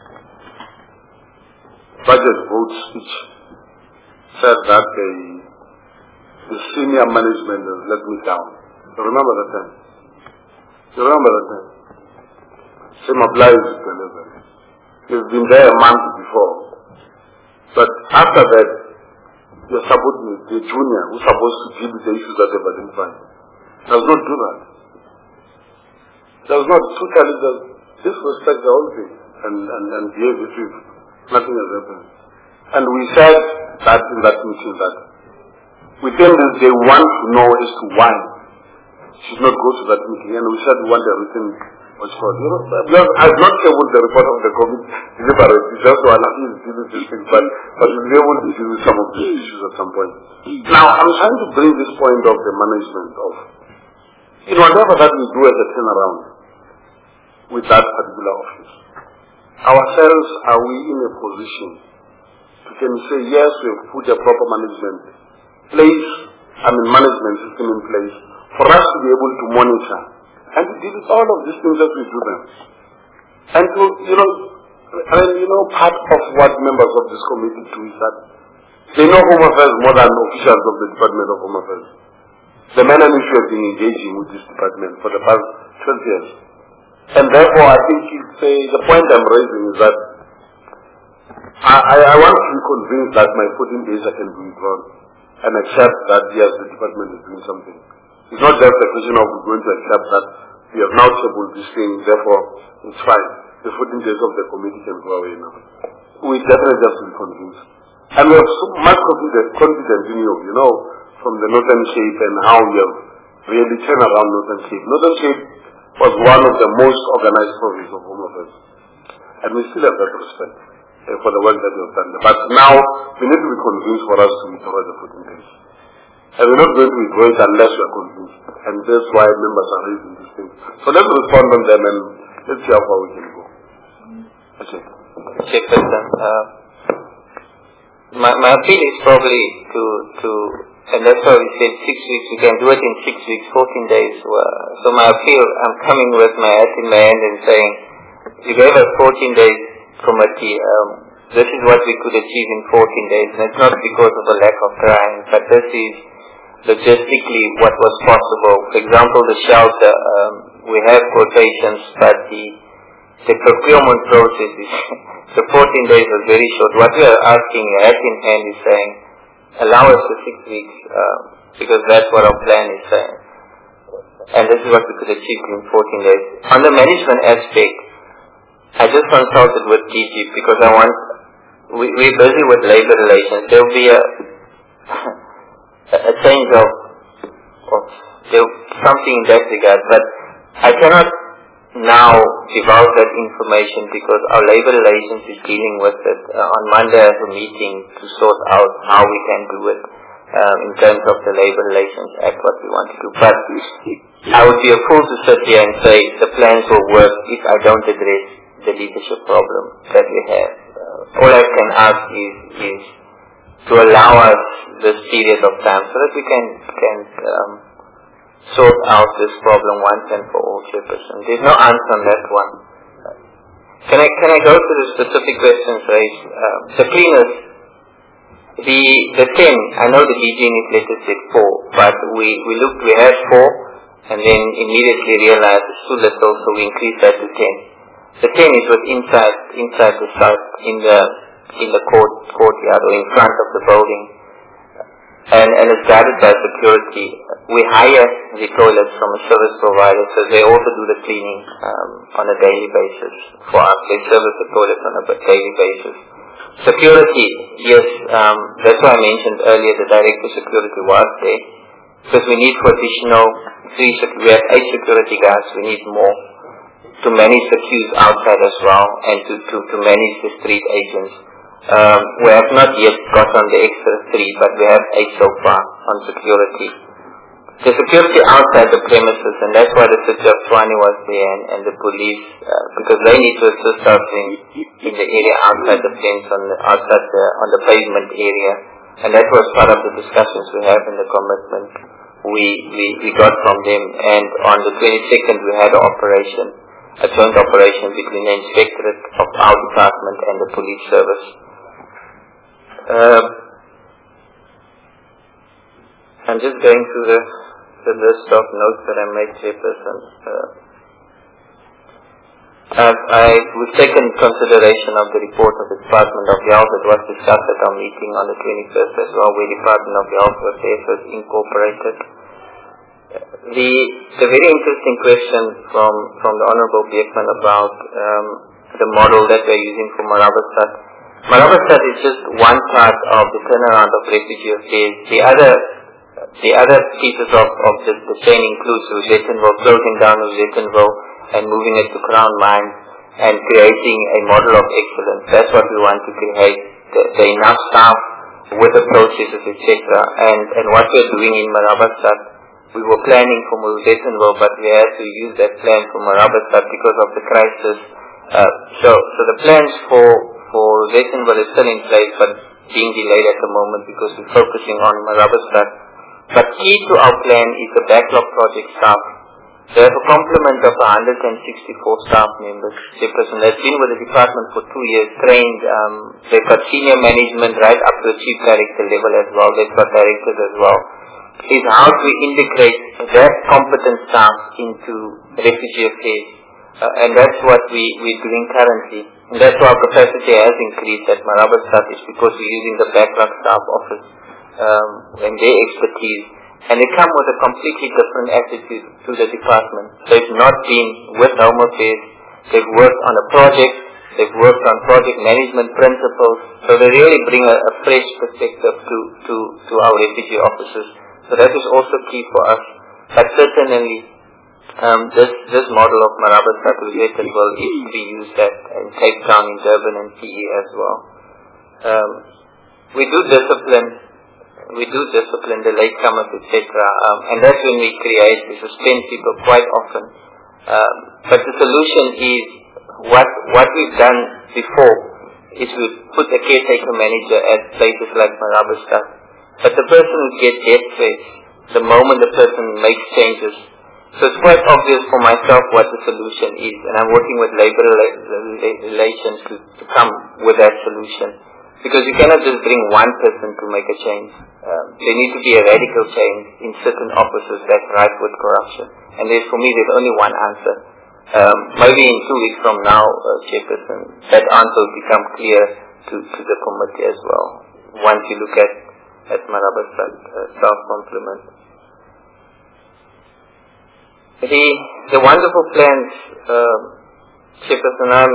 Speaker 1: budget vote speech said that the, the senior management has let me down. You remember that time? You remember that time? Same applies to delivery. You've been there a month before. But after that, your subordinate, the junior, who's supposed to deal with the issues that they've identified, does not do that. Does not totally does disrespect the whole thing and, and, and behave with you. Nothing has happened. And we said that in that meeting that within this they want to know as to why she should not go to that meeting. And we said we want a written what's called. You know, because I've not able the report of the COVID deliberate, just to allow you to deal with these things, but, but we'll be able to deal with some of these issues at some point. Now, I'm trying to bring this point of the management of, you know, whatever that we do as a turnaround with that particular office. Ourselves, are we in a position to can say, yes, we've put a proper management place, I mean management system in place, for us to be able to monitor and to deal with all of these things as we do them. And to, you know, and you know, part of what members of this committee do is that they know Home Affairs more than officials of the Department of Home Affairs. The men and issue have been engaging with this department for the past twelve years. And therefore, I think it's, uh, the point I'm raising is that I, I, I want to be convinced that my fourteen days I can be withdrawn and accept that, yes, the department is doing something. It's not just a question of we're going to accept that we have now tabled this thing, therefore it's fine. The fourteen days of the committee can go away now. We definitely have to be convinced. And we have so much confidence in you, you know, from the Northern Cape and how we have really turned around Northern Cape. Northern Cape was one of the most organized provinces of Home Affairs. And we still have that respect. uh, for the work that you've done. But now, we need to be convinced for us to withdraw the fourteen days. And we're not going to withdraw it unless we are convinced. And that's why members are raising these things. So let's respond on them and let's see how far we can go. Okay.
Speaker 4: Chairperson, uh, my, my appeal is probably to, to, and that's why we said six weeks, we can do it in six weeks, fourteen days. Uh, so my appeal, I'm coming with my hat in my hand and saying, you gave us fourteen days committee, um, this is what we could achieve in fourteen days, and it's not because of a lack of trying, but this is logistically what was possible. For example, the shelter, um, we have quotations, but the, the procurement process is, the fourteen days was very short. What we are asking, hand in hand, is saying, allow us for six weeks, uh, because that's what our plan is saying. And this is what we could achieve in fourteen days. On the management aspect, I just consulted with D G because I want, we, we're busy with labor relations. There will be a, a change of, of there, something in that regard, but I cannot now divulge that information because our labor relations is dealing with it. Uh, on Monday I have a meeting to sort out how we can do it um, in terms of the Labor Relations Act, what we want to do. But I would be a fool to sit here and say the plans will work if I don't address the leadership problem that we have. Uh, all I can ask is, is to allow us this period of time so that we can, can um, sort out this problem once and for all, Chairperson. There's no answer on that one. Can I can I go to the specific questions raised? Uh, the cleaners, the the ten. I know the D G unit letter said four, but we we looked. We had four, and then immediately realized it's too little, so we increased that to ten. The ten is was inside inside the site in the in the court courtyard or in front of the building. And, and it's guarded by security. We hire the toilets from a service provider, so they also do the cleaning um, on a daily basis for us. They service the toilets on a daily basis. Security, yes, um, that's why I mentioned earlier the director of security was there, because we need for additional three, we have eight security guards, we need more to manage the queues outside as well, and to, to, to manage the street agents. Um, we have not yet got on the extra three, but we have eight so far on security. The security outside the premises, and that's why the city of Tshwane was there, and, and the police, uh, because they need to assist us in, in the area outside the fence, on the, outside the, on the pavement area, and that was part of the discussions we have in the commitment we, we, we got from them. And on the twenty-second we had an operation, a joint operation between the inspectorate of our department and the police service. Uh, I'm just going through the, the list of notes that I made, Chairperson. Uh, I've, I've taken consideration of the report of the Department of Health that was discussed at our meeting on the twenty-first as well, where the Department of Health was there, was incorporated. The, the very interesting question from, from the Honourable Beekman about um, the model that we're using for Marabastad. Marabastad is just one part of the turnaround of refugee affairs. The other, the other pieces of, of the, the chain includes Ruzettenville, closing down Ruzettenville and moving it to Crown Mines and creating a model of excellence. That's what we want to create. The, the enough staff with the processes, et cetera. And, and what we're doing in Marabastad, we were planning for Ruzettenville, but we had to use that plan for Marabastad because of the crisis. Uh, so, so the plans for for Ruzettenville is still in place, but being delayed at the moment because we're focusing on Marabastad. But key to our plan is the backlog project staff. They have a complement of one hundred sixty-four staff members. The person that's been with the department for two years, trained, um, they've got senior management right up to the chief director level as well. They've got directors as well. Is how to integrate that competent staff into refugee affairs. Uh, and that's what we, we're doing currently. And that's why our capacity has increased at Marabastad, is because we're using the backlog staff office um, and their expertise. And they come with a completely different attitude to the department. They've not been with Home Affairs. They've worked on a project. They've worked on project management principles. So they really bring a, a fresh perspective to, to, to our refugee officers. So that is also key for us. But certainly, Um, this this model of Marabastad related will is to be used at in Cape Town, in Durban, and P E as well. Um, we do discipline, we do discipline the latecomers, et cetera. Um, and that's when we create, we suspend people quite often. Um, but the solution is what what we've done before is we put a caretaker manager at places like Marabastad. But the person who gets death threats the moment the person makes changes. So it's quite obvious for myself what the solution is, and I'm working with labor relations to, to come with that solution. Because you cannot just bring one person to make a change. Um, there needs to be a radical change in certain offices that rife with corruption. And there's, for me, there's only one answer. Um, maybe in two weeks from now, uh, Chairperson, that answer will become clear to, to the committee as well. Once you look at, at Marabastad uh, self-complement. The, the wonderful plans, uh, Chairperson, I'm,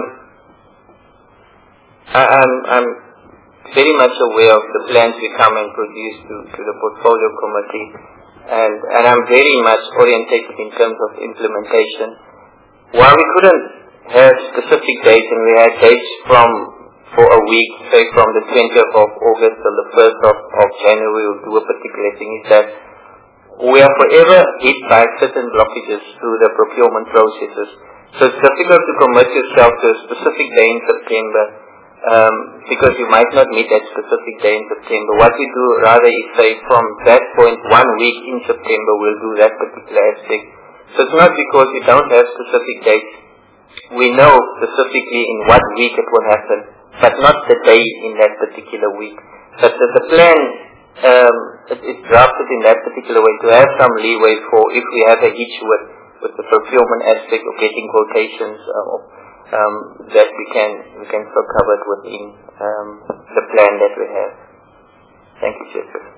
Speaker 4: I, I'm, I'm very much aware of the plans we come and produce to, to the portfolio committee, and, and I'm very much orientated in terms of implementation. While we couldn't have specific dates, and we had dates from, for a week, say from the twentieth of August till the first of, of January, we'll do a particular thing, is that we are forever hit by certain blockages through the procurement processes. So it's difficult to commit yourself to a specific day in September, um, because you might not meet that specific day in September. What we do rather is say from that point, one week in September, we'll do that particular aspect. So it's not because we don't have specific dates. We know specifically in what week it will happen, but not the day in that particular week. But the, the plan Um, it, it's drafted in that particular way to have some leeway for if we have a hitch with, with the procurement aspect of getting quotations uh, um, that we can we can still cover it within um, the plan that we have. Thank you, Chairperson.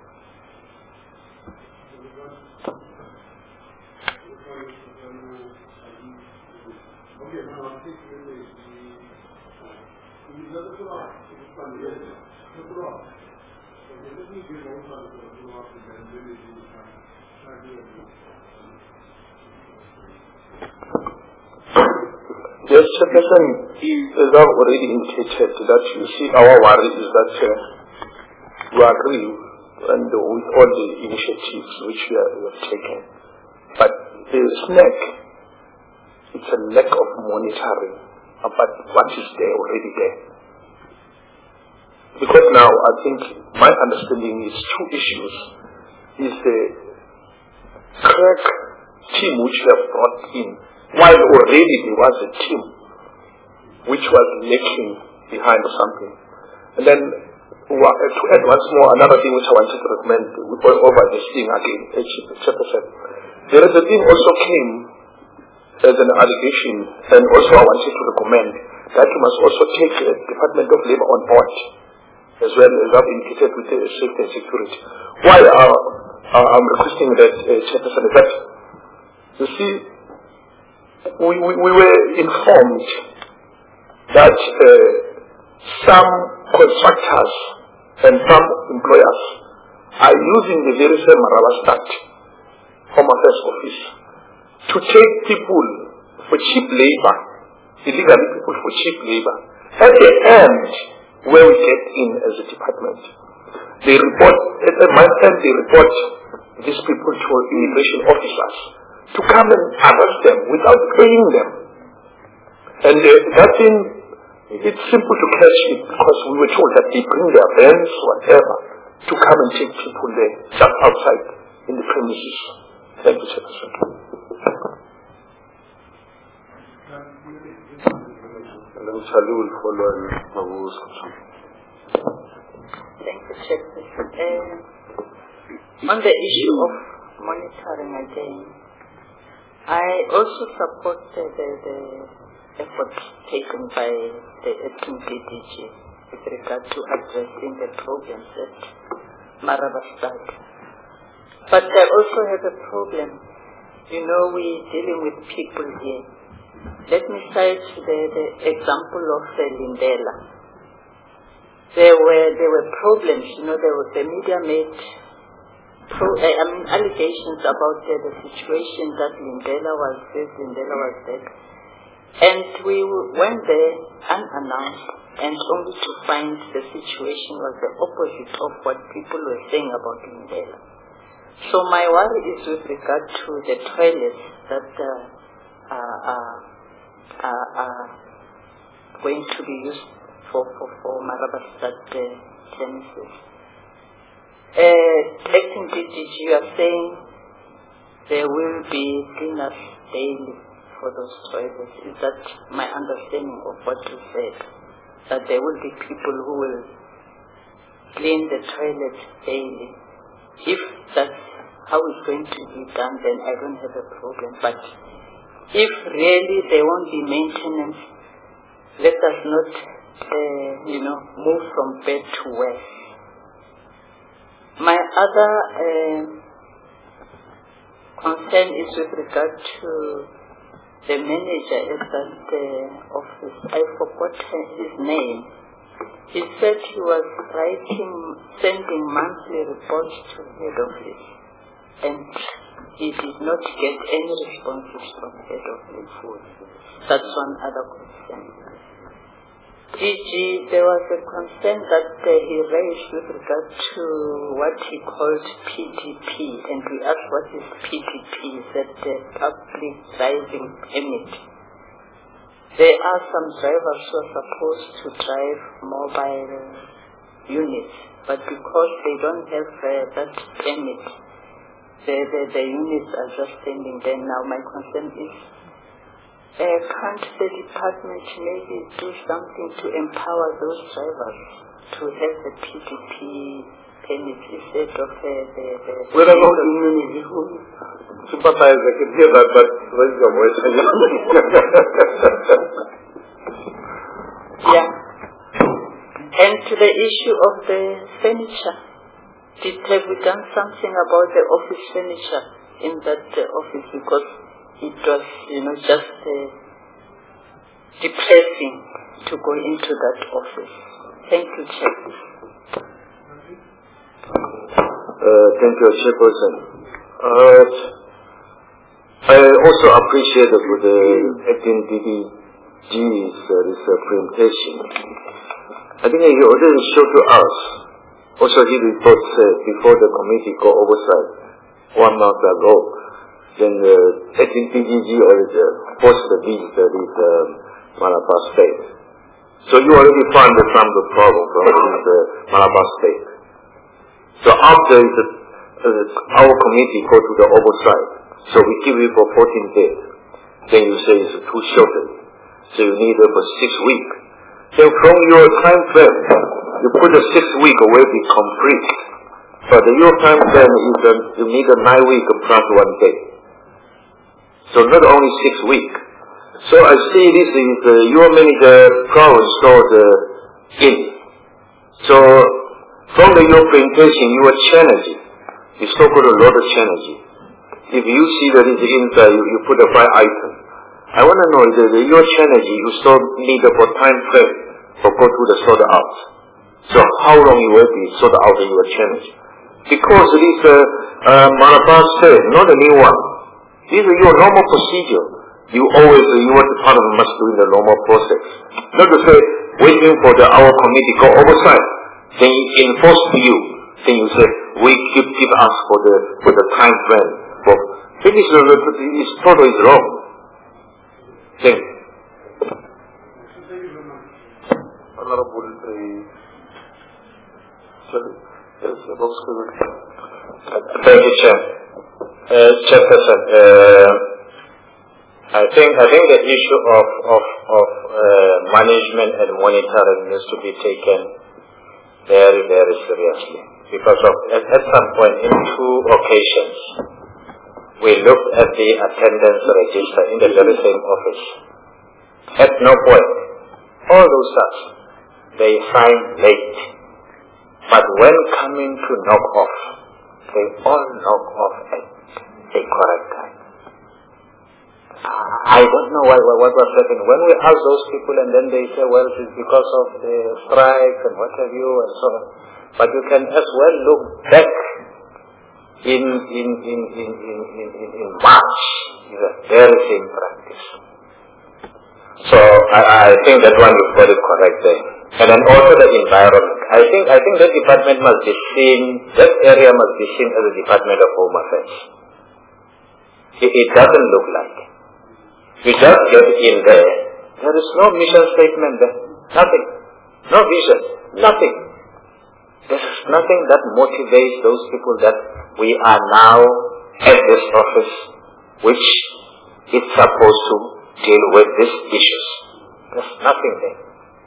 Speaker 8: Yes, Chairperson, as I've already indicated, that you see our worry is that uh, we agree and with all the initiatives which we, are, we have taken. But the snag, it's a lack of monitoring about what is there already there. Because now I think my understanding is two issues. Is the crack team which we have brought in, while already there was a team which was lacking behind something. And then to add once more, another thing which I wanted to recommend over this thing again, there is a thing also came as an allegation, and also I wanted to recommend that you must also take the Department of Labour on board, as well as I've indicated with the safety and security. Why uh, uh, I'm requesting that, uh, Chairperson, is that, you see, we, we, we were informed that uh, some contractors and some employers are using the very same Marabastad Home Affairs Office to take people for cheap labor, illegally people for cheap labor. At the end, where we get in as a department, they report, at the month end, they report these people to immigration officers to come and arrest them without paying them. And uh, that thing, it's simple to catch it because we were told that they bring their vans, whatever, to come and take people there, just outside in the premises. Thank you, Chairperson.
Speaker 1: And then Charlie will follow and Mabu's question.
Speaker 10: Thank you, Chairperson. Uh, on the issue of monitoring again, I also support the, the, the efforts taken by the acting D D G with regard to addressing the problems at Marabastad. But I also have a problem. You know, we're dealing with people here. Let me cite the, the example of the Lindela. There were there were problems. You know, there was a media made So, uh, I mean, allegations about uh, the situation that Lindela was this, Lindela was that. And we went there unannounced and only to find the situation was the opposite of what people were saying about Lindela. So my worry is with regard to the toilets that uh, are, are, are, are going to be used for, for, for Marabastad uh, premises. Uh, Acting D G G, you are saying there will be cleaners daily for those toilets. Is that my understanding of what you said? That there will be people who will clean the toilets daily. If that's how it's going to be done, then I don't have a problem. But if really there won't be maintenance, let us not, uh, you know, move from bad to worse. My other uh, concern is with regard to the manager at that uh, office. I forgot his name. He said he was writing, sending monthly reports to head office, and he did not get any responses from head office. That's one other question. D G, there was a concern that uh, he raised with regard to what he called P D P, and we asked what is P D P. He said the public driving permit. There are some drivers who are supposed to drive mobile units, but because they don't have uh, that permit, the, the, the units are just standing there. Now my concern is, Uh, can't the department maybe do something to empower those drivers to have the P D P permit instead of uh, the... the
Speaker 1: We're not community who sympathize, I can hear that, but raise your voice.
Speaker 10: Yeah. And to the issue of the furniture, did, have we done something about the office furniture in that uh, office? Because it was, you know, just uh, depressing to go into that office. Thank you, Chair.
Speaker 9: Uh, thank you, Chairperson. Uh, I also appreciate with the acting D D G's uh, this uh, presentation. I think he already showed to us. Also, he reports uh, before the committee go oversight one month ago. Then the acting D D G already forced the visit this um, Malabar State. So you already found some of the problem from this uh, Malabar State. So after the, uh, our committee go to the oversight, so we give it for fourteen days. Then you say it's too short. So you need it for six weeks. Then from your time frame, you put the six week will be complete. But your time frame is uh, you need a nine week plus one day. So not only six weeks. So I see this is uh, your manager problem stored uh, in. So from the, your presentation, you are challenging. You still put a lot of challenging. If you see that it's inside, you, you put a five item. I want to know that your challenging, you still need for time frame for go to the sort out. So how long you will be sort out your challenge? Because this uh, uh, Malabar State, not a new one. This is your normal procedure. You always, uh, your department must do in the normal process. Not to say, waiting for the our committee go oversight, then enforce to you. Then you say, we give, give us for the for the time frame. For this is uh, is totally wrong. Thank you.
Speaker 8: Honorable,
Speaker 9: Thank you, Chair. Uh, Chairperson, uh, I think I think the issue of of of uh, management and monitoring needs to be taken very very seriously, because of at, at some point in two occasions we looked at the attendance register in the very same office. At no point all those staff they sign late, but when coming to knock off, they all knock off at the correct time. I don't know why, what was happening. When we ask those people and then they say, well, it's because of the strike and what have you and so on. But you can as well look back in, in, in, in, in, in, in, in March is the very same practice. So I, I think that one you've got it correct there. And then also the environment. I think I think that department must be seen, that area must be seen as a Department of Home Affairs. It, it doesn't look like. You just get in there, there is no mission statement there. Nothing. No vision. Nothing. There is nothing that motivates those people that we are now at this office, which is supposed to deal with these issues. There's nothing there.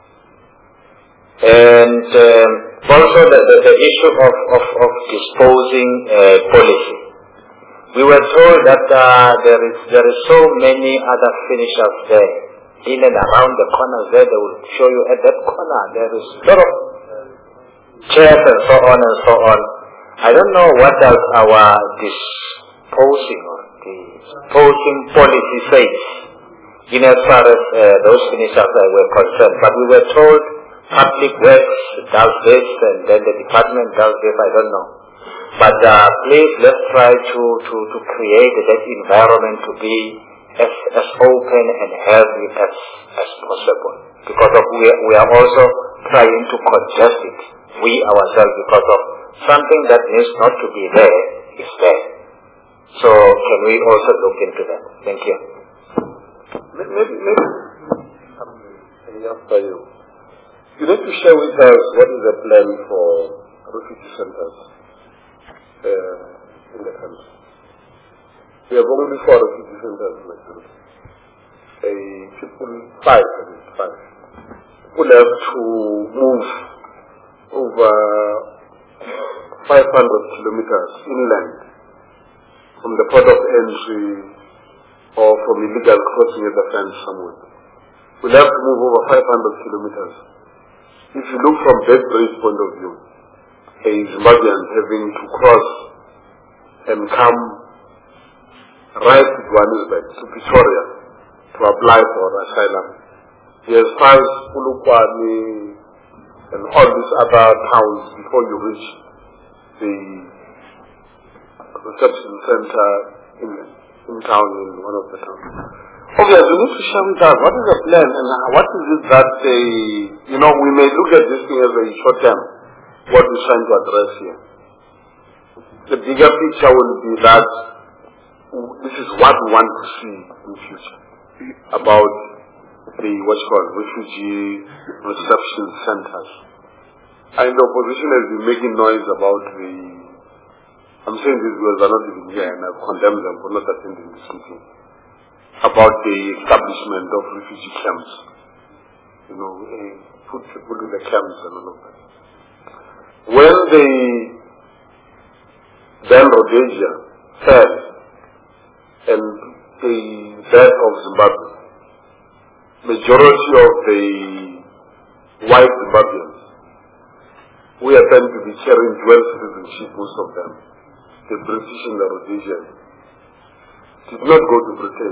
Speaker 9: And um, also the, the, the issue of, of, of disposing uh, policy. We were told that uh, there is there is so many other finishers there. In and around the corners there, they will show you at that corner there is a lot of chairs and so on and so on. I don't know what does our disposing or disposing policy says in as far as uh, those finishers were concerned. But we were told Public Works does this and then the department does this, I don't know. But uh, please let's try to, to, to create that environment to be as, as open and healthy as, as possible. Because of we, we are also trying to congest it, we ourselves, because of something that needs not to be there is there. So can we also look into that? Thank you.
Speaker 1: Maybe, maybe, after you. You need to share with us what is the plan for refugee centers uh, in the country. We have only four refugee centers in the country. A people, five, I mean, five. People have to move over five hundred kilometers inland from the port of entry or from illegal crossing at the fence somewhere. We'll have to move over five hundred kilometers. If you look from that very point of view, a Zimbabwean having to cross and come right to Johannesburg, to Pretoria, to apply for asylum. He has passed Pulukwani and all these other towns before you reach the reception center in, in town, in one of the towns. Okay, you need to share with us what is the plan and what is it that they, you know, we may look at this thing as a short term, what we're trying to address here. The bigger picture will be that this is what we want to see in the future about the, what's called, refugee reception centers. And the opposition has been making noise about the, I'm saying this because they're not even here and I've condemned them for not attending this meeting, about the establishment of refugee camps. You know, uh, put people in the camps and all of that. When the then Rhodesia fell and the death of Zimbabwe, majority of the white Zimbabweans, we happen to be carrying dual citizenship, most of them, the British and the Rhodesians, did not go to Britain.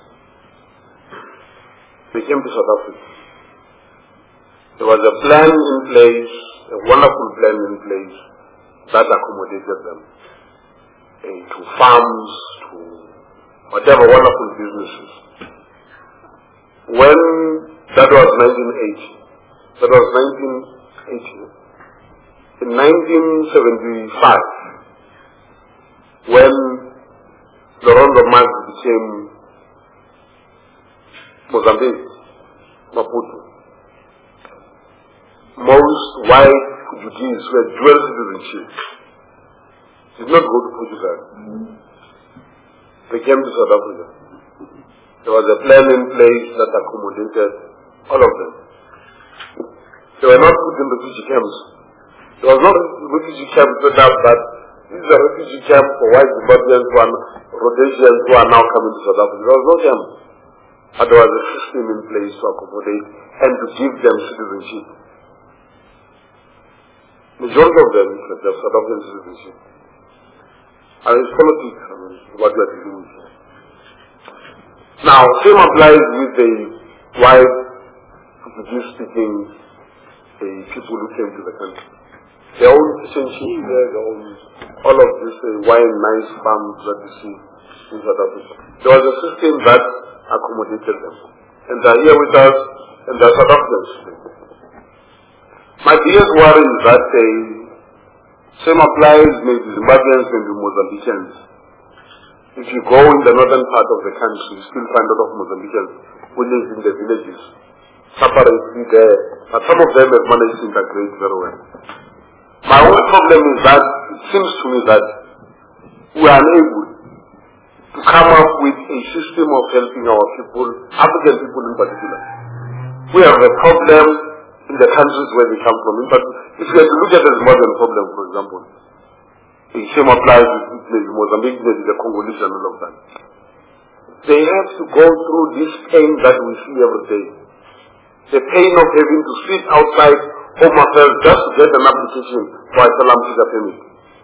Speaker 1: They came to South Africa. There was a plan in place, a wonderful plan in place that accommodated them uh, to farms, to whatever wonderful businesses. When that was nineteen eighty, that was nineteen eighty. In nineteen seventy-five, when Laurent Marx became Mozambique, Maputo, most white Portuguese who had dual citizenship did not go to Portugal. They came to South Africa. There was a plan in place that accommodated all of them. They were not put in refugee camps. There was no refugee camp set up, but this is a refugee camp for white Zimbabweans who are Rhodesians who are now coming to South Africa. There was no camp. But there was a system in place to accommodate and to give them citizenship. Majority of them have South African citizenship. And it's politics, I mean, what we are dealing with here. Now, same applies with the white Portuguese speaking the people who came to the country. their own fish and chips there, their own, all of this uh, wine, nice farms that you see in South Africa. There was a system that accommodated them. And they're here with us, and they're South Africans. My biggest worry is that the same applies maybe Zimbabweans and the Mozambicans. If you go in the northern part of the country, you still find a lot of Mozambicans who live in the villages, separately there, but some of them have managed to integrate very well. My only problem is that it seems to me that we are unable to come up with a system of helping our people, African people in particular. We have a problem in the countries where they come from. In fact, if you have to look at the Zimbabwean problem, for example, the same applies with the Mozambique, the Congolese and all of that. They have to go through this pain that we see every day. The pain of having to sit outside Home Affairs just to get an application for asylum seeker permit.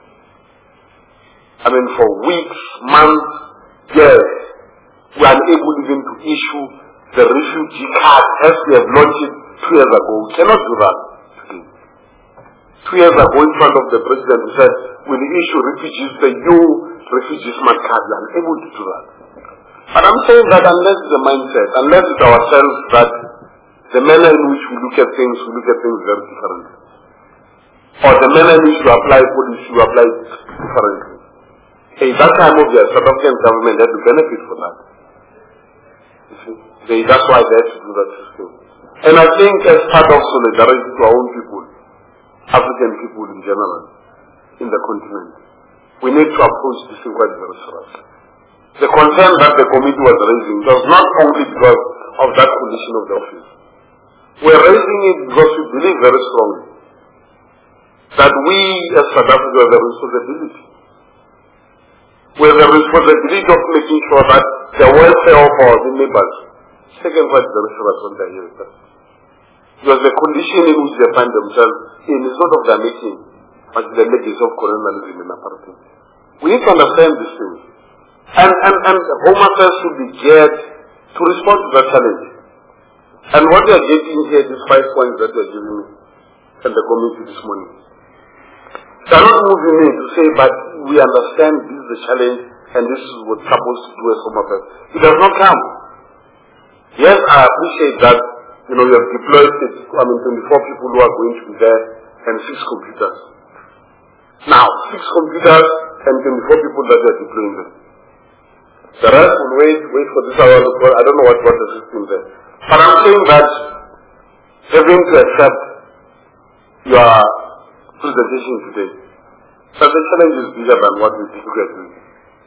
Speaker 1: I mean, for weeks, months, years, we are unable even to issue the refugee card as we have launched it two years ago. We cannot do that today. Two years ago, in front of the president, we said, we will issue refugees the new refugee smart card. We are unable to do that. But I'm saying that unless it's a mindset, unless it's ourselves that the manner in which we look at things, we look at things very differently. Or the manner in which we apply policy, we apply it differently. Hey, that time of year, South African government had to benefit from that. You see? They, that's why they had to do that system. And I think as part of solidarity to our own people, African people in general, in the continent, we need to approach this thing quite very seriously. The concern that the committee was raising was not only because of that condition of the office. We are raising it because we believe very strongly that we as South Africa have a responsibility. We have a responsibility of making sure that the welfare of our neighbors is taken quite very seriously when they are here with us. Because the condition in which they find themselves in is not of their making, but the legacy of colonialism and apartheid. We need to understand these things. And, and, and Home Affairs should be geared to respond to that challenge. And what we are getting here, these five points that we are giving me and the committee this morning, they are not moving me to say, but we understand this is the challenge and this is what's supposed to do as Home Affairs. It does not come. Yes, I appreciate that, you know, you have deployed, I mean, twenty-four people who are going to be there and six computers. Now, six computers and twenty-four people that are deploying them. The rest will wait, wait for this hour. I don't know what, what the system is there. But I'm saying that having to accept your presentation today, that the challenge is bigger than what we think we are doing.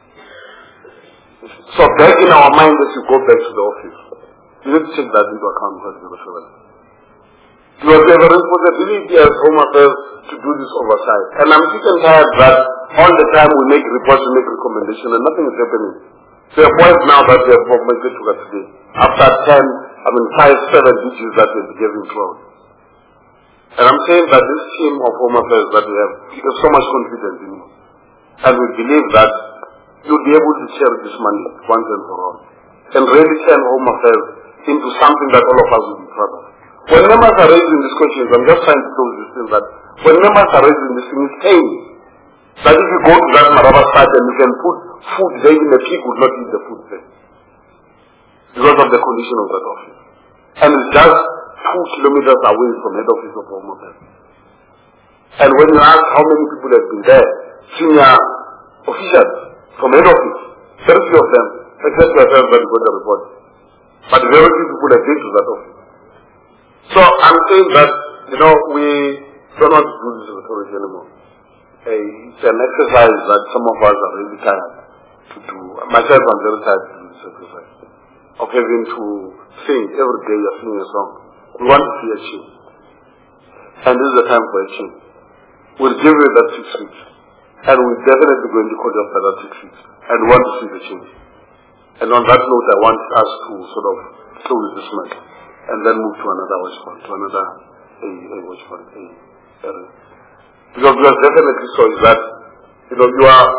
Speaker 1: So back in our mind as you go back to the office, you need to take that into account for the referral. You have a responsibility as Home Affairs to do this oversight. And I'm sick and tired that all the time we make reports, we make recommendations, and nothing is happening. To a point now that we have augmented to us today. After ten, I mean five, seven digits that we're giving throughout. And I'm saying that this team of Home Affairs that we have, we have so much confidence in you. And we believe that you'll be able to share this money once and for all. And really turn Home Affairs into something that all of us will be proud of. When members are raising these questions, I'm just trying to close this thing that when members are raising this thing, it's pain. That if you go to that Maraba site and you can put food there, even the pig would not eat the food there. Because of the condition of that office. And it's just two kilometers away from head office of Home Affairs. And when you ask how many people have been there, senior officials from head office, very few of them, except yourself that you got the report. But very few people have been to that office. So I'm saying that, you know, we don't want to do this authority anymore. Hey, it's an exercise that some of us are really tired to do. Myself, I'm very tired to do this exercise. Of having to sing every day you're singing a song. We want to see a change. And this is the time for a change. We'll give you that six weeks. And we're definitely going to call you after that six weeks. And we want to see the change. And on that note, I want us to sort of close this month. And then move to another watch point, to another a, a watch point. A, a, because we are definitely so is that, you know, you are,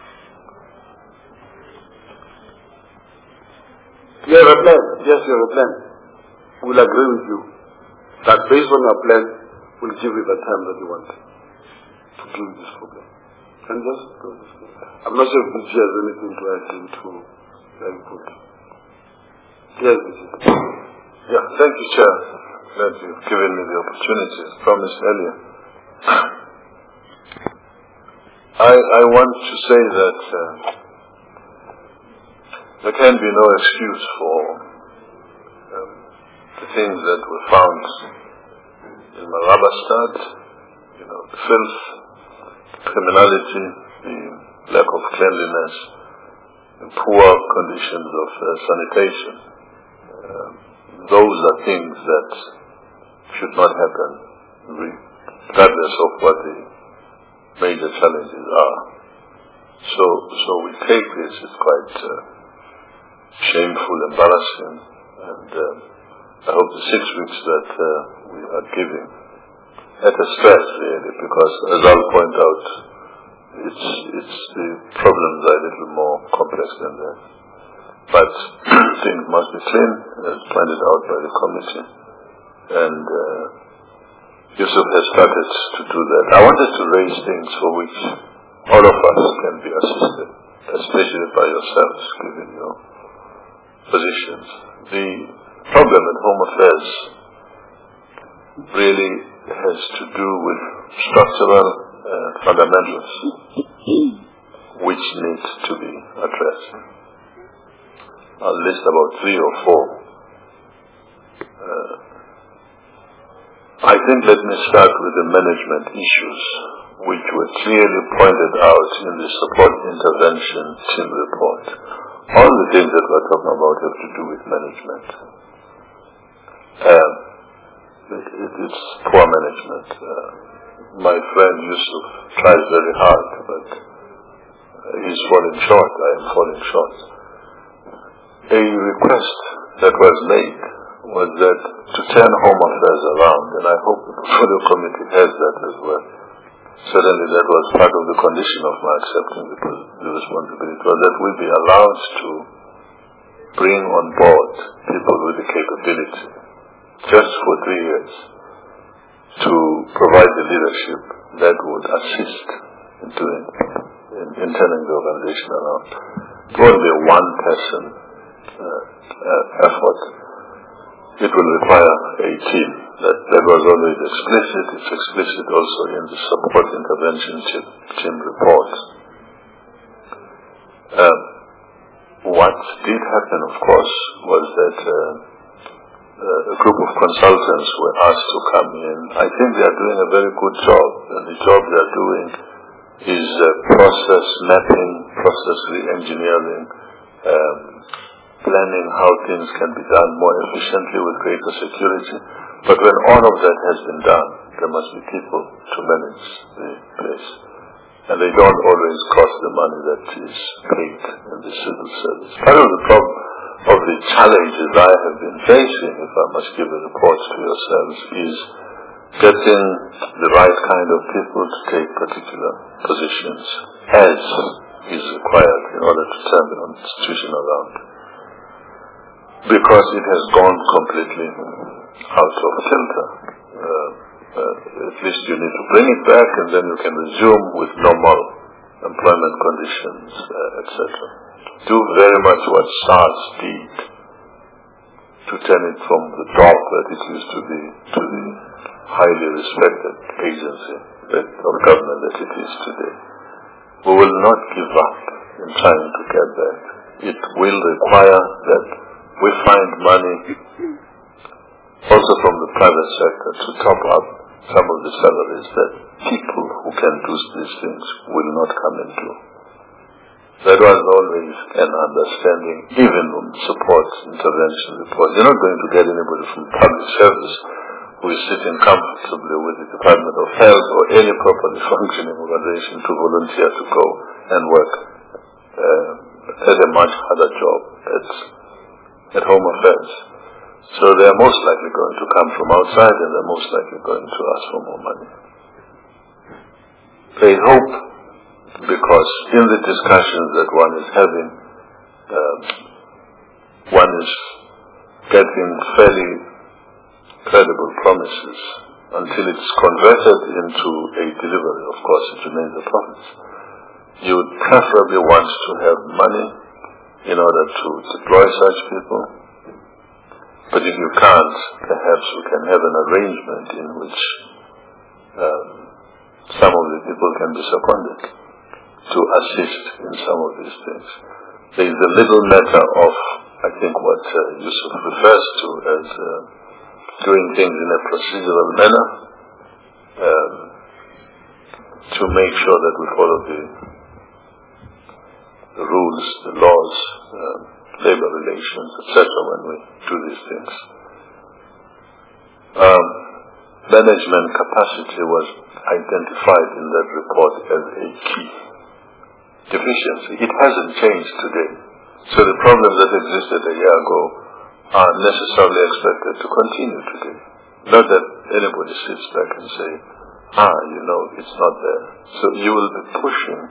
Speaker 1: you have a plan. Yes, you have a plan. We'll agree with you that based on your plan, we'll give you the time that you want. exclude this problem. Can you just exclude this problem? I'm not sure if Vijay has anything to add into the input. Yes, Vijay.
Speaker 3: Yeah, thank you, Chair, that you've given me the opportunity, as promised earlier. I, I want to say that uh, there can be no excuse for um, the things that were found in Marabastad, you know, the filth, criminality, the lack of cleanliness, the poor conditions of uh, sanitation. Uh, those are things that should not happen, regardless of what the major challenges are. So, so we take this as quite uh, shameful, embarrassing, and uh, I hope the six weeks that uh, we are giving at a stress, really, because as I'll point out, it's it's the problems are a little more complex than that. But things must be clean, as pointed out by the committee, and uh, Yusuf has started to do that. I wanted to raise things for which all of us can be assisted, especially by yourselves, given your positions. The problem at Home Affairs really has to do with structural uh, fundamentals which need to be addressed. I'll list about three or four. Uh, I think let me start with the management issues which were clearly pointed out in the support intervention team report. All the things that we're talking about have to do with management. Um, it, it, it's poor management. Uh, my friend Yusuf tries very hard, but uh, he's falling short. I am falling short. A request that was made was that to turn Home Affairs around, and I hope the portfolio committee has that as well. Certainly that was part of the condition of my accepting the, the responsibility, was that we be allowed to bring on board people with the capability, just for three years, to provide the leadership that would assist in doing, in, in turning the organization around. It won't be a one-person uh, uh, effort. It will require a team. That, that was always explicit. It's explicit also in the support intervention team, team report. Um, what did happen, of course, was that uh, uh, a group of consultants were asked to come in. I think they are doing a very good job, and the job they are doing is uh, process mapping, process re-engineering, um, planning how things can be done more efficiently with greater security. But when all of that has been done, there must be people to manage the place. And they don't always cost the money that is paid in the civil service. Part of the problem of the challenges I have been facing, if I must give a report to yourselves, is getting the right kind of people to take particular positions as is required in order to turn the institution around. Because it has gone completely out of kilter. Uh, uh, at least you need to bring it back, and then you can resume with normal employment conditions, uh, et cetera. Do very much what SARS did to turn it from the dog that it used to be to the highly respected agency that, of government that it is today. We will not give up in trying to get that. It will require that we find money also from the private sector to top up some of the salaries that people who can do these things will not come into. That was always an understanding, even on support intervention report. You're not going to get anybody from public service who is sitting comfortably with the Department of Health or any properly functioning organization to volunteer to go and work uh, at a much harder job at, at Home Affairs. So they are most likely going to come from outside, and they're most likely going to ask for more money. They hope, because in the discussions that one is having, um, one is getting fairly credible promises until it's converted into a delivery, of course, it remains a profit. You would preferably want to have money in order to deploy such people. But if you can't, perhaps we can have an arrangement in which um, some of the people can be seconded to assist in some of these things. There is a little matter of, I think, what uh, Yusuf refers to as uh, doing things in a procedural manner um, to make sure that we follow the, the rules, the laws, um, labor relations, et cetera when we do these things. Um, management capacity was identified in that report as a key deficiency. It hasn't changed today. So the problems that existed a year ago are necessarily expected to continue today. Not that anybody sits back and say, ah, you know, it's not there. So you will be pushing,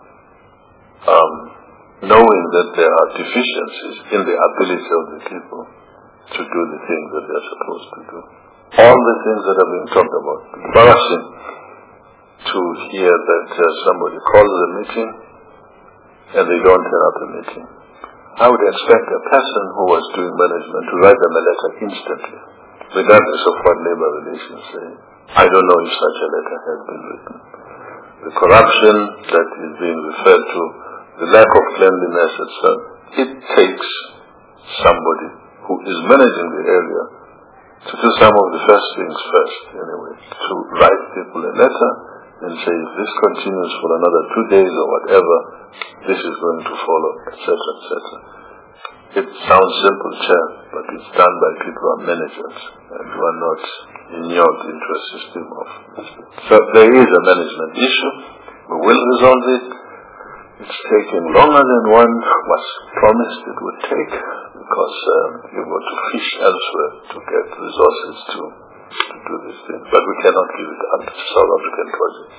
Speaker 3: um, knowing that there are deficiencies in the ability of the people to do the things that they're supposed to do. All the things that are being talked about. Embarrassing to hear that uh, somebody calls a meeting and they don't turn up the meeting. I would expect a person who was doing management to write them a letter instantly, regardless of what labor relations say. I don't know if such a letter has been written. The corruption that is being referred to, the lack of cleanliness, et cetera, it takes somebody who is managing the area to do some of the first things first, anyway, to write people a letter and say, if this continues for another two days or whatever, this is going to follow, et cetera, et cetera. It sounds simple, Chair, but it's done by people who are managers and who are not inured into a system of this. So there is a management issue. We will resolve it. It's taking longer than one was promised it would take because um, you got to fish elsewhere to get resources to, to do this thing. But we cannot give it up to the South African project.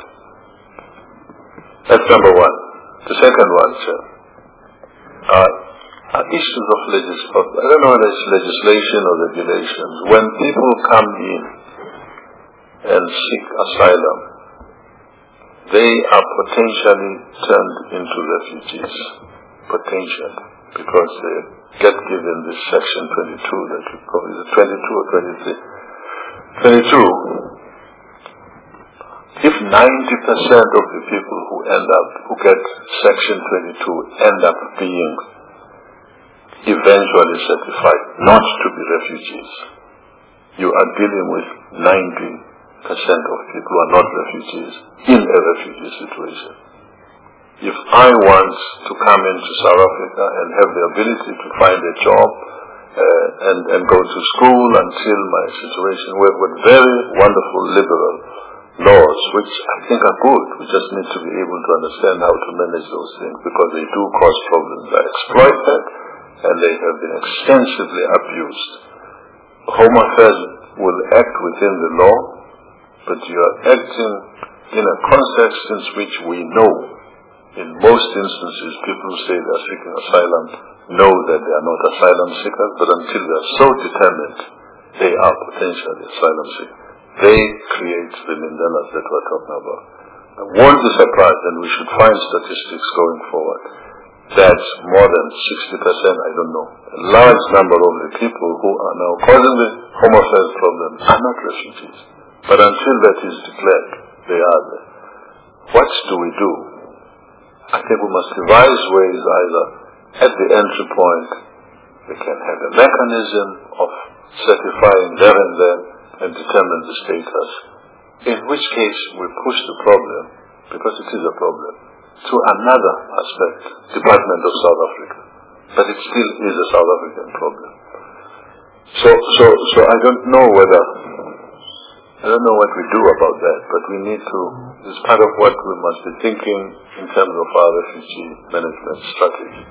Speaker 3: That's number one. The second one, Sir, uh, are issues of legislation. I don't know whether it's legislation or regulations. When people come in and seek asylum, they are potentially turned into refugees. Potentially. Because they get given this section twenty-two that you call, is it twenty-two or twenty-three? twenty-two. If ninety percent of the people who end up, who get section twenty-two end up being eventually certified not to be refugees, you are dealing with ninety percent of people who are not refugees in a refugee situation. If I want to come into South Africa and have the ability to find a job uh, and, and go to school until my situation, we've got very wonderful liberal laws which I think are good. We just need to be able to understand how to manage those things because they do cause problems. They are exploited and they have been extensively abused. Home Affairs will act within the law, but you are acting in a context in which we know in most instances people who say they are seeking asylum know that they are not asylum seekers, but until they are so determined they are potentially asylum seekers. They create the Mandelas that we're talking about. I won't be surprised, and we should find statistics going forward, that more than sixty percent, I don't know, a large number of the people who are now causing the Home Affairs problem are not refugees. But until that is declared, they are there. What do we do? I think we must devise ways either at the entry point, we can have a mechanism of certifying there and then and determine the status, in which case we push the problem, because it is a problem, to another aspect, Department of South Africa. But it still is a South African problem. So, so, so I don't know whether, I don't know what we do about that, but we need to, it's part of what we must be thinking in terms of our refugee management strategy.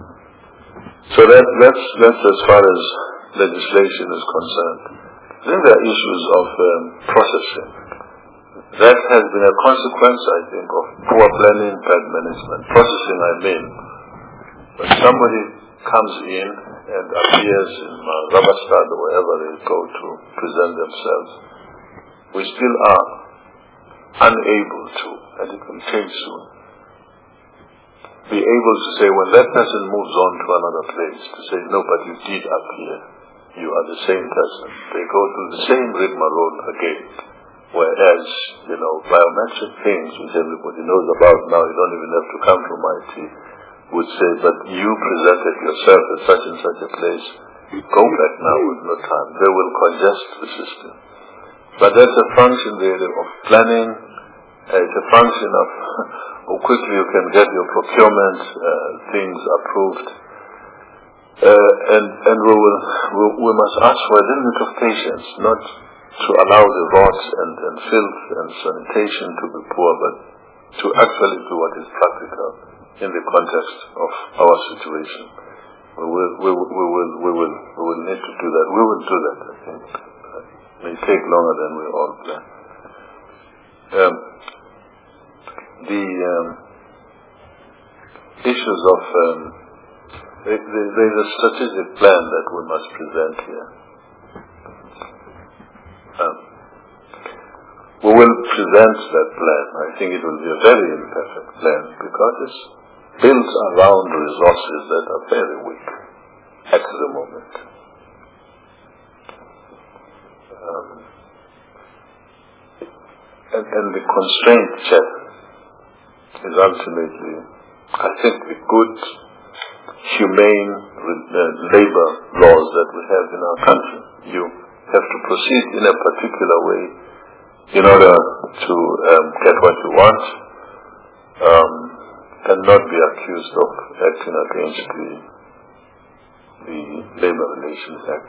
Speaker 3: So that, that's, that's as far as legislation is concerned. Then there are issues of um, processing. That has been a consequence, I think, of poor planning, bad management. Processing, I mean, when somebody comes in and appears in uh, Rabastad or wherever they go to present themselves, we still are unable to, and it will change soon, be able to say when that person moves on to another place, to say, no, but you did up here. You are the same person. They go through the same rigmarole again. Whereas, you know, biometric things, which everybody knows about now, you don't even have to come from I T, would say, but you presented yourself at such and such a place. Go back now with no time. They will congest the system. But that's a function really of planning. Uh, it's a function of how quickly you can get your procurement uh, things approved. Uh, and and we will we, we must ask for a little bit of patience, not to allow the rot and, and filth and sanitation to be poor, but to actually do what is practical in the context of our situation. We will we will we will we will, we will need to do that. We will do that. I think it may take longer than we all plan. Um, the um, issues of um, there is a strategic plan that we must present here. Um, we will present that plan. I think it will be a very imperfect plan because it's built around resources that are very weak at the moment. Um, and, and the constraint check is ultimately, I think, the good humane uh, labor laws that we have in our country. You have to proceed in a particular way in order to um, get what you want, um, and not be accused of acting against the, the Labor Relations Act.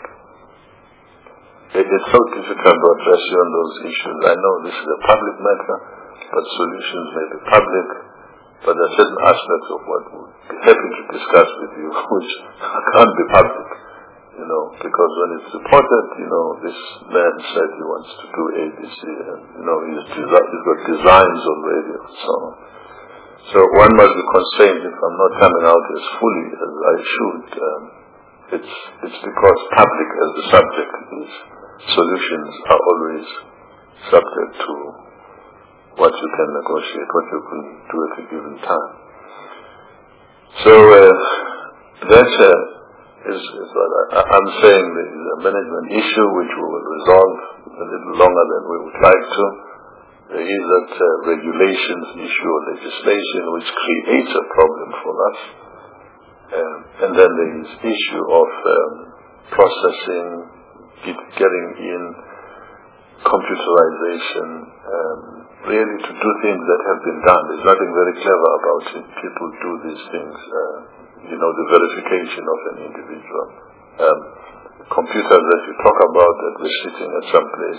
Speaker 3: It is so difficult to address you on those issues. I know this is a public matter, but solutions may be public. But there are certain aspects of what we'll be happy to discuss with you, which can't be public, you know, because when it's reported, you know, this man said he wants to do A B C, and, you know, he's, desi- he's got designs already and so on. So one must be constrained if I'm not coming out as fully as I should. Um, it's, it's because public as the subject is, solutions are always subject to what you can negotiate, what you can do at a given time. So uh, that uh, is, is what I, I'm saying is a management issue which we will resolve a little longer than we would like to. There is that uh, regulations issue or legislation which creates a problem for us. Um, and then there is issue of um, processing, get, getting in, computerization, um, really to do things that have been done. There's nothing very clever about it. People do these things, uh, you know, the verification of an individual. Um, computers that you talk about that we're sitting at some place,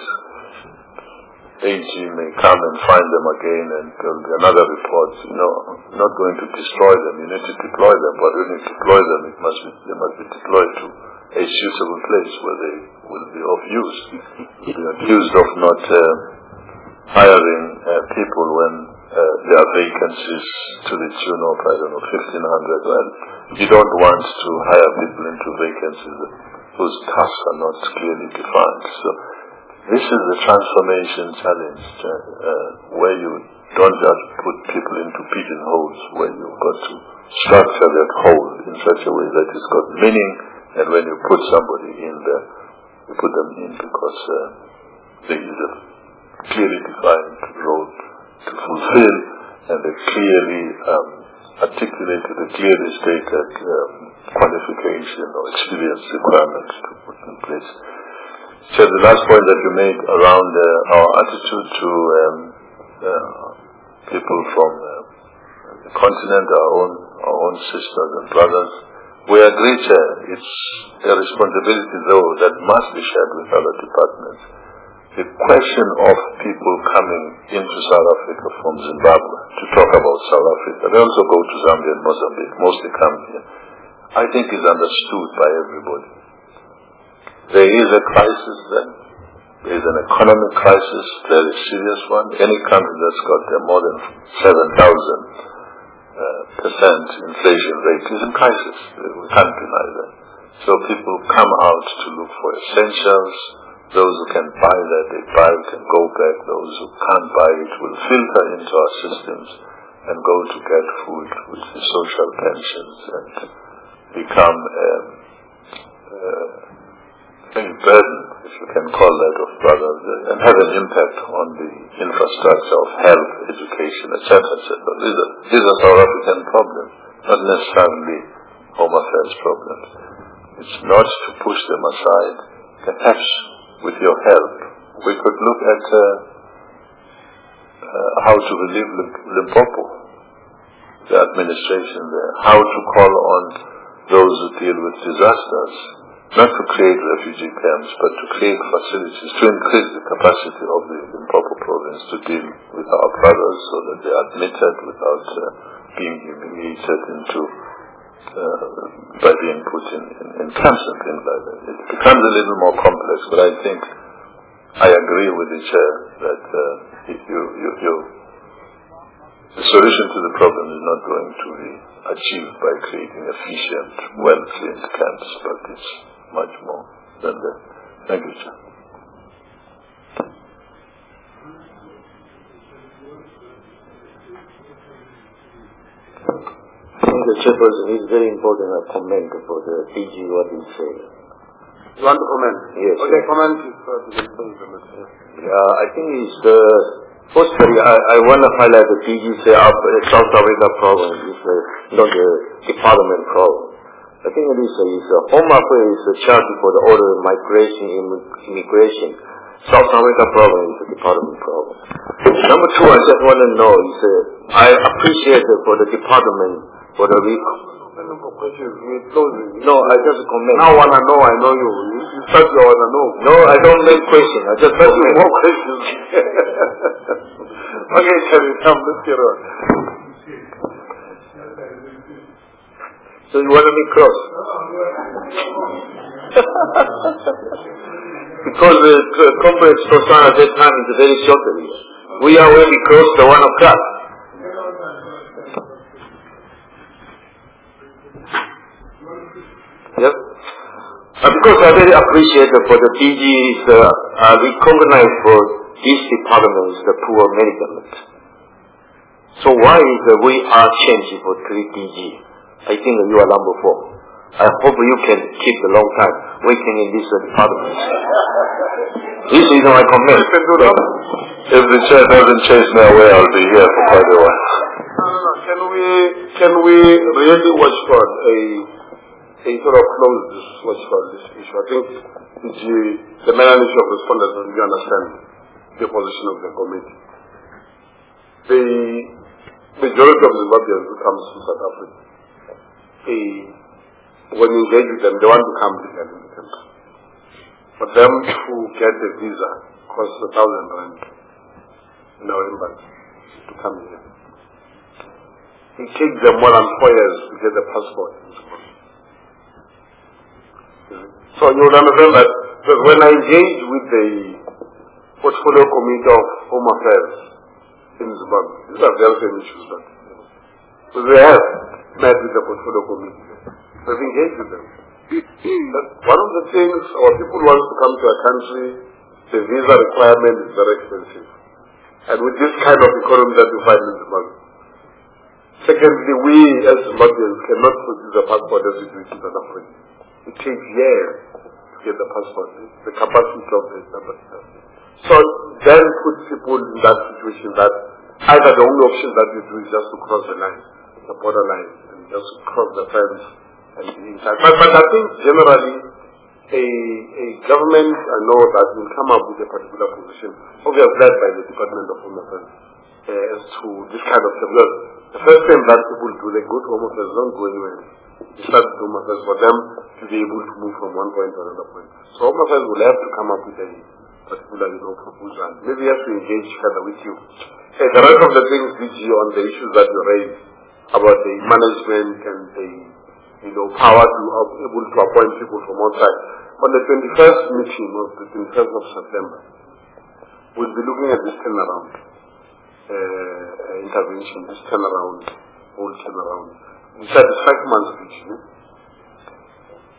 Speaker 3: A G may come and find them again and there'll be another report. You know, I'm not going to destroy them. You need to deploy them, but when you deploy them, it must be, they must be deployed to a suitable place where they will be of use. You're accused of not uh, hiring uh, people when uh, there are vacancies to the tune of, I don't know, fifteen hundred. Well, you don't want to hire people into vacancies whose tasks are not clearly defined. So this is the transformation challenge, uh, uh, where you don't just put people into pigeonholes, where you've got to structure that hole in such a way that it's got meaning, and when you put somebody in there, you put them in because uh, there is a clearly defined role to fulfill, and they clearly um, articulated, they clearly stated um, qualification or experience requirements to put in place. So the last point that you made around uh, our attitude to um, uh, people from uh, the continent, our own, our own sisters and brothers, we agree that it's a responsibility, though, that must be shared with other departments. The question of people coming into South Africa from Zimbabwe to talk about South Africa, they also go to Zambia and Mozambique, mostly come here, I think is understood by everybody. There is a crisis then. There is an economic crisis, very serious one. Any country that's got uh, more than seven thousand uh, percent inflation rate is in crisis. We can't deny that. So people come out to look for essentials, Those who can buy that, they buy it and go back. Those who can't buy it will filter into our systems and go to get food with the social pensions and become um, uh, a burden, if you can call that, of brothers, and have an impact on the infrastructure of health, education, et cetera, et cetera. These are, these are South African problems, not necessarily Home Affairs problems. It's not to push them aside. Perhaps with your help, we could look at uh, uh, how to relieve Limpopo, the administration there, how to call on those who deal with disasters, not to create refugee camps, but to create facilities to increase the capacity of the Limpopo province to deal with our brothers so that they are admitted without uh, being humiliated into uh, by being put in, in, in camps and things like that. It becomes a little more complex, but I think I agree with the chair that uh, you, you, you, the solution to the problem is not going to be achieved by creating efficient, well-cleaned camps, but it's much more than that. Thank you, Chair.
Speaker 9: I think the chairperson is very important a comment for the D G what he said.
Speaker 1: You want to comment?
Speaker 9: Yes.
Speaker 1: Okay, comment.
Speaker 9: Yeah, I think it's the firstly I, I want to highlight the D G say uh, South Africa problem is uh, not the department problem. I think it is a, it's a Home Affairs is a charge for the order of migration, immigration. South Africa problem is a department problem. Number two, I just want to know is uh, I appreciate it for the department for the week. No, I just comment.
Speaker 1: Now wanna know, I know you. You start you wanna know.
Speaker 9: No, I don't make question. I just
Speaker 1: ask you more questions. Okay, Terry, come, let's get on.
Speaker 9: So you want to be cross? Because the uh, conference for at that time is very short. We are already close to one o'clock. Yep. Uh, because I very appreciate uh, for the D G is uh, uh, recognized for this department is the poor management. So why is uh, we are changing for three D G? I think uh, you are number four. I hope you can keep a long time waiting in this uh, department. This is my comment.
Speaker 3: If the chair doesn't chase me away, I'll be here for quite a while.
Speaker 1: No, no, no. Can we, can we really watch for a a sort of close this watch for this issue? I think the, the main issue of respondents, and you understand the position of the committee. The majority of Zimbabweans who come to South Africa, they, when you engage with them, they want to come legally in the country. For them to get a visa costs a thousand rand in our embassy to come here. It takes them more than four years to get a passport. So you would understand that, that when I engage with the portfolio committee of Home Affairs in Zimbabwe, these are very same issues, but so they have met with the portfolio committee. We've engaged with them. But one of the things, our people want to come to a country, the visa requirement is very expensive. And with this kind of economy that we find in Zimbabwe. Secondly, we as Zimbabweans cannot produce a passport as we do in South Africa. It takes years to get the passport. The capacity of the embassy. So then put people in that situation that either the only option that we do is just to cross the line, the border line, and just cross the fence and be inside. But, but I think generally a, a government, I know that will come up with a particular position, obviously led by the Department of Home Affairs, uh, as to this kind of thing. Well, the first thing that people do, they go to Home Affairs, don't go anywhere. It's not Home Affairs for them to be able to move from one point to another point. So Home Affairs will have to come up with a particular, you know, proposal. Maybe you have to engage further with you. Okay, the rest of the things D G on the issues that you raised about the management and the, you know, power to be able to appoint people from one side. On the twenty-first meeting of the twenty-first of September, we'll be looking at this turnaround uh, intervention, this turnaround, whole turnaround. We said it's five months each.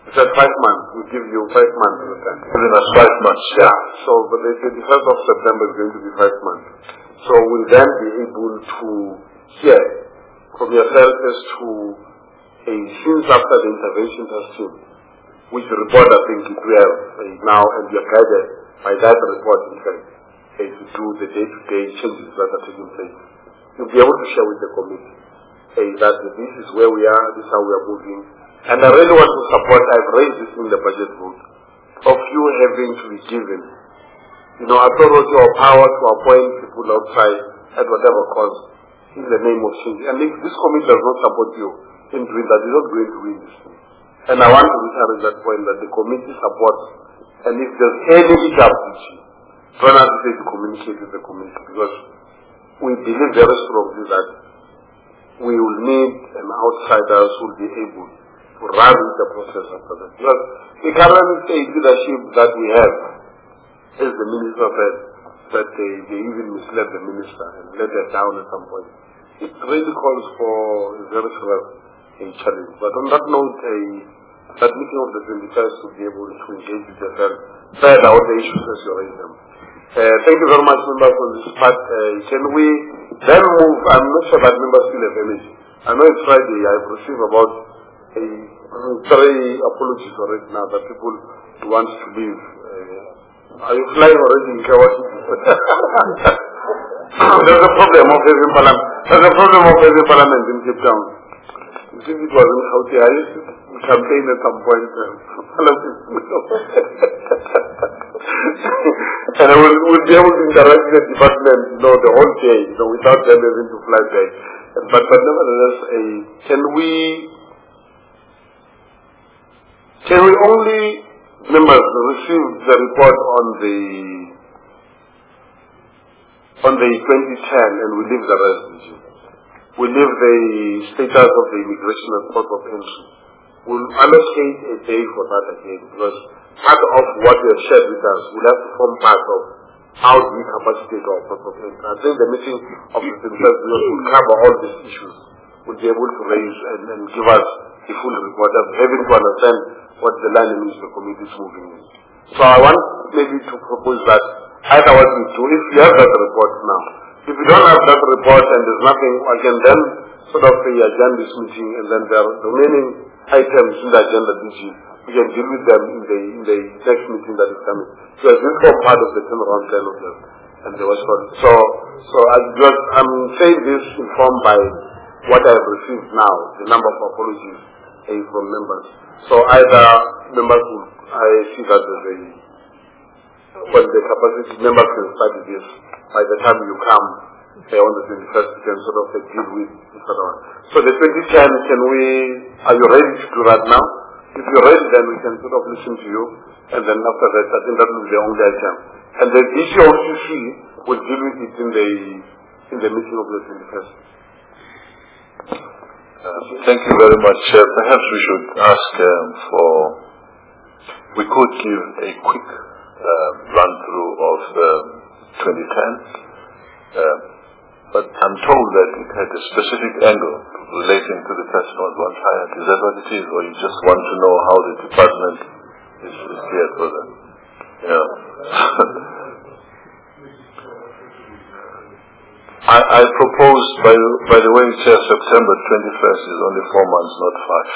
Speaker 1: You said five months. We give you five months at a time.
Speaker 3: Within us five months, yeah.
Speaker 1: So, but the twenty-first of September is going to be five months. So we'll then be able to hear from yourself as to a since after the intervention testing, which report I think it will uh, now, and we are guided by that report in fact, uh, to do the day-to-day changes that are taking place. You'll be able to share with the committee uh, that this is where we are, this is how we are moving. And I really want to support, I've raised this in the budget vote, of you having to be given, you know, authority or power to appoint people outside at whatever cost in the name of change. And if this committee does not support you in doing that, you're not going to win this thing. And I want to reiterate that point that the committee supports, and if there's any gap, don't hesitate to communicate with the committee, because we believe very strongly that we will need an outsider who will be able to run the process after that. Because the current state leadership that we have, as the minister said, that they, they even misled the minister and let her down at some point. It really calls for a very serious a challenge. But on that note, a, that meeting of the twenty-first to be able to engage with yourself, further out the issues as you raise them. Uh, thank you very much, members, on this part. Uh, can we then move? I'm not sure that members still have energy. I know it's Friday. I've received about a, three apologies already now that people want to leave. Uh, Are you flying already in Kawati? There's a problem of every parliament. There's a problem of every parliament in Cape Town. You see, it wasn't how to I used to campaign at some point. And I will, will be able to interact with the department, you know, the whole day, you know, without them having to fly back. But, but nevertheless, a, can we, can we only members received the report on the on the twenty ten, and we leave the rest. We leave the status of the immigration and port of entry. We'll allocate a day for that again, because part of what you have shared with us will have to form part of how do we capacitate our port of entry. I think the meeting of the twenty-first will cover all these issues. We'll be able to raise and, and give us the full report of having to understand what the land and ministry committee is moving in. So I want maybe to propose that either what we do, if you have that report now, if you don't have that report and there's nothing, I can then sort of say adjourn this meeting, and then there are the remaining items in the agenda D G, we can deal with them in the in the next meeting that is coming. Because this is part of the turnaround plan of them and the West Coast. So so I just I'm saying this informed by what I have received now, the number of apologies uh, from members. So either members will, I see that as a, when the capacity members can study this, by the time you come uh, on the twenty-first, you can sort of uh, deal with this other one. So the twenty ten, can we, are you ready to do that now? If you're ready, then we can sort of listen to you, and then after that, I think that will be the only item. And the D C O C C will deal with it in the, in the meeting of the twenty-first.
Speaker 3: Uh, thank you very much. Uh, perhaps we should ask um, for, we could give a quick uh, run through of um, twenty ten, uh, but I'm told that it had a specific angle relating to the person on one side. Is that what it is, or you just want to know how the department is, is geared for that? Yeah. I, I propose, by, by the way, Chair, September twenty-first is only four months, not five.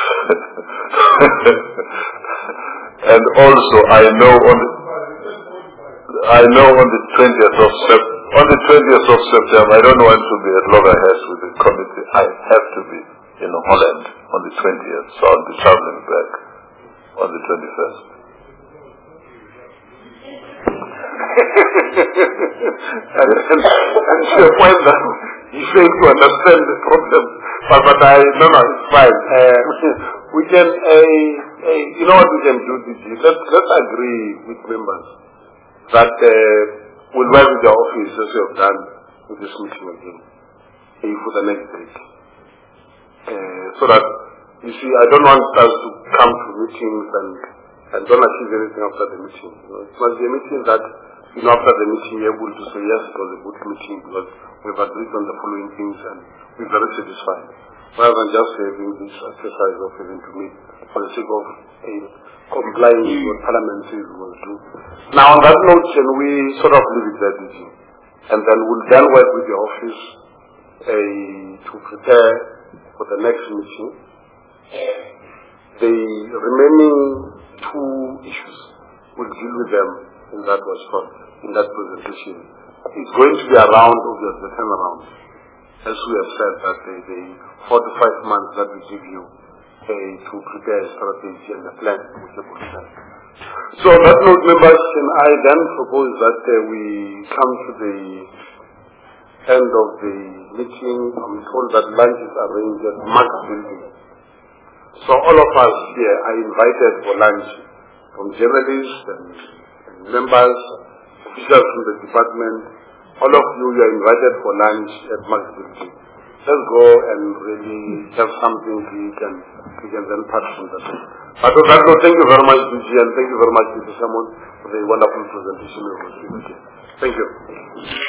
Speaker 3: And also, I know on the, I know on the twentieth of September, on the twentieth of September, I don't want to be at loggerheads with the committee. I have to be in Holland on the twentieth, so I'll be traveling back on the twenty-first.
Speaker 1: and, and, and to the point that you fail to understand the problem, but, but I, no, no, it's fine. Uh, we can, uh, uh, you know what we can do, D G? Let's, let's agree with members that uh, we'll work with the office as we have done with this meeting again uh, for the next date. Uh, so that, you see, I don't want us to come to meetings and, and don't achieve anything after the meeting. You know, it must be a meeting that, you know, after the meeting, you're able to say, yes, it was a good meeting because we've agreed on the following things and we're very satisfied. rather than just having this exercise of having to meet for the sake of a complying with what Parliament says we will do. Now, on that note, can we sort of leave it there, D G? And then we'll then work with the office uh, to prepare for the next meeting. The remaining two issues, we'll deal with them in that respect, in that presentation. It's going to be around, obviously, the time around. As we have said, that the, the four to five months that we give you uh, to prepare a strategy and a plan, which is plan. So on that note, members, can I then propose that uh, we come to the end of the meeting. I'm told that lunch is arranged at Max Building. So all of us here are invited for lunch, from journalists and, and members, officials from the department. All of you, you are invited for lunch at Max Building. Let's go and really have something to eat, and we can then pass from that. But on that note, thank you very much, D G, and thank you very much, Mister Simon, for the wonderful presentation we received. Thank you.